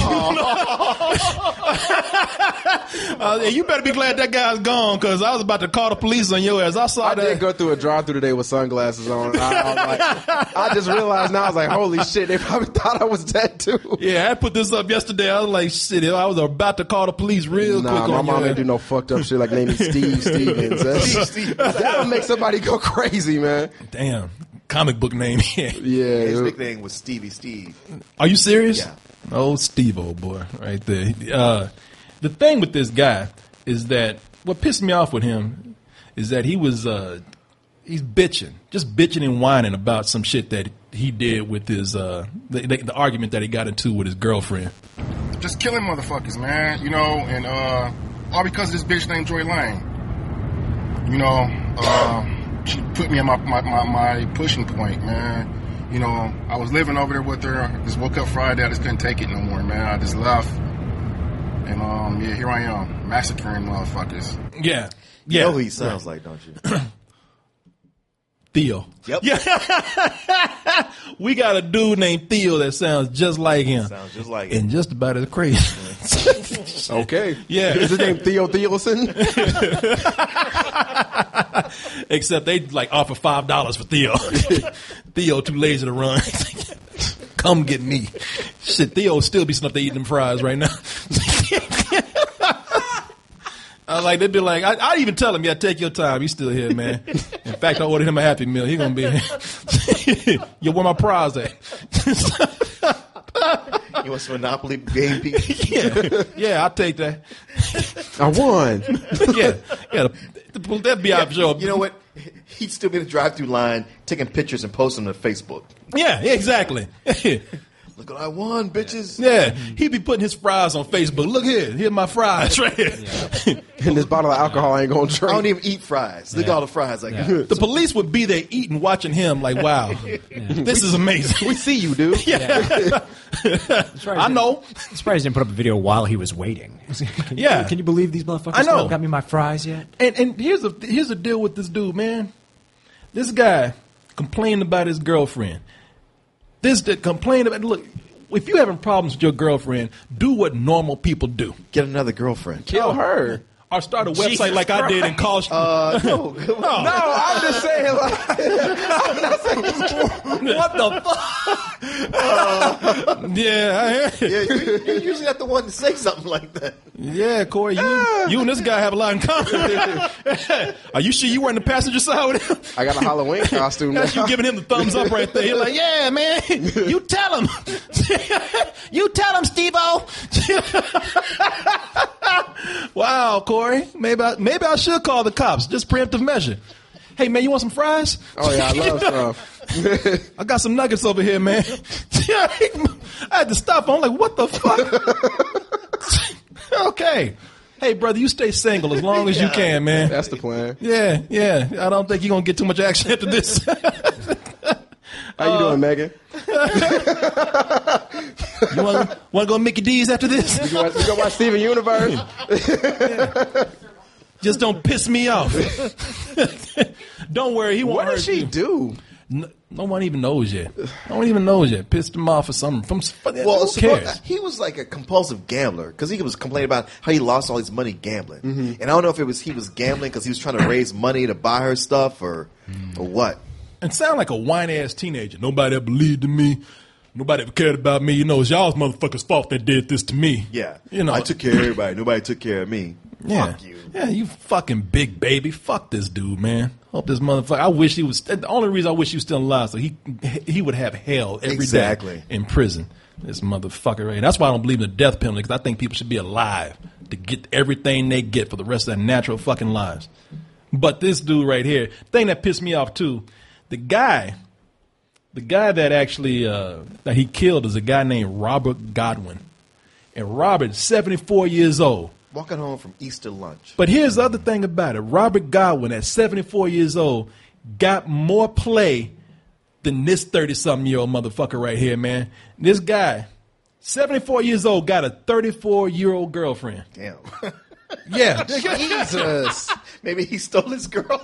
You better be glad that guy's gone, because I was about to call the police on your ass. I did go through a drive-thru today with sunglasses on. I just realized now, I was like, holy shit, they probably thought I was dead too. Yeah, I put this up yesterday. I was like, shit, I was about to call the police real quick on my mom ain't do no fucked up shit like naming Steve Stevens. That'll make somebody go crazy, man. Damn. Comic book name. Yeah. His nickname was Stevie Steve. Are you serious? Yeah. Oh, Steve, old boy, right there. The thing with this guy is that what pissed me off with him is that he's bitching, just bitching and whining about some shit that he did with his the argument that he got into with his girlfriend. Just killing motherfuckers, man. And all because of this bitch named Joy Lane. She put me in my pushing point, man. I was living over there with her. Just woke up Friday. I just couldn't take it no more, man. I just left. And, here I am, massacring motherfuckers. Yeah. You know who he sounds like, don't you? Theo. Yep. Yeah. We got a dude named Theo that sounds just like him. Sounds just like him. And just about as crazy. Okay. Yeah. Is his name Theo Theelson? Except they offer $5 for Theo. Theo too lazy to run. Come get me. Shit, Theo still be sitting up there eating them fries right now. They'd be like, I'd even tell him, take your time. He's still here, man. In fact, I ordered him a Happy Meal. He's going to be here. Yo, where my prize at? You want some Monopoly game piece? Yeah, I'll take that. I won. Yeah. That'd be our job. You know what? He'd still be in the drive-thru line taking pictures and posting them to Facebook. Yeah, exactly. Look what I won, bitches. Yeah, he'd be putting his fries on Facebook. Look here, here's my fries right here. Yeah. And this bottle of alcohol I ain't gonna drink. I don't even eat fries. Look at all the fries. The police would be there eating, watching him like, wow, this is amazing. We see you, dude. Yeah. I know. I'm surprised he didn't put up a video while he was waiting. Can you believe these motherfuckers haven't got me my fries yet? And here's the deal with this dude, man. This guy complained about his girlfriend. Look, if you're having problems with your girlfriend, do what normal people do. Get another girlfriend. Kill her. Or start a website like I did and call. No, I'm just saying. Like, I'm not saying. What the fuck? Yeah, you're usually not the one to say something like that. Yeah, Corey, you and this guy have a lot in common. Are you sure you were in the passenger side with him? I got a Halloween costume. That's you giving him the thumbs up right there. You're like, yeah, man. You tell him. You tell him, Steve-O. Wow, Corey. Maybe I should call the cops. Just preemptive measure. Hey, man, you want some fries? Oh, yeah, I love stuff. I got some nuggets over here, man. I had to stop. I'm like, what the fuck? Okay. Hey, brother, you stay single as long as you can, man. That's the plan. Yeah. I don't think you're going to get too much action after this. How you doing, Megan? You want to go Mickey D's after this? You go watch Steven Universe? Just don't piss me off. Don't worry, he won't hurt you. What did she do? No one even knows yet. No one even knows yet. Pissed him off for something. Who cares? He was like a compulsive gambler because he was complaining about how he lost all his money gambling. Mm-hmm. And I don't know if he was gambling because he was trying to raise money to buy her stuff or what. And sound like a whiny-ass teenager. Nobody ever believed in me. Nobody ever cared about me. You know, it's y'all's motherfuckers' fault that did this to me. Yeah. You know, I took care of everybody. Nobody took care of me. Yeah. Fuck you. Yeah, you fucking big baby. Fuck this dude, man. Hope this motherfucker. I wish he was. The only reason I wish he was still alive so he would have hell every day in prison. This motherfucker, right? That's why I don't believe in the death penalty because I think people should be alive to get everything they get for the rest of their natural fucking lives. But this dude right here, thing that pissed me off too, the guy that actually that he killed is a guy named Robert Godwin, and Robert's 74 years old. Walking home from Easter lunch. But here's the other thing about it. Robert Godwin, at 74 years old, got more play than this 30-something-year-old motherfucker right here, man. This guy, 74 years old, got a 34-year-old girlfriend. Damn. Yeah. Jesus. Maybe he stole his girl.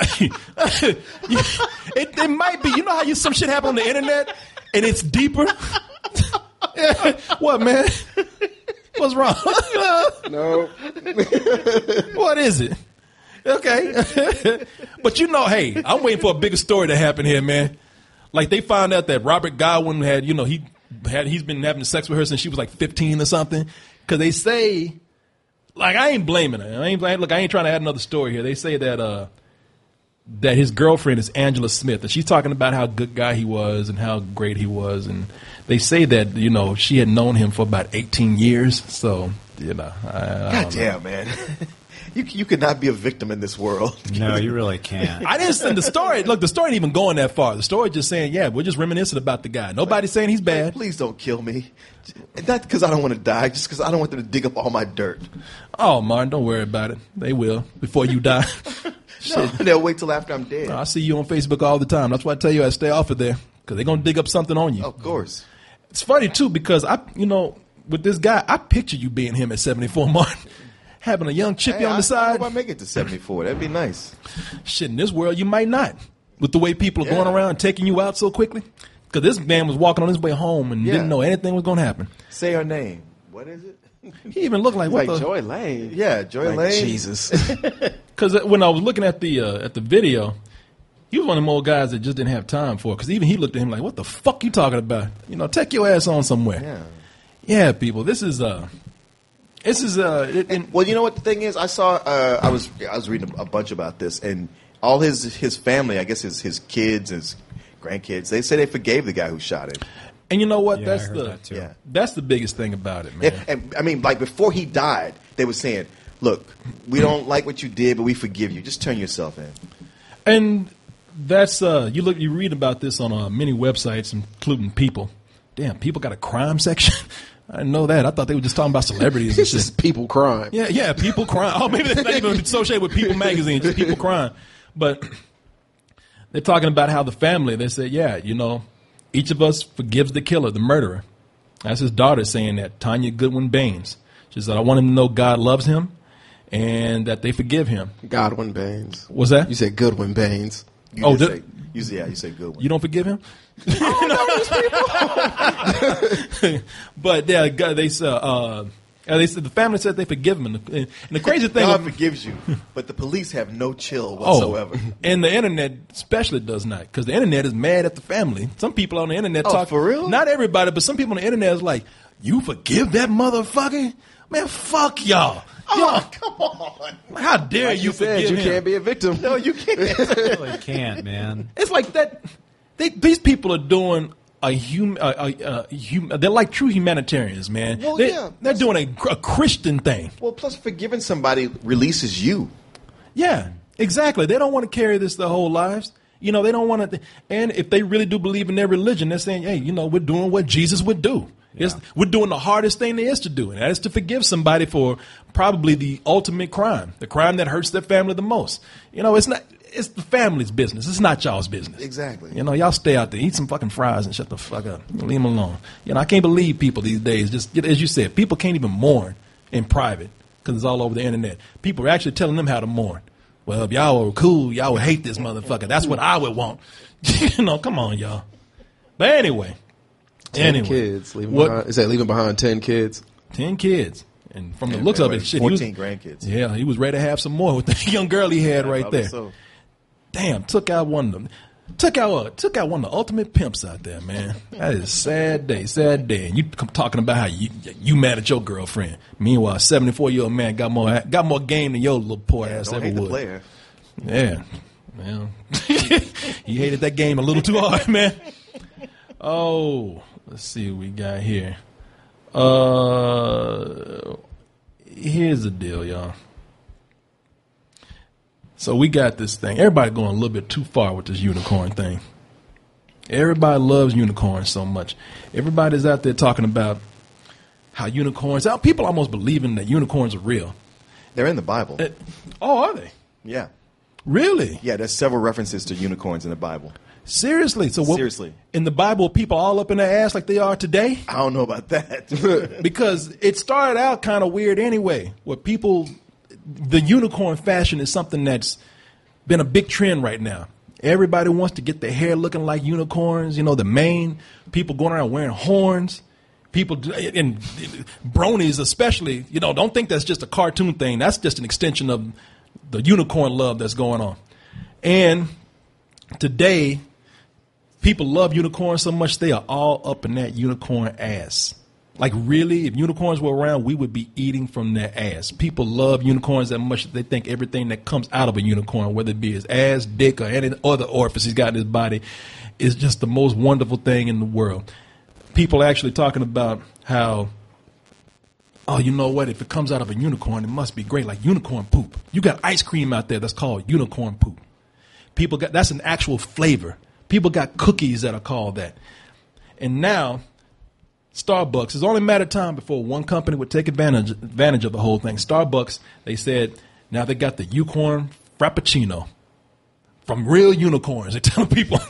It might be. You know how some shit happen on the internet and it's deeper? What, man? What's wrong? No. What is it? Okay. But you know, hey, I'm waiting for a bigger story to happen here, man. Like they found out that Robert Godwin had, you know, he's been having sex with her since she was like 15 or something. Because they say, like, I ain't blaming her. I ain't trying to add another story here. They say that that his girlfriend is Angela Smith, and she's talking about how good guy he was and how great he was, and they say that, you know, she had known him for about 18 years. So, you know, God damn, man. You could not be a victim in this world. No, you really can't. I didn't send the story. Look, the story ain't even going that far. The story just saying, yeah, we're just reminiscing about the guy. Nobody's saying he's bad. Please don't kill me. Not because I don't want to die, just because I don't want them to dig up all my dirt. Oh, Martin, don't worry about it. They will before you die. No, they'll wait till after I'm dead. I see you on Facebook all the time. That's why I tell you I stay off of there because they're going to dig up something on you. Of course. It's funny, too, because, with this guy, I picture you being him at 74, Martin. Having a young chippy on the side. I hope I make it to 74. That'd be nice. Shit, in this world, you might not. With the way people are going around and taking you out so quickly. Because this man was walking on his way home and didn't know anything was going to happen. Say her name. What is it? He even looked like Joy Lane. Yeah, Joy Lane. Jesus. Because when I was looking at the video, he was one of them old guys that just didn't have time for it. Because even he looked at him like, what the fuck you talking about? You know, take your ass on somewhere. Yeah, people, this is... well, you know what the thing is? I saw I was reading a bunch about this, and all his family, I guess his kids, his grandkids, they say they forgave the guy who shot him. And you know what? Yeah, that's the biggest thing about it, man. And I mean, like before he died, they were saying, "Look, we don't like what you did, but we forgive you. Just turn yourself in." And that's you read about this on many websites, including People. Damn, People got a crime section. I didn't know that. I thought they were just talking about celebrities and shit. Just people crime. Yeah, People crime. Oh, maybe they're not even associated with People magazine, just People crime. But they're talking about how the family, they said, yeah, you know, each of us forgives the killer, the murderer. That's his daughter saying that, Tanya Goodwin Baines. She said, I want him to know God loves him and that they forgive him. Godwin Baines. What's that? You said Goodwin Baines. You say good one. You don't forgive him? But yeah, they said, And they said the family said they forgive him. And the crazy thing, God forgives you, but the police have no chill whatsoever. And the internet especially does not, because the internet is mad at the family. Some people on the internet talk for real. Not everybody, but some people on the internet is like, "You forgive that motherfucker? Man, fuck y'all." Oh, come on! How dare you forgive him? You can't be a victim. No, you can't. You can't, man. It's like that. These people are doing they're like true humanitarians, man. Well, they're doing a Christian thing. Well, plus forgiving somebody releases you. Yeah, exactly. They don't want to carry this their whole lives. They don't want to. And if they really do believe in their religion, they're saying, hey, we're doing what Jesus would do. Yeah. We're doing the hardest thing there is to do, and that is to forgive somebody for probably the ultimate crime, the crime that hurts their family the most. It's the family's business. It's not y'all's business. Exactly. Y'all stay out there, eat some fucking fries and shut the fuck up. Leave them alone. I can't believe people these days, just as you said, people can't even mourn in private because it's all over the internet. People are actually telling them how to mourn. Well, if y'all were cool, y'all would hate this motherfucker. That's what I would want. Come on, y'all. But anyway. 10 kids. Leaving behind 10 kids? 10 kids. And from the looks of it, 14 grandkids. Yeah, he was ready to have some more with the young girl he had right there. So. Damn, took out one of them. Took out one of the ultimate pimps out there, man. That is a sad day. And you talking about how you mad at your girlfriend. Meanwhile, a 74-year-old man got more game than your little poor ass ever would. Player. Yeah. Well, he hated that game a little too hard, man. Oh, let's see what we got here. Here's the deal, y'all. So we got this thing. Everybody going a little bit too far with this unicorn thing. Everybody loves unicorns so much. Everybody's out there talking about how unicorns. People almost believing that unicorns are real. They're in the Bible. Are they? Yeah. Really? Yeah, there's several references to unicorns in the Bible. Seriously? Seriously. In the Bible, people all up in their ass like they are today? I don't know about that. Because it started out kind of weird anyway, where the unicorn fashion is something that's been a big trend right now. Everybody wants to get their hair looking like unicorns. The mane, people going around wearing horns. People, and bronies especially, don't think that's just a cartoon thing. That's just an extension of the unicorn love that's going on. And today, people love unicorns so much they are all up in that unicorn ass. Like really, if unicorns were around, we would be eating from their ass. People love unicorns that much that they think everything that comes out of a unicorn, whether it be his ass, dick, or any other orifice he's got in his body, is just the most wonderful thing in the world. People are actually talking about how, oh, you know what? If it comes out of a unicorn, it must be great, like unicorn poop. You got ice cream out there that's called unicorn poop. That's an actual flavor. People got cookies that are called that. And now, Starbucks, it's only a matter of time before one company would take advantage of the whole thing. Starbucks, they said, now they got the unicorn frappuccino from real unicorns. They're telling people.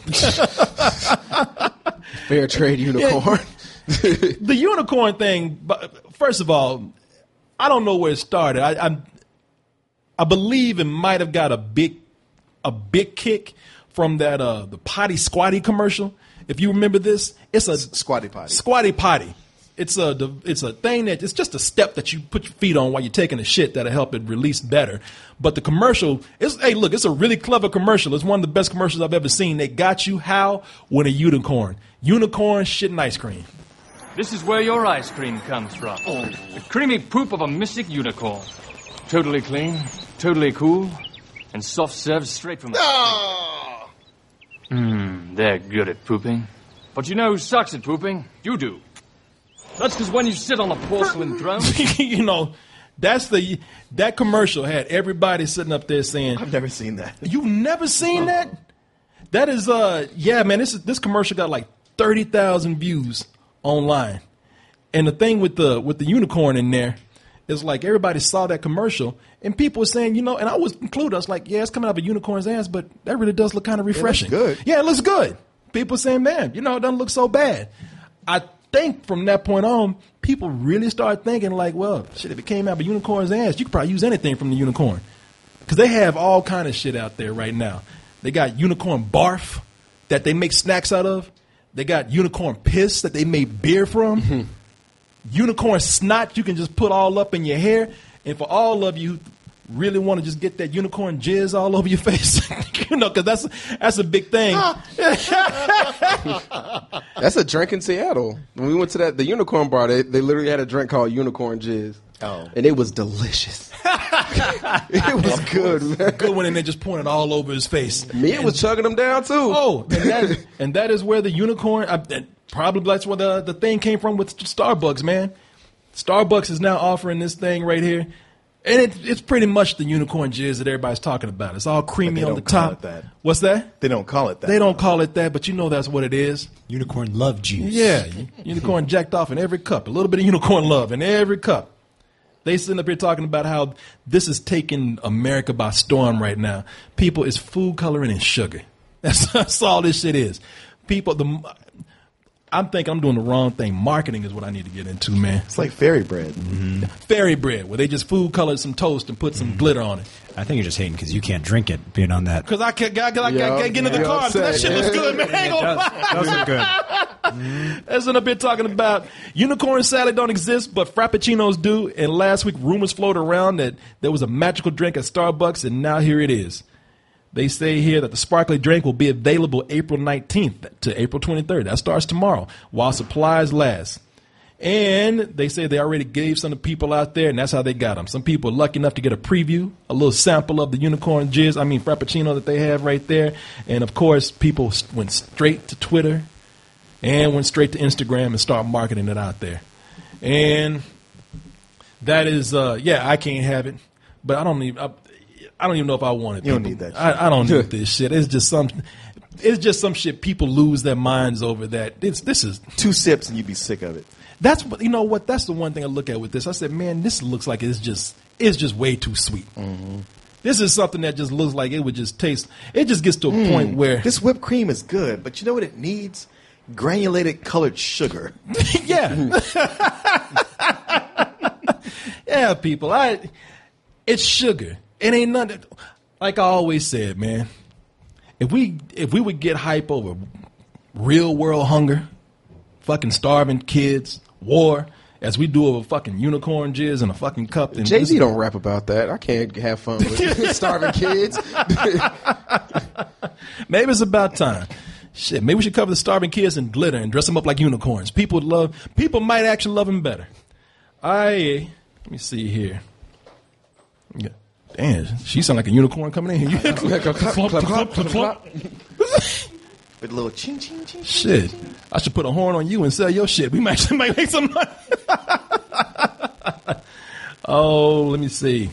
Fair trade unicorn. Yeah, the unicorn thing, first of all, I don't know where it started. I believe it might have got a big kick from that the Potty Squatty commercial. If you remember this, it's a Squatty Potty. Squatty Potty. It's a thing that it's just a step that you put your feet on while you're taking a shit that'll help it release better. But the commercial it's a really clever commercial. It's one of the best commercials I've ever seen. They got you how when a unicorn shitting ice cream. This is where your ice cream comes from. The creamy poop of a mystic unicorn. Totally clean, totally cool, and soft served straight from the they're good at pooping. But you know who sucks at pooping? You do. That's because when you sit on a porcelain throne... that commercial had everybody sitting up there saying... I've never seen that. You've never seen that? That is, man, this commercial got like 30,000 views online. And the thing with the unicorn in there is like everybody saw that commercial and people were saying, and I was included. I was like, yeah, it's coming out of a unicorn's ass, but that really does look kind of refreshing. It looks good. Yeah, it looks good. People saying, man, it doesn't look so bad. I think from that point on, people really start thinking like, well, shit, if it came out of a unicorn's ass, you could probably use anything from the unicorn. Because they have all kind of shit out there right now. They got unicorn barf that they make snacks out of. They got unicorn piss that they make beer from. unicorn snot you can just put all up in your hair. And for all of you who really want to just get that unicorn jizz all over your face, because that's a big thing. That's a drink in Seattle. When we went to the unicorn bar, they literally had a drink called unicorn jizz. Oh. And it was delicious. It was good, man. Good one, and they just pouring it all over his face. Mia was chugging them down, too. Oh, and that is where the unicorn, probably that's where the thing came from with Starbucks, man. Starbucks is now offering this thing right here. And it's pretty much the unicorn jizz that everybody's talking about. It's all creamy on the top. That. What's that? They don't call it that. They don't call it that, but you know that's what it is. Unicorn love juice. Yeah, unicorn jacked off in every cup. A little bit of unicorn love in every cup. They sitting up here talking about how this is taking America by storm right now. People, it's food coloring and sugar. That's all this shit is. People, I'm thinking I'm doing the wrong thing. Marketing is what I need to get into, man. It's like fairy bread. Mm-hmm. Fairy bread, where they just food colored some toast and put some glitter on it. I think you're just hating because you can't drink it being on that. Because I can't get into the car. That shit looks good, man. Hang on. Does look good. That's what I've been talking about. Unicorn salad don't exist, but Frappuccinos do. And last week, rumors floated around that there was a magical drink at Starbucks, and now here it is. They say here that the sparkly drink will be available April 19th to April 23rd. That starts tomorrow while supplies last. And they say they already gave some of the people out there, and that's how they got them. Some people are lucky enough to get a preview, a little sample of the unicorn Frappuccino that they have right there. And, of course, people went straight to Twitter and went straight to Instagram and started marketing it out there. And that is, I can't have it, but I don't even know if I want it. You don't need that shit. I don't need this shit. It's just some shit people lose their minds over that. This is 2 sips and you'd be sick of it. That's that's the one thing I look at with this. I said, man, this looks like it's just way too sweet. Mm-hmm. This is something that just looks like it would just taste. It just gets to a point where this whipped cream is good, but you know what it needs? Granulated colored sugar. Yeah. Yeah, people. It's sugar. It ain't nothing. Like I always said, man. If we would get hype over real world hunger, fucking starving kids, war, as we do over fucking unicorn jizz in a fucking cup. Jay-Z don't rap about that. I can't have fun with starving kids. Maybe it's about time. Shit, maybe we should cover the starving kids in glitter and dress them up like unicorns. People might actually love them better. Let me see here. Yeah. Damn, she sound like a unicorn coming in here. With a little ching, ching, ching. Shit. I should put a horn on you and sell your shit. We might make some money. Oh, let me see.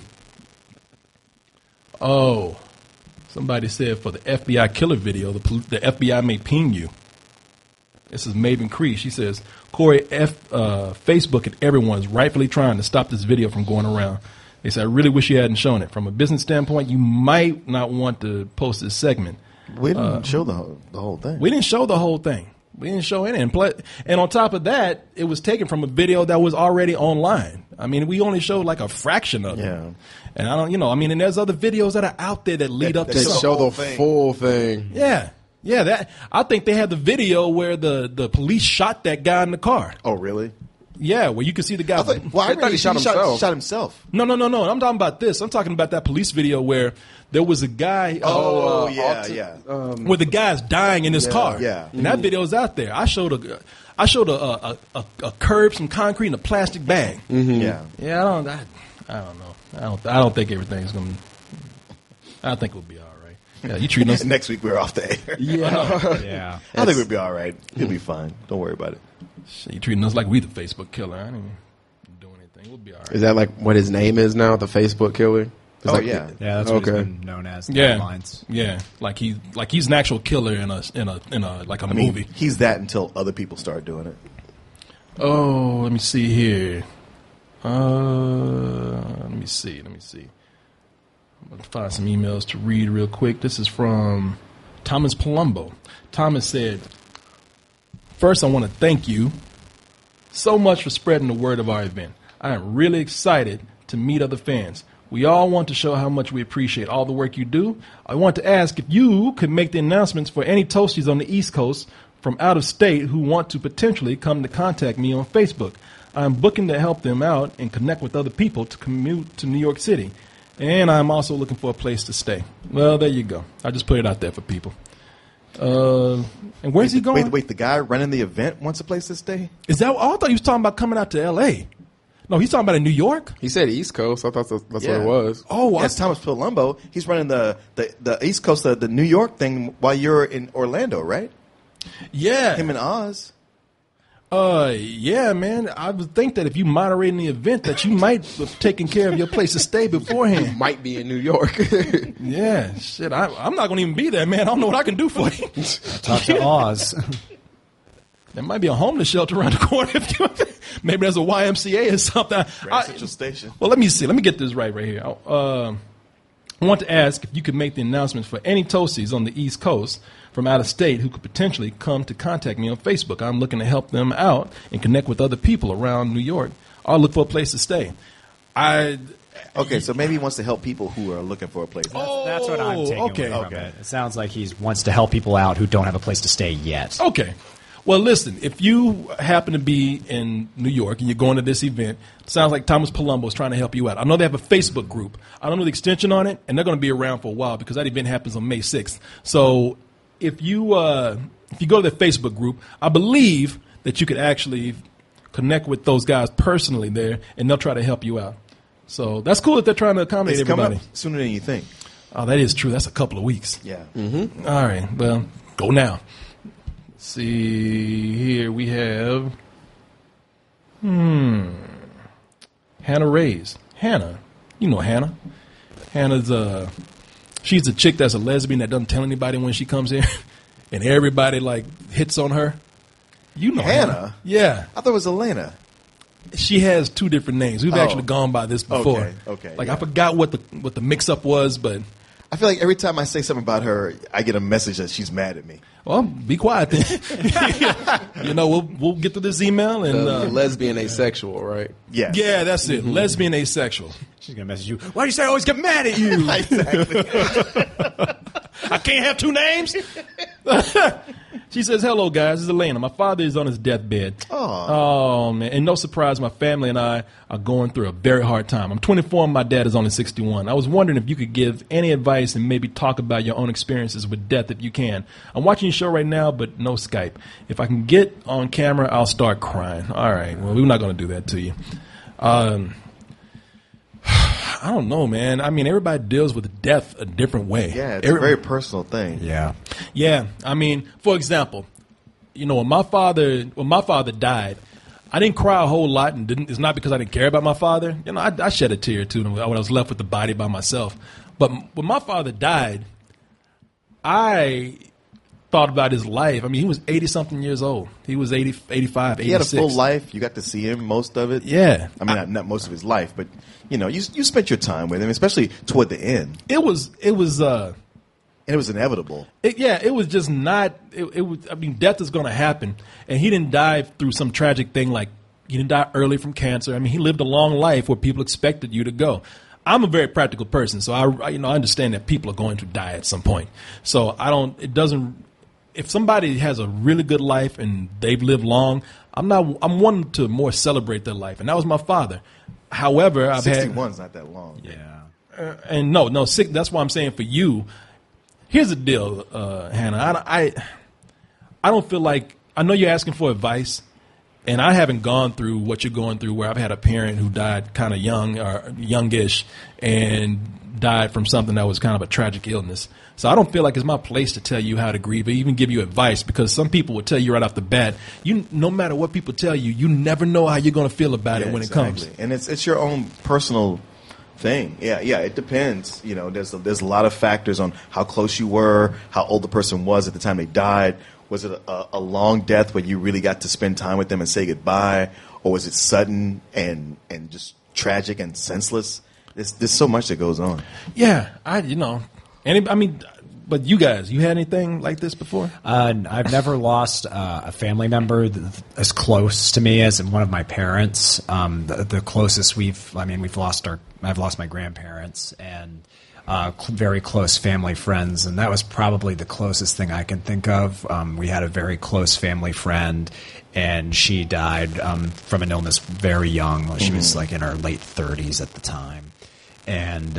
Oh, somebody said for the FBI killer video, the FBI may ping you. This is Maven Cree. She says, Corey, Facebook and everyone is rightfully trying to stop this video from going around. They said, I really wish you hadn't shown it. From a business standpoint, you might not want to post this segment. We didn't show the whole thing. We didn't show the whole thing. We didn't show any. And on top of that, it was taken from a video that was already online. I mean, we only showed like a fraction of it. Yeah. And and there's other videos that are out there that lead up to show the full thing. Yeah. Yeah, I think they had the video where the police shot that guy in the car. Oh, really? Yeah, where you can see the guy. I thought he shot himself. No. I'm talking about this. I'm talking about that police video where there was a guy. Where the guy's dying in his car. Yeah, and that video's out there. I showed a curb, some concrete, and a plastic bag. Mm-hmm. Yeah. I don't know. I don't think everything's gonna. I think we'll be all right. Yeah, you treating us next week. We're off the air. Yeah. I think we'll be all right. It'll be fine. Don't worry about it. You treating us like we the Facebook killer. I didn't do anything. We'll be all right. Is that like what his name is now? The Facebook killer? Yeah. Yeah, that's what he's been known as. Headlines. Yeah. Like he's an actual killer in a like a movie. He's that until other people start doing it. Oh, let me see here. Let me see. I'm going to find some emails to read real quick. This is from Thomas Palumbo. Thomas said, first, I want to thank you so much for spreading the word of our event. I am really excited to meet other fans. We all want to show how much we appreciate all the work you do. I want to ask if you could make the announcements for any Toasties on the East Coast from out of state who want to potentially come to contact me on Facebook. I'm booking to help them out and connect with other people to commute to New York City. And I'm also looking for a place to stay. Well, there you go. I just put it out there for people. And where's he going? Wait, the guy running the event wants a place to stay? Is that? I thought he was talking about coming out to L.A. No, he's talking about in New York? He said East Coast. I thought that's what it was. Oh, it's Thomas Palumbo. He's running the East Coast, the New York thing while you're in Orlando, right? Yeah. Him and Oz. Yeah, man. I would think that if you moderating the event, that you might have taken care of your place to stay beforehand. You might be in New York. Yeah, shit. I'm not going to even be there, man. I don't know what I can do for you. Talk to Oz. There might be a homeless shelter around the corner. Maybe there's a YMCA or something. Central Station. Well, let me see. Let me get this right here. I want to ask if you could make the announcements for any Toasties on the East Coast from out of state who could potentially come to contact me on Facebook. I'm looking to help them out and connect with other people around New York. I'll look for a place to stay. Okay, so maybe he wants to help people who are looking for a place. That's what I'm taking away from it. It sounds like he wants to help people out who don't have a place to stay yet. Okay. Well, listen, if you happen to be in New York and you're going to this event, it sounds like Thomas Palumbo is trying to help you out. I know they have a Facebook group. I don't know the extension on it, and they're going to be around for a while because that event happens on May 6th. So if you go to the Facebook group, I believe that you could actually connect with those guys personally there, and they'll try to help you out. So that's cool that they're trying to accommodate everybody. Coming up sooner than you think. Oh, that is true. That's a couple of weeks. Yeah. Mm-hmm. All right. Well, go now. See, here we have Hannah Reyes. Hannah. You know Hannah. Hannah's she's a chick that's a lesbian that doesn't tell anybody when she comes here. And everybody like hits on her. You know Hannah? Yeah. I thought it was Elena. She has two different names. We've actually gone by this before. Okay. Like I forgot what the mix up was, but I feel like every time I say something about her, I get a message that she's mad at me. Well, be quiet then. You know, we'll get to this email and lesbian asexual, right? Yeah. Yeah, that's it. Mm-hmm. Lesbian asexual. She's gonna message you. Why do you say I always get mad at you? Exactly. I can't have two names. She says, "Hello, guys. This is Elena. My father is on his deathbed. Oh, man. And no surprise, my family and I are going through a very hard time. I'm 24 and my dad is only 61. I was wondering if you could give any advice and maybe talk about your own experiences with death if you can. I'm watching your show right now, but no Skype. If I can get on camera, I'll start crying." All right. Well, we're not going to do that to you. I don't know, man. I mean, everybody deals with death a different way. Yeah, it's a very personal thing. Yeah. Yeah. I mean, for example, you know, when my father died, I didn't cry a whole lot, and it's not because I didn't care about my father. You know, I shed a tear too when I was left with the body by myself. But when my father died, I thought about his life. I mean, he was 80-something years old. He was 80, 85, 86. He had a full life. You got to see him most of it. Yeah. I mean, not most of his life, but, you know, you spent your time with him, especially toward the end. It was and it was inevitable. It was just not. It was. I mean, death is going to happen, and he didn't die through some tragic thing like he didn't die early from cancer. I mean, he lived a long life where people expected you to go. I'm a very practical person, so I understand that people are going to die at some point. So I don't. It doesn't. If somebody has a really good life and they've lived long, I'm one to more celebrate their life, and that was my father. However, I've 61's not that long. Yeah, and no, that's why I'm saying for you. Here's the deal, Hannah. I don't feel like I know you're asking for advice, and I haven't gone through what you're going through, where I've had a parent who died kind of young or youngish, and died from something that was kind of a tragic illness. So I don't feel like it's my place to tell you how to grieve or even give you advice, because some people will tell you right off the bat, no matter what people tell you, you never know how you're going to feel about it when it comes. And it's your own personal thing. Yeah, it depends. You know, there's a lot of factors on how close you were, how old the person was at the time they died. Was it a long death where you really got to spend time with them and say goodbye, or was it sudden and just tragic and senseless? There's so much that goes on. Yeah, but you guys, you had anything like this before? I've never lost a family member as close to me as one of my parents. The closest we've lost I've lost my grandparents and very close family friends, and that was probably the closest thing I can think of. We had a very close family friend, and she died from an illness very young. She was like in her late 30s at the time, and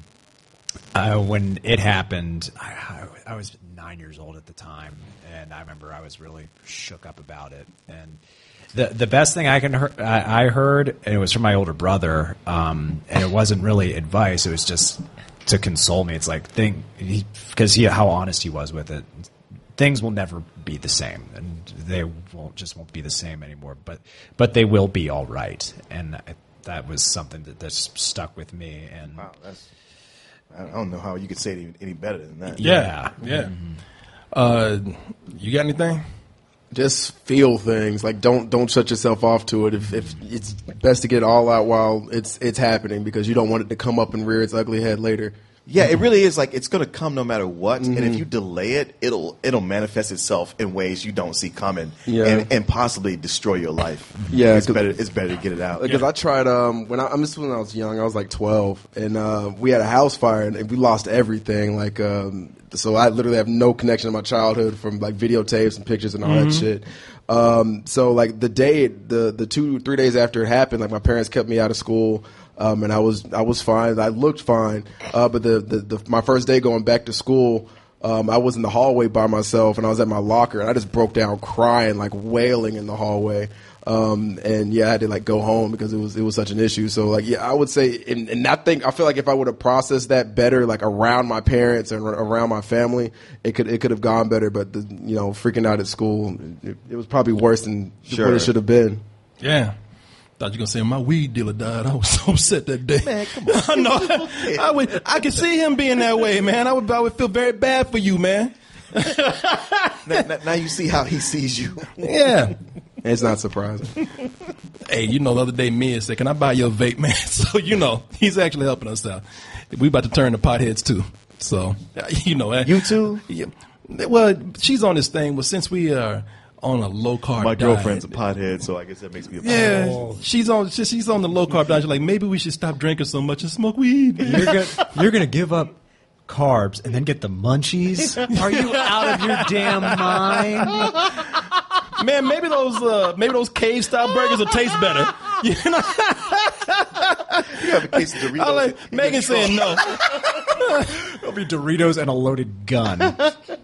when it happened, I was 9 years old at the time, and I remember I was really shook up about it. And the best thing I heard, and it was from my older brother, and it wasn't really advice. It was just to console me. It's like because how honest he was with it. Things will never be the same, and they won't be the same anymore. But they will be all right, and that was something that stuck with me. And wow, I don't know how you could say it any better than that. Yeah. Mm-hmm. You got anything? Just feel things. Like don't shut yourself off to it. If it's best to get it all out while it's happening, because you don't want it to come up and rear its ugly head later. Yeah, it really is like it's going to come no matter what, and if you delay it, it'll manifest itself in ways you don't see coming, and possibly destroy your life. Yeah, it's better to get it out. Because I tried when I was young. I was like 12, and we had a house fire, and we lost everything. Like so, I literally have no connection to my childhood from like videotapes and pictures and all that shit. So like the 2-3 days after it happened, like my parents kept me out of school. And I was fine. I looked fine. But my first day going back to school, I was in the hallway by myself, and I was at my locker, and I just broke down crying, like wailing in the hallway. I had to like go home because it was such an issue. So like, I would say, and I feel like if I would have processed that better, like around my parents and around my family, it could have gone better. But freaking out at school, it was probably worse than what it should have been. Yeah. Thought you were going to say my weed dealer died. I was so upset that day. Man, come on. No, I could see him being that way, man. I would feel very bad for you, man. Now you see how he sees you. Yeah. It's not surprising. Hey, the other day Mia said, "Can I buy your vape, man?" So he's actually helping us out. We about to turn to potheads too. So You too? Yeah. Well, she's on this thing. Well, since we are on a low carb My diet. girlfriend's a pothead, so I guess that makes me a pothead. Yeah, she's on the low carb diet. She's like, maybe we should stop drinking so much and smoke weed. You're gonna give up carbs and then get the munchies? Are you out of your damn mind? Man, maybe those cave style burgers will taste better. You have a case of Doritos. I like Megan saying no. There'll be Doritos and a loaded gun.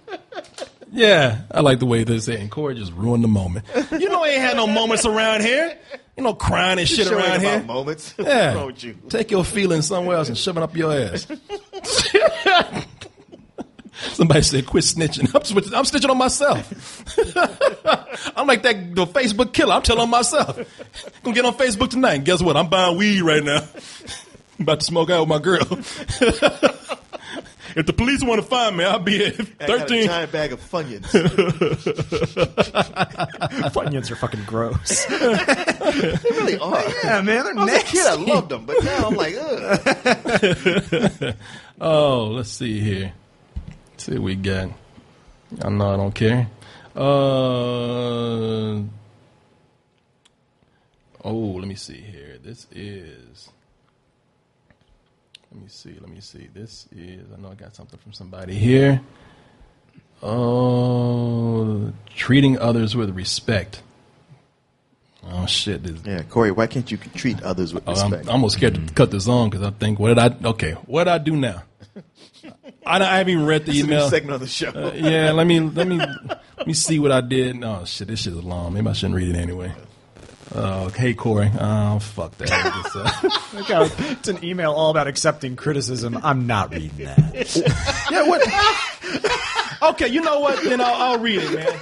Yeah, I like the way they're saying Corey just ruined the moment. He ain't had no moments around here. Crying and shit around here. Moments. Yeah, What's wrong with you? Take your feelings somewhere else and shove it up your ass. Somebody said, "Quit snitching." I'm snitching on myself. I'm like the Facebook killer. I'm telling on myself. Gonna get on Facebook tonight. And guess what? I'm buying weed right now. I'm about to smoke out with my girl. If the police want to find me, I'll be at 13. I got a giant bag of Funyuns. Funyuns are fucking gross. They really are. Yeah, man, they're nasty. As a kid, I loved them, but now I'm like, ugh. Oh, let's see here. Let's see what we got. I know I don't care. Let me see here. This is... Let me see. This is... I know I got something from somebody here. Treating others with respect. Oh, shit. Yeah, Corey, why can't you treat others with respect? I'm almost scared to cut this on because I think, what did I do now? I haven't even read the email. This is a new segment of the show. Yeah, let me see what I did. Oh, shit, this shit is long. Maybe I shouldn't read it anyway. Hey, Corey. Oh, fuck that. It's an email all about accepting criticism. I'm not reading that. Yeah, what? Okay, you know what? Then I'll read it, man.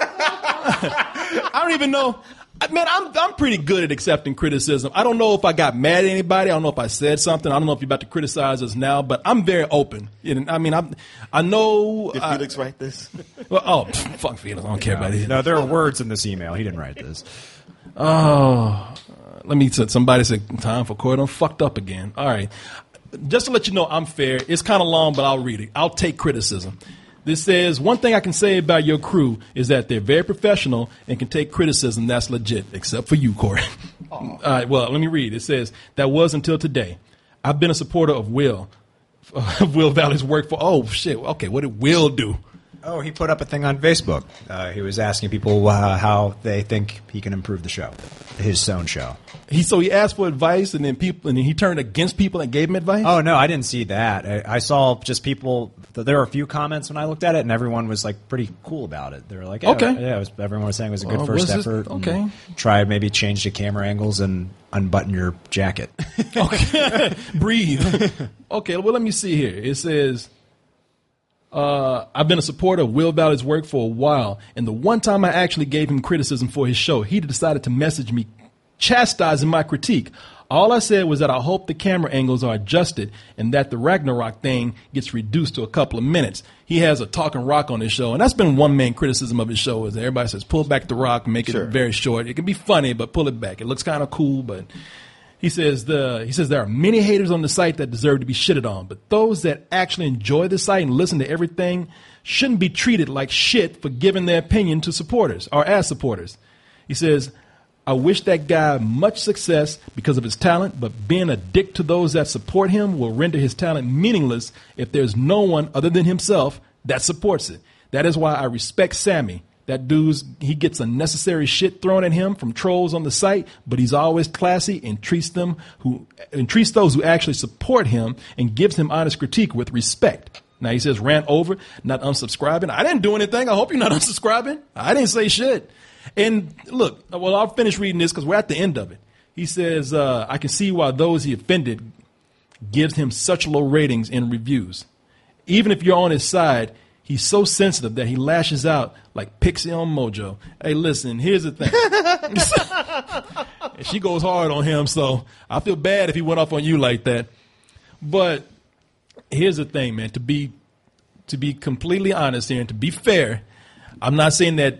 I don't even know. Man, I'm pretty good at accepting criticism. I don't know if I got mad at anybody. I don't know if I said something. I don't know if you're about to criticize us now, but I'm very open. I mean, I know. Did Felix write this? Well, fuck Felix. I don't care about it. No, there are words in this email. He didn't write this. Oh, somebody said, time for Corey. I'm fucked up again. All right. Just to let you know, I'm fair. It's kind of long, but I'll read it. I'll take criticism. This says, one thing I can say about your crew is that they're very professional and can take criticism that's legit, except for you, Corey. All right, well, let me read. It says, that was until today. I've been a supporter of Will Valley's work for. Oh shit! Okay, what did Will do? Oh, he put up a thing on Facebook. He was asking people how they think he can improve the show, his own show. He asked for advice, and then he turned against people and gave him advice. Oh no, I didn't see that. I saw just people. There were a few comments when I looked at it, and everyone was like pretty cool about it. They were like, okay, everyone was saying it was a good first effort. Okay, try maybe change the camera angles and unbutton your jacket. Okay, breathe. Okay, well let me see here. It says. I've been a supporter of Will Valley's work for a while, and the one time I actually gave him criticism for his show, he decided to message me chastising my critique. All I said was that I hope the camera angles are adjusted and that the Ragnarok thing gets reduced to a couple of minutes. He has a talking rock on his show, and that's been one main criticism of his show is that everybody says pull back the rock, make it very short. It can be funny, but pull it back. It looks kind of cool, but... He says there are many haters on the site that deserve to be shitted on, but those that actually enjoy the site and listen to everything shouldn't be treated like shit for giving their opinion to supporters or as supporters. He says, I wish that guy much success because of his talent, but being a dick to those that support him will render his talent meaningless if there's no one other than himself that supports it. That is why I respect Sammy. That he gets unnecessary shit thrown at him from trolls on the site, but he's always classy and treats those who actually support him and gives him honest critique with respect. Now he says, rant over, not unsubscribing. I didn't do anything. I hope you're not unsubscribing. I didn't say shit. And look, well, I'll finish reading this because we're at the end of it. He says, I can see why those he offended gives him such low ratings in reviews. Even if you're on his side, he's so sensitive that he lashes out like Pixie on Mojo. Hey, listen, here's the thing. She goes hard on him, so I feel bad if he went off on you like that. But here's the thing, man. To be completely honest here and to be fair, I'm not saying that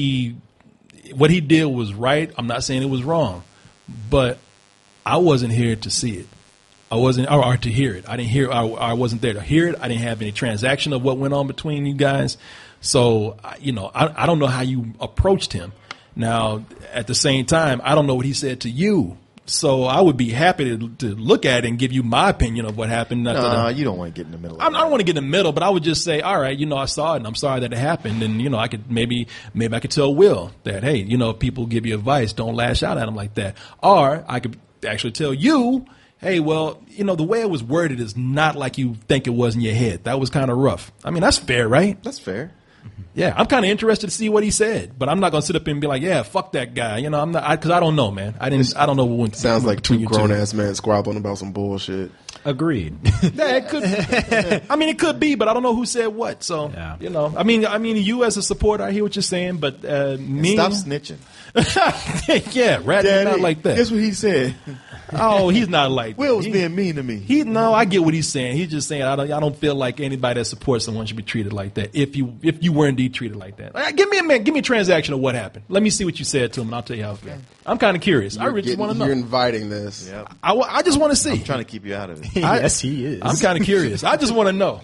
what he did was right. I'm not saying it was wrong. But I wasn't here to see it. Or to hear it. I wasn't there to hear it. I didn't have any transaction of what went on between you guys. So, I don't know how you approached him. Now, at the same time, I don't know what he said to you. So I would be happy to look at it and give you my opinion of what happened. You don't want to get in the middle. I don't want to get in the middle, but I would just say, all right, I saw it and I'm sorry that it happened. And, I could maybe I could tell Will that, hey, if people give you advice, don't lash out at them like that. Or I could actually tell you, hey, well, the way it was worded is not like you think it was in your head. That was kind of rough. I mean, that's fair, right? That's fair. Yeah, I'm kind of interested to see what he said, but I'm not going to sit up and be like, yeah, fuck that guy. I'm not, because I don't know, man. I don't know what went. Sounds like two grown-ass men squabbling about some bullshit. Agreed. Yeah, it could. It could be, but I don't know who said what. So, you as a supporter, I hear what you're saying, but me. Stop snitching. Yeah, ratting out like that. Guess what he said? Oh, he's not like that. Will was being mean to me. I get what he's saying. He's just saying I don't feel like anybody that supports someone should be treated like that. If you were indeed treated like that, give me a transaction of what happened. Let me see what you said to him, and I'll tell you how it feels. I'm kind of curious. I really just want to know. You're inviting this. Yep. I just want to see. I'm trying to keep you out of it. Yes, he is. I'm kind of curious. I just want to know.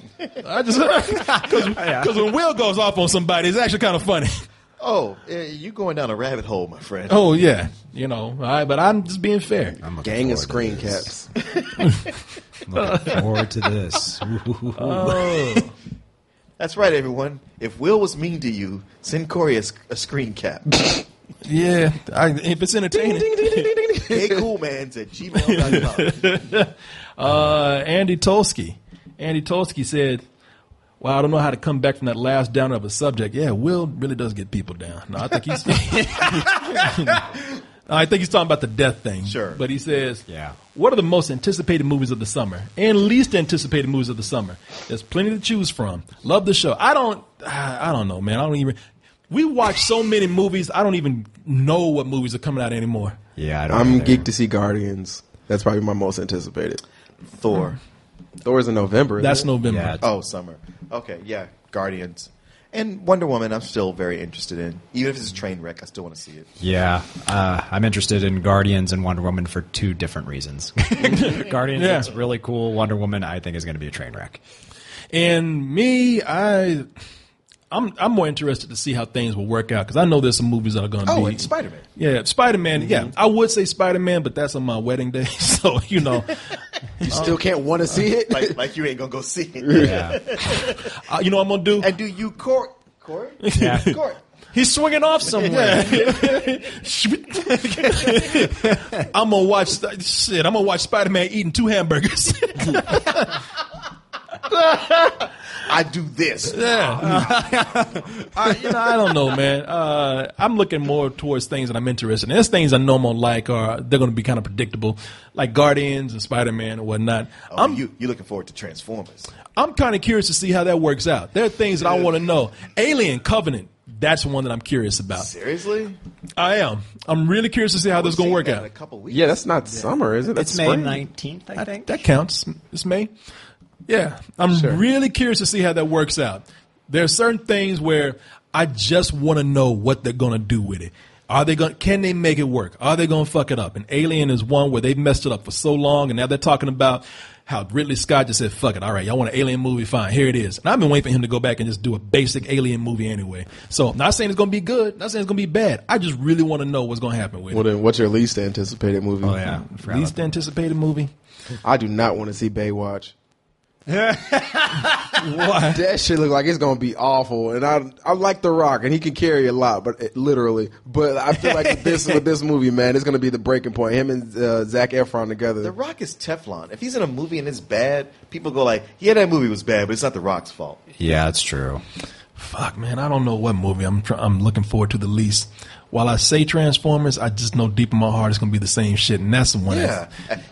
Because when Will goes off on somebody, it's actually kind of funny. Oh, you going down a rabbit hole, my friend. Oh, yeah. But I'm just being fair. I'm a gang of screen caps. Looking forward to this. Oh. That's right, everyone. If Will was mean to you, send Corey a screen cap. Yeah, if it's entertaining. HeyCoolMans@gmail.com. Andy Tolsky said, well, I don't know how to come back from that last downer of a subject. Yeah, Will really does get people down. No, I think he's talking about the death thing. Sure. But he says, what are the most anticipated movies of the summer and least anticipated movies of the summer? There's plenty to choose from. Love the show. I don't know, man. We watch so many movies, I don't even know what movies are coming out anymore. Yeah, I'm geeked to see Guardians. That's probably my most anticipated. Thor's in November. That's November. Yeah, summer. Okay, yeah, Guardians. And Wonder Woman, I'm still very interested in. Even if it's a train wreck, I still want to see it. Yeah, I'm interested in Guardians and Wonder Woman for two different reasons. Guardians is really cool. Wonder Woman, I think, is going to be a train wreck. And me, I I'm more interested to see how things will work out because I know there's some movies that are going to be. Oh, and Spider-Man. Yeah, Spider-Man. Mm-hmm. Yeah, I would say Spider-Man, but that's on my wedding day, so you know. You still can't want to see it? Like you ain't going to go see it. Yeah. You know what I'm going to do? And do you court? Yeah. Court. He's swinging off somewhere. I'm gonna watch Spider-Man eating 2 hamburgers. I do this. Yeah. I don't know, man. I'm looking more towards things that I'm interested in. There's things I know I'm gonna like, or they're gonna be kind of predictable, like Guardians and Spider-Man and whatnot. You're looking forward to Transformers. I'm kind of curious to see how that works out. There are things that I want to know. Alien Covenant. That's one that I'm curious about. Seriously? I am. I'm really curious to see how this is going to work out. In a couple weeks. Yeah, that's not summer, is it? That's It's May spring. 19th, I think. That counts. It's May. Yeah. I'm really curious to see how that works out. There are certain things where I just want to know what they're going to do with it. Can they make it work? Are they going to fuck it up? And Alien is one where they've messed it up for so long, and now they're talking about how Ridley Scott just said, fuck it, all right, y'all want an Alien movie? Fine, here it is. And I've been waiting for him to go back and just do a basic Alien movie anyway. So, not saying it's going to be good, not saying it's going to be bad. I just really want to know what's going to happen with it. Well, then what's your least anticipated movie? Oh, yeah. Least anticipated movie? I do not want to see Baywatch. What? That shit look like it's gonna be awful, and I like The Rock, and he can carry a lot, but literally. But I feel like with this movie, man, it's gonna be the breaking point. Him and Zac Efron together. The Rock is Teflon. If he's in a movie and it's bad, people go like, "Yeah, that movie was bad, but it's not The Rock's fault." Yeah, that's true. Fuck, man, I don't know what movie I'm looking forward to the least. While I say Transformers, I just know deep in my heart it's going to be the same shit, and that's the one. Yeah,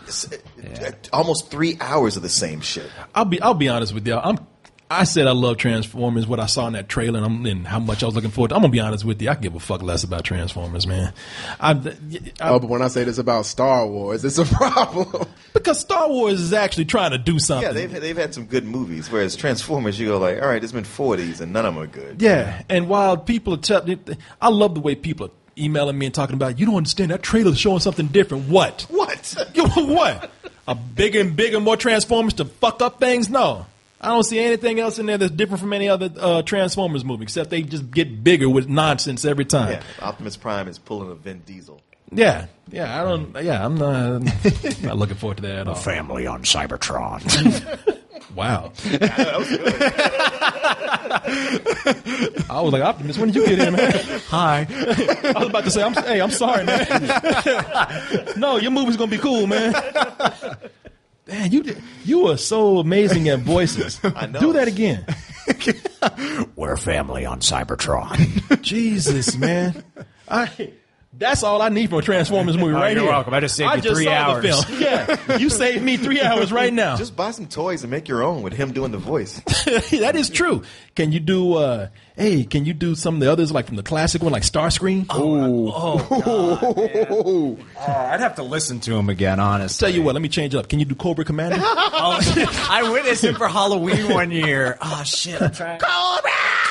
almost 3 hours of the same shit. I'll be honest with y'all. I said I love Transformers, what I saw in that trailer, and how much I was looking forward to. I'm going to be honest with you. I can give a fuck less about Transformers, man. But when I say this about Star Wars, it's a problem. Because Star Wars is actually trying to do something. Yeah, they've had some good movies, whereas Transformers, you go like, all right, there's been 4 of these, and none of them are good. Yeah, and while people are I love the way people are emailing me and talking about, you don't understand, that trailer's showing something different. What? What? A bigger and bigger, more Transformers to fuck up things? No. I don't see anything else in there that's different from any other Transformers movie, except they just get bigger with nonsense every time. Yeah, Optimus Prime is pulling a Vin Diesel. I'm not looking forward to that at all. Family on Cybertron. Wow. Yeah, that was good. I was like, Optimus, when did you get in, man? Hi. I was about to say, I'm sorry, man. No, your movie's going to be cool, man. Man, you are so amazing at voices. I know. Do that again. We're family on Cybertron. Jesus, man. That's all I need from a Transformers movie right You're here. welcome. I just saved you 3 saw hours. the film. Yeah, you saved me 3 hours right now. Just buy some toys and make your own with him doing the voice. That is true. Can you do? Can you do some of the others like from the classic one, like Starscream? I'd have to listen to him again, honestly. Tell you what, let me change it up. Can you do Cobra Commander? I witnessed him for Halloween one year. Oh shit! I'm trying. Cobra!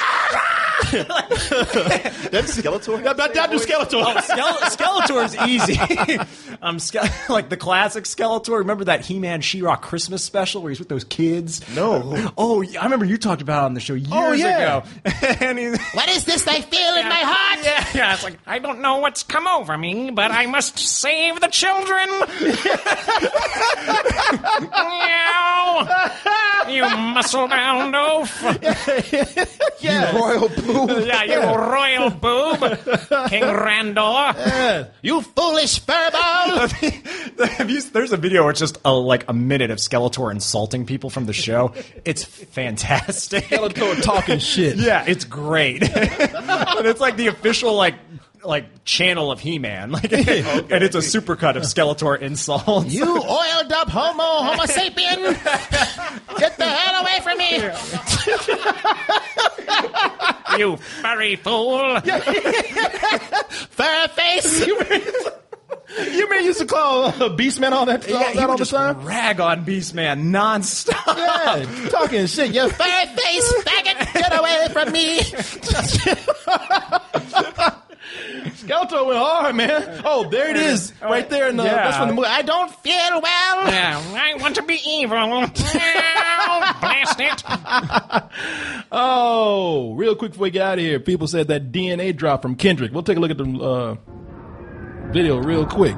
That's Skeletor. That do Skeletor. Skeletor's easy. Like the classic Skeletor. Remember that He-Man She-Ra Christmas special where he's with those kids? No. Oh, I remember you talked about it on the show years ago. And What is this I feel in my heart? Yeah, it's like, I don't know what's come over me, but I must save the children. Meow. You muscle-bound oaf. You royal boob. Yeah, you royal boob. King Randor. you foolish furball. There's a video where it's just a minute of Skeletor insulting people from the show. It's fantastic. Skeletor talking shit. Yeah, it's great. And it's like the official like channel of He-Man. And it's a supercut of Skeletor insults. You oiled up homo sapien. Get the hell away from me. You furry fool. Fur face. You mean you used to call Beastman all that all the time? Rag on Beastman nonstop. Yeah, talking shit. You fur face faggot. Get away from me. Skeletor went hard, man. Oh, there it is. Right there in the that's from the movie. I don't feel well. Yeah, I want to be evil. Blast it. Oh, real quick before we get out of here, people said that DNA drop from Kendrick. We'll take a look at the video real quick.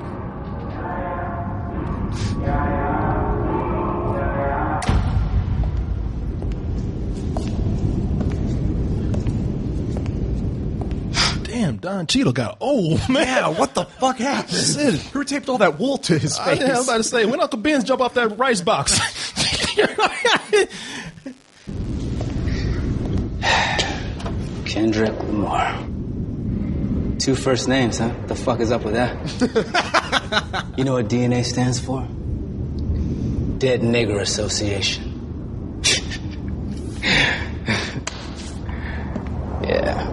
Damn, Don Cheadle got old, man. Yeah, what the fuck happened? Who taped all that wool to his face? I was about to say, when Uncle Ben's jump off that rice box? Kendrick Lamar. 2 first names, huh? The fuck is up with that? You know what DNA stands for? Dead Nigger Association. Yeah.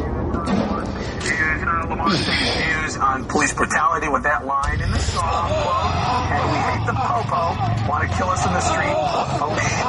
Lamar's taking views on police brutality with that line in the song. Hey, we hate the popo. Want to kill us in the street? Oh, shit.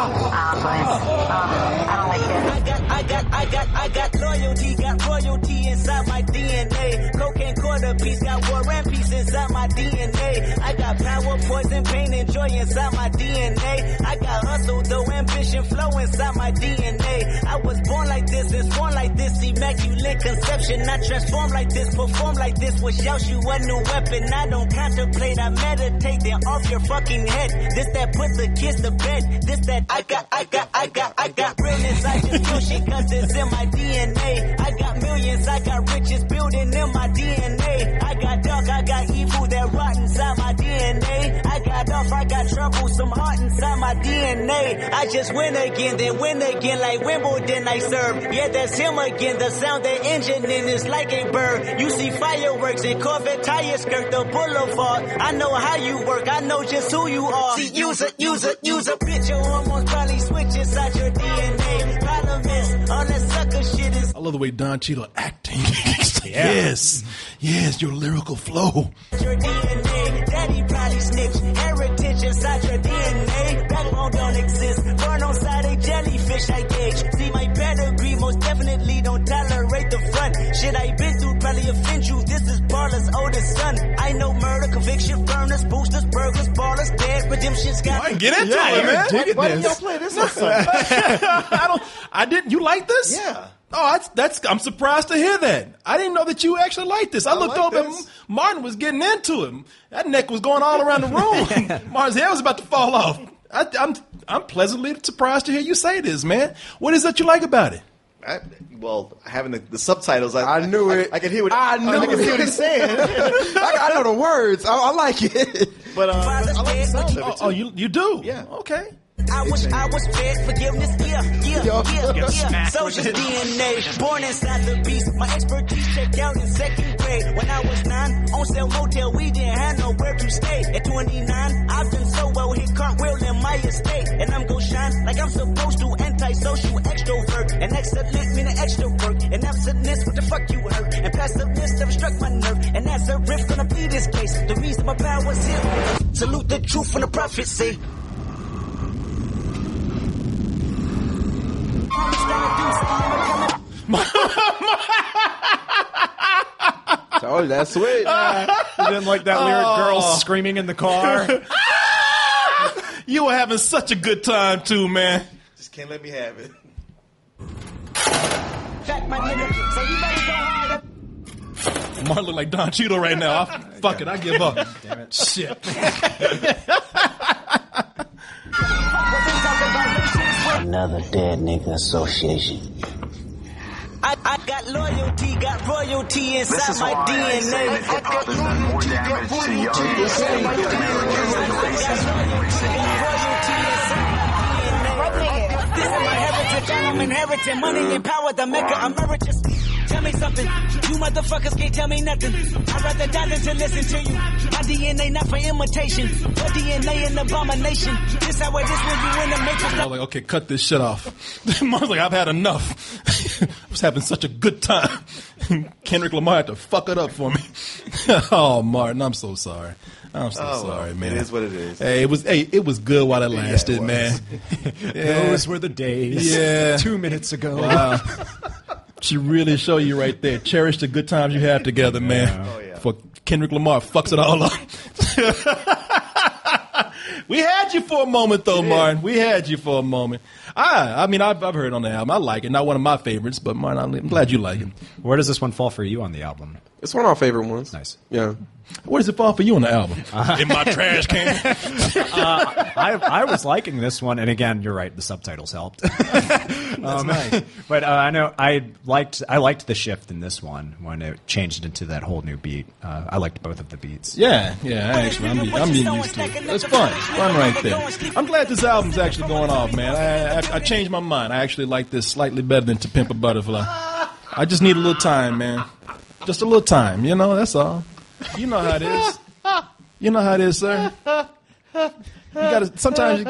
I don't like that. I got loyalty, got royalty inside my DNA. Cocaine quarter piece, got war and peace inside my DNA. I got power, poison, pain, and joy inside my DNA. I got hustle, though, ambition, flow inside my DNA. I was born like this, and born like this, immaculate conception. I transform like this, perform like this, wish out you a new weapon. I don't contemplate, I meditate, then off your fucking head. This that put the kids to bed. This that I got realness, I just do shit cause it's in my DNA. I got millions, I got riches building in my DNA. I got dark, I got evil that rot inside my DNA. I got off, I got trouble, some heart inside my DNA. I just win again, then win again like Wimbledon I serve. Yeah, that's him again, the sound that engine in is like a bird. You see fireworks and Corvette tires skirt the boulevard. I know how you work, I know just who you are. See, use a bitch, your hormones probably switch inside your DNA. Problem is, all that sucker shit is. I love the way Don Cheadle acting. Yes, your lyrical flow. Your DNA, daddy probably snitch. Heritage inside your DNA. Backbone don't exist. Burn on side a jellyfish I gauge. See my pedigree, most definitely don't tolerate the front. Shit I been through probably offend you. This is Barla's oldest son. I know murder, conviction, burners, boosters, burglars, ballers, dead, redemption's got. I get into it, man. Why didn't y'all play this? I didn't. You like this? Yeah. Oh, I'm surprised to hear that. I didn't know that you actually liked this. I looked over and Martin was getting into it. That neck was going all around the room. Martin's hair was about to fall off. I'm pleasantly surprised to hear you say this, man. What is that you like about it? Having the subtitles, I knew it. I can hear what I can see what he's saying. I know the words. I like it. But I like the sound of it too. Oh, you do? Yeah. Okay. I was fed forgiveness, yeah. Soldier's DNA, born inside the beast. My expertise checked out in 2nd grade. When I was 9, on sale motel, we didn't have nowhere to stay. At 29, I've done so well, hit cartwheel in my estate. And I'm gon' shine like I'm supposed to, antisocial extrovert. And excellent meaning extra work. And absentness, what the fuck you hurt? And passiveness never struck my nerve. And that's a riff gonna be this case. The reason my power's here. Salute the truth from the prophecy. Oh, that's sweet. You didn't like that lyric, girls screaming in the car? You were having such a good time, too, man. Just can't let me have it. Martin look like Don Cheadle right now. Fuck it, I give up. Damn it. Shit. Another dead nigga association. I got loyalty, got royalty inside my DNA. Hip-hop has done more damage to young Americans than This is my heritage, I'm inheriting money and power, the maker emeritus. Tell me something, you motherfuckers can't tell me nothing. I'd rather die than to listen to you. My DNA not for imitation, your DNA an abomination. This how it is when you in the matrix. I was like, okay, cut this shit off. Martin's like, I've had enough. I was having such a good time. Kendrick Lamar had to fuck it up for me. Oh, Martin, I'm so sorry. I'm so sorry, man. It is what it is. Hey, it was good while it lasted, man. Yeah. Those were the days. Yeah. 2 minutes ago. Wow. She really show you right there. Cherish the good times you have together, man. Oh, yeah. For Kendrick Lamar fucks it all up. We had you for a moment, though, Martin. We had you for a moment. I mean, I've heard it on the album. I like it. Not one of my favorites, but Martin, I'm glad you like it. Where does this one fall for you on the album? It's one of our favorite ones. Nice. Yeah. Where does it fall for you on the album? In my trash can. I was liking this one, and again, you're right. The subtitles helped. That's nice. But I know I liked the shift in this one when it changed into that whole new beat. I liked both of the beats. Yeah. Actually, I'm getting used to it. It's fun. It's fun right there. I'm glad this album's actually going off, man. I changed my mind. I actually like this slightly better than To Pimp a Butterfly. I just need a little time, man. Just a little time, that's all. You know how it is. You know how it is, sir. You gotta sometimes.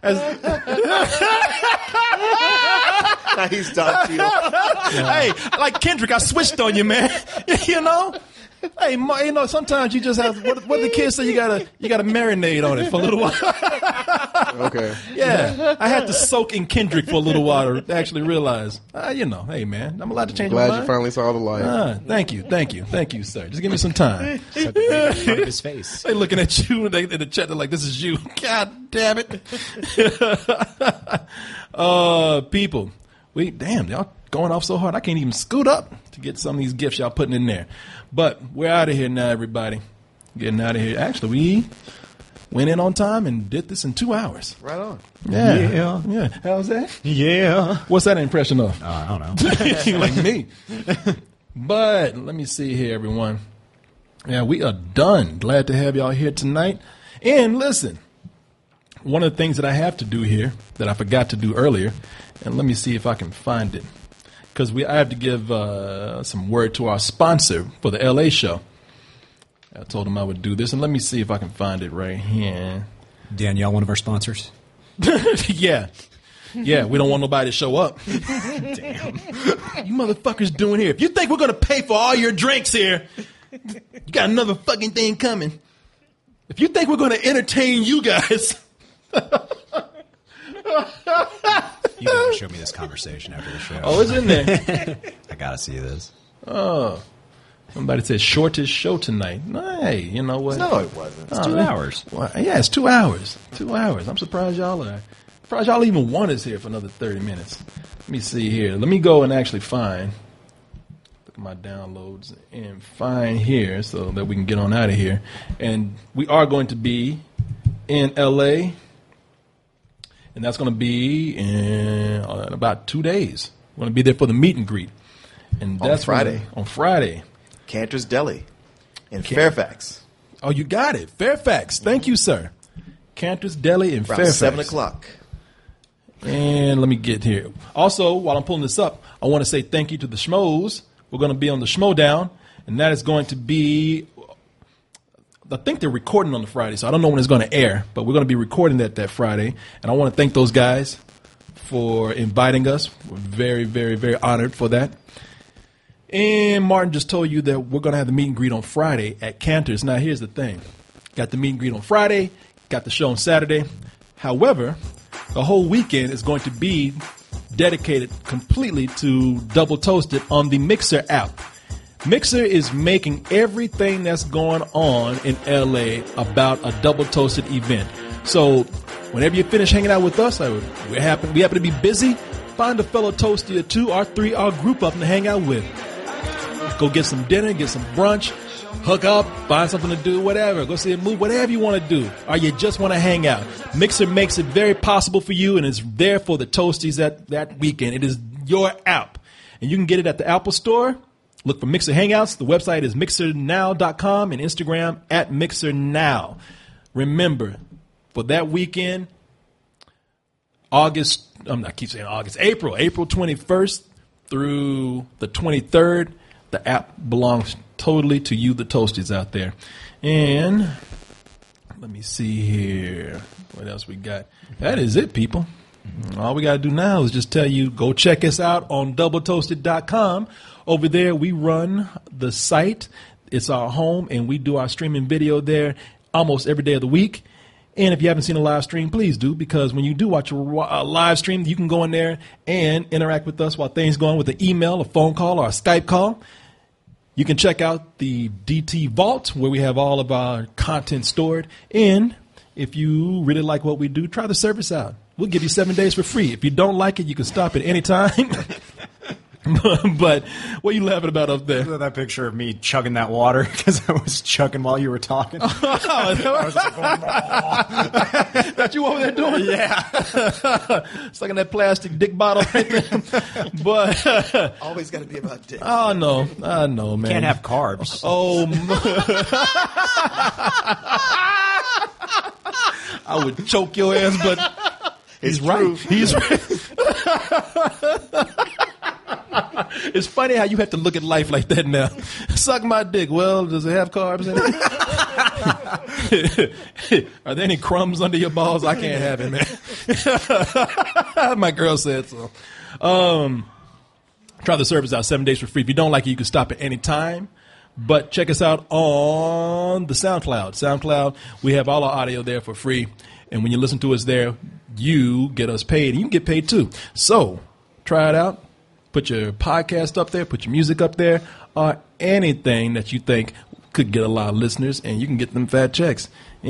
He's done. Hey, like Kendrick, I switched on you, man. Hey, sometimes you just have. What the kids say? You gotta marinate on it for a little while. Okay. Yeah, I had to soak in Kendrick for a little while to actually realize. Hey, man, I'm allowed to change my mind. Glad you finally saw the light. Thank you, sir. Just give me some time. His face. They looking at you in the chat. They're like, "This is you." God damn it. People, y'all going off so hard. I can't even scoot up to get some of these gifts y'all putting in there. But we're out of here now, everybody. Getting out of here. Actually, we went in on time and did this in 2 hours. Right on. Yeah. How's that? Yeah. What's that impression of? I don't know. Like me. But let me see here, everyone. Yeah, we are done. Glad to have y'all here tonight. And listen, one of the things that I have to do here that I forgot to do earlier, and let me see if I can find it. Because I have to give some word to our sponsor for the LA show. I told him I would do this, and let me see if I can find it right here. Danielle, one of our sponsors? Yeah, we don't want nobody to show up. Damn. You motherfuckers doing here. If you think we're going to pay for all your drinks here, you got another fucking thing coming. If you think we're going to entertain you guys... You gotta show me this conversation after the show. Oh, it's in there. I gotta see this. Oh. Somebody said shortest show tonight. Hey, you know what? No, it wasn't. It's 2 hours. Well, yeah, it's 2 hours. 2 hours. I'm surprised y'all even want us here for another 30 minutes. Let me see here. Let me go and actually find. Look at my downloads and find here so that we can get on out of here. And we are going to be in LA. And that's going to be in about 2 days. We're going to be there for the meet and greet. And that's Friday. On Friday. Cantor's Deli in Fairfax. Oh, you got it. Fairfax. Thank you, sir. Cantor's Deli in Fairfax. 7 o'clock. And let me get here. Also, while I'm pulling this up, I want to say thank you to the Schmoes. We're going to be on the Schmodown, and that is going to be... I think they're recording on the Friday, so I don't know when it's going to air, but we're going to be recording that Friday. And I want to thank those guys for inviting us. We're very, very, very honored for that. And Martin just told you that we're going to have the meet and greet on Friday at Cantor's. Now, here's the thing. Got the meet and greet on Friday, got the show on Saturday. However, the whole weekend is going to be dedicated completely to Double Toasted on the Mixer app. Mixer is making everything that's going on in LA about a Double Toasted event. So whenever you finish hanging out with us, we happen to be busy. Find a fellow toasty or two or three, or group up and hang out with. Go get some dinner, get some brunch, hook up, find something to do, whatever. Go see a movie, whatever you want to do. Or you just want to hang out. Mixer makes it very possible for you, and it's there for the toasties that weekend. It is your app. And you can get it at the Apple Store. Look for Mixer Hangouts. The website is mixernow.com and Instagram at mixernow. Remember, for that weekend, April 21st through the 23rd, the app belongs totally to you, the toasties out there. And let me see here. What else we got? That is it, people. All we got to do now is just tell you, go check us out on doubletoasted.com. Over there, we run the site. It's our home, and we do our streaming video there almost every day of the week. And if you haven't seen a live stream, please do, because when you do watch a live stream, you can go in there and interact with us while things go on with an email, a phone call, or a Skype call. You can check out the DT Vault, where we have all of our content stored. And if you really like what we do, try the service out. We'll give you 7 days for free. If you don't like it, you can stop at any time. But what are you laughing about up there? That picture of me chugging that water because I was chugging while you were talking. That you over there doing? Yeah. Sucking that plastic dick bottle right there. But always got to be about dick. Oh, no. I know, man. Can't have carbs. Oh, I would choke your ass, but he's right. He's right. It's funny how you have to look at life like that now. Suck my dick. Well, does it have carbs in it? Are there any crumbs under your balls? I can't have it, man. My girl said so. Try the service out 7 days for free. If you don't like it, you can stop at any time. But check us out on the SoundCloud. SoundCloud, we have all our audio there for free. And when you listen to us there, you get us paid. And you can get paid too. So try it out. Put your podcast up there, put your music up there, or anything that you think could get a lot of listeners, and you can get them fat checks.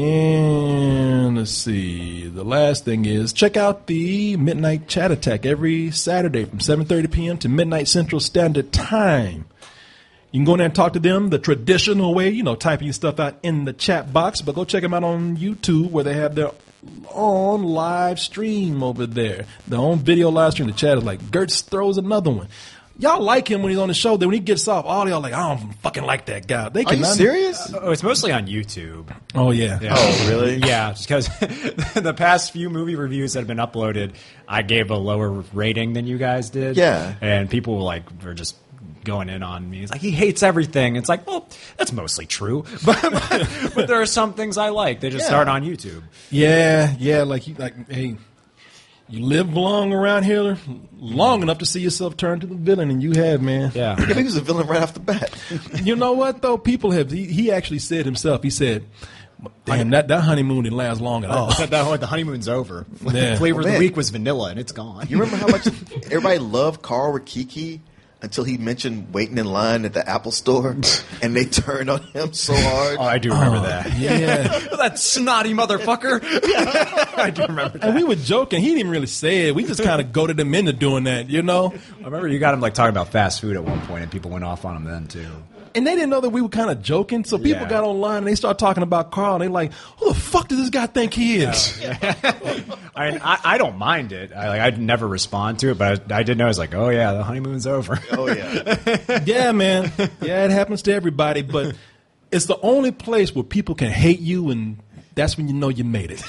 And let's see, the last thing is check out the Midnight Chat Attack every Saturday from 7:30 p.m. to midnight Central Standard Time. You can go in there and talk to them the traditional way, typing your stuff out in the chat box, but go check them out on YouTube where they have their own live stream over there. Their own video live stream. The chat is like, Gertz throws another one. Y'all like him when he's on the show. Then when he gets off, all y'all like, I don't fucking like that guy. Are you serious? It's mostly on YouTube. Oh, yeah. Oh, really? Yeah, just because the past few movie reviews that have been uploaded, I gave a lower rating than you guys did. Yeah. And people were just going in on me. It's like, he hates everything. It's like, well, that's mostly true. But there are some things I like. They just start on YouTube. Yeah. Hey, you live long around here long enough to see yourself turn to the villain, and you have, man. Yeah. He was a villain right off the bat. You know what, though? People have, he actually said himself, he said, damn, that honeymoon didn't last long at all. The honeymoon's over. Yeah. Flavor of the week was vanilla, and it's gone. You remember how much everybody loved Carl Rikiki until he mentioned waiting in line at the Apple store, and they turned on him so hard? Oh, I do remember that. Yeah. That snotty motherfucker. I do remember that. And we were joking. He didn't really say it. We just kind of goaded him into doing that, I remember you got him talking about fast food at one point, and people went off on him then, too. And they didn't know that we were kind of joking, so people got online and they started talking about Carl. And they like, who the fuck does this guy think he is? I don't mind it. I'd never respond to it, but I did know. I was like, oh yeah, the honeymoon's over. Oh yeah. Yeah, man. Yeah, it happens to everybody, but it's the only place where people can hate you, and that's when you know you made it.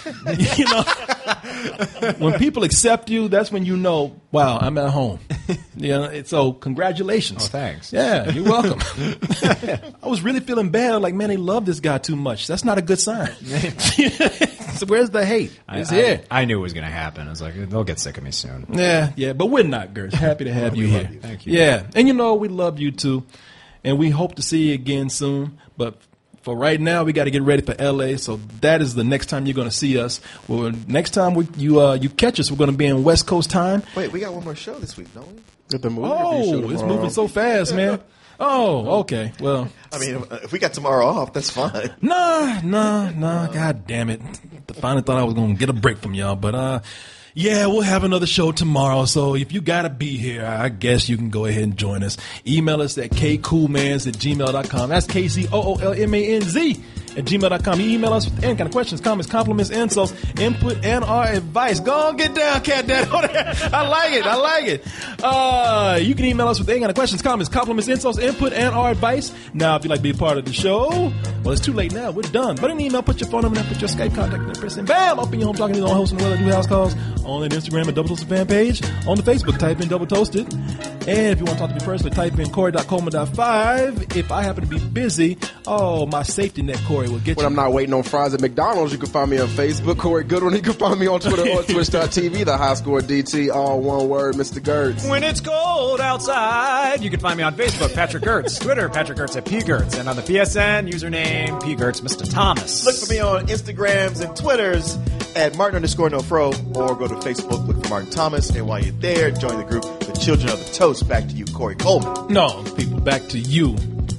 When people accept you, that's when you know, wow, I'm at home. So congratulations. Oh, thanks. Yeah, you're welcome. I was really feeling bad, like, man, they love this guy too much. That's not a good sign. So where's the hate? It's here. I knew it was going to happen. I was like, they'll get sick of me soon. Yeah, but we're not, Gertz. Happy to have you here. Thank you. Yeah, and we love you too, and we hope to see you again soon, but for right now, we got to get ready for LA. So that is the next time you're going to see us. Well, next time you catch us, we're going to be in West Coast time. Wait, we got one more show this week, don't we? It's moving so fast, man. Oh, okay. Well, I mean, if we got tomorrow off, that's fine. Nah. God damn it. I finally thought I was going to get a break from y'all, but yeah, we'll have another show tomorrow, so if you got to be here, I guess you can go ahead and join us. Email us at kcoolmans@gmail.com. That's KCOOLMANZ @gmail.com. You email us with any kind of questions, comments, compliments, insults, input, and our advice. Go on, get down, Cat Dad. I like it. You can email us with any kind of questions, comments, compliments, insults, input, and our advice. Now, if you'd like to be a part of the show, well, it's too late now. We're done. But in the email, put your phone number and put your Skype contact and press and bam, open your home talking to your own host and the do house calls on the Instagram at Double Toasted fan page. On the Facebook, type in Double Toasted. And if you want to talk to me personally, type in Corey.Coleman.5. If I happen to be busy, my safety net Corey will get when you. I'm not waiting on fries at McDonald's, you can find me on Facebook, Corey Goodwin. You can find me on Twitter or Twitch.tv, the High Score DT, all one word, Mr. Gertz. When it's cold outside, you can find me on Facebook, Patrick Gertz, Twitter, Patrick Gertz @PGertz, and on the PSN, username PGertz, Mr. Thomas. Look for me on Instagrams and Twitters at Martin_NoFro, or go to Facebook, look for Martin Thomas, and while you're there, join the group, The Children of the Toast. Back to you, Corey Coleman. No, people, back to you,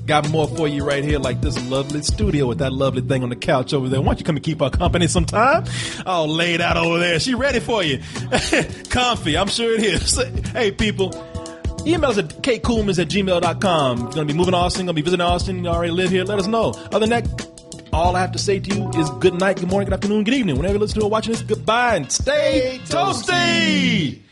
Got more for you right here, like this lovely studio with that lovely thing on the couch over there. Why don't you come and keep our company sometime? All laid out over there. She ready for you. Comfy, I'm sure it is. Hey, people. Email us at katecoolmans@gmail.com. You're going to be moving to Austin, going to be visiting Austin, you already live here, let us know. Other than that, all I have to say to you is good night, good morning, good afternoon, good evening. Whenever you listen to or watching this, goodbye and stay toasty!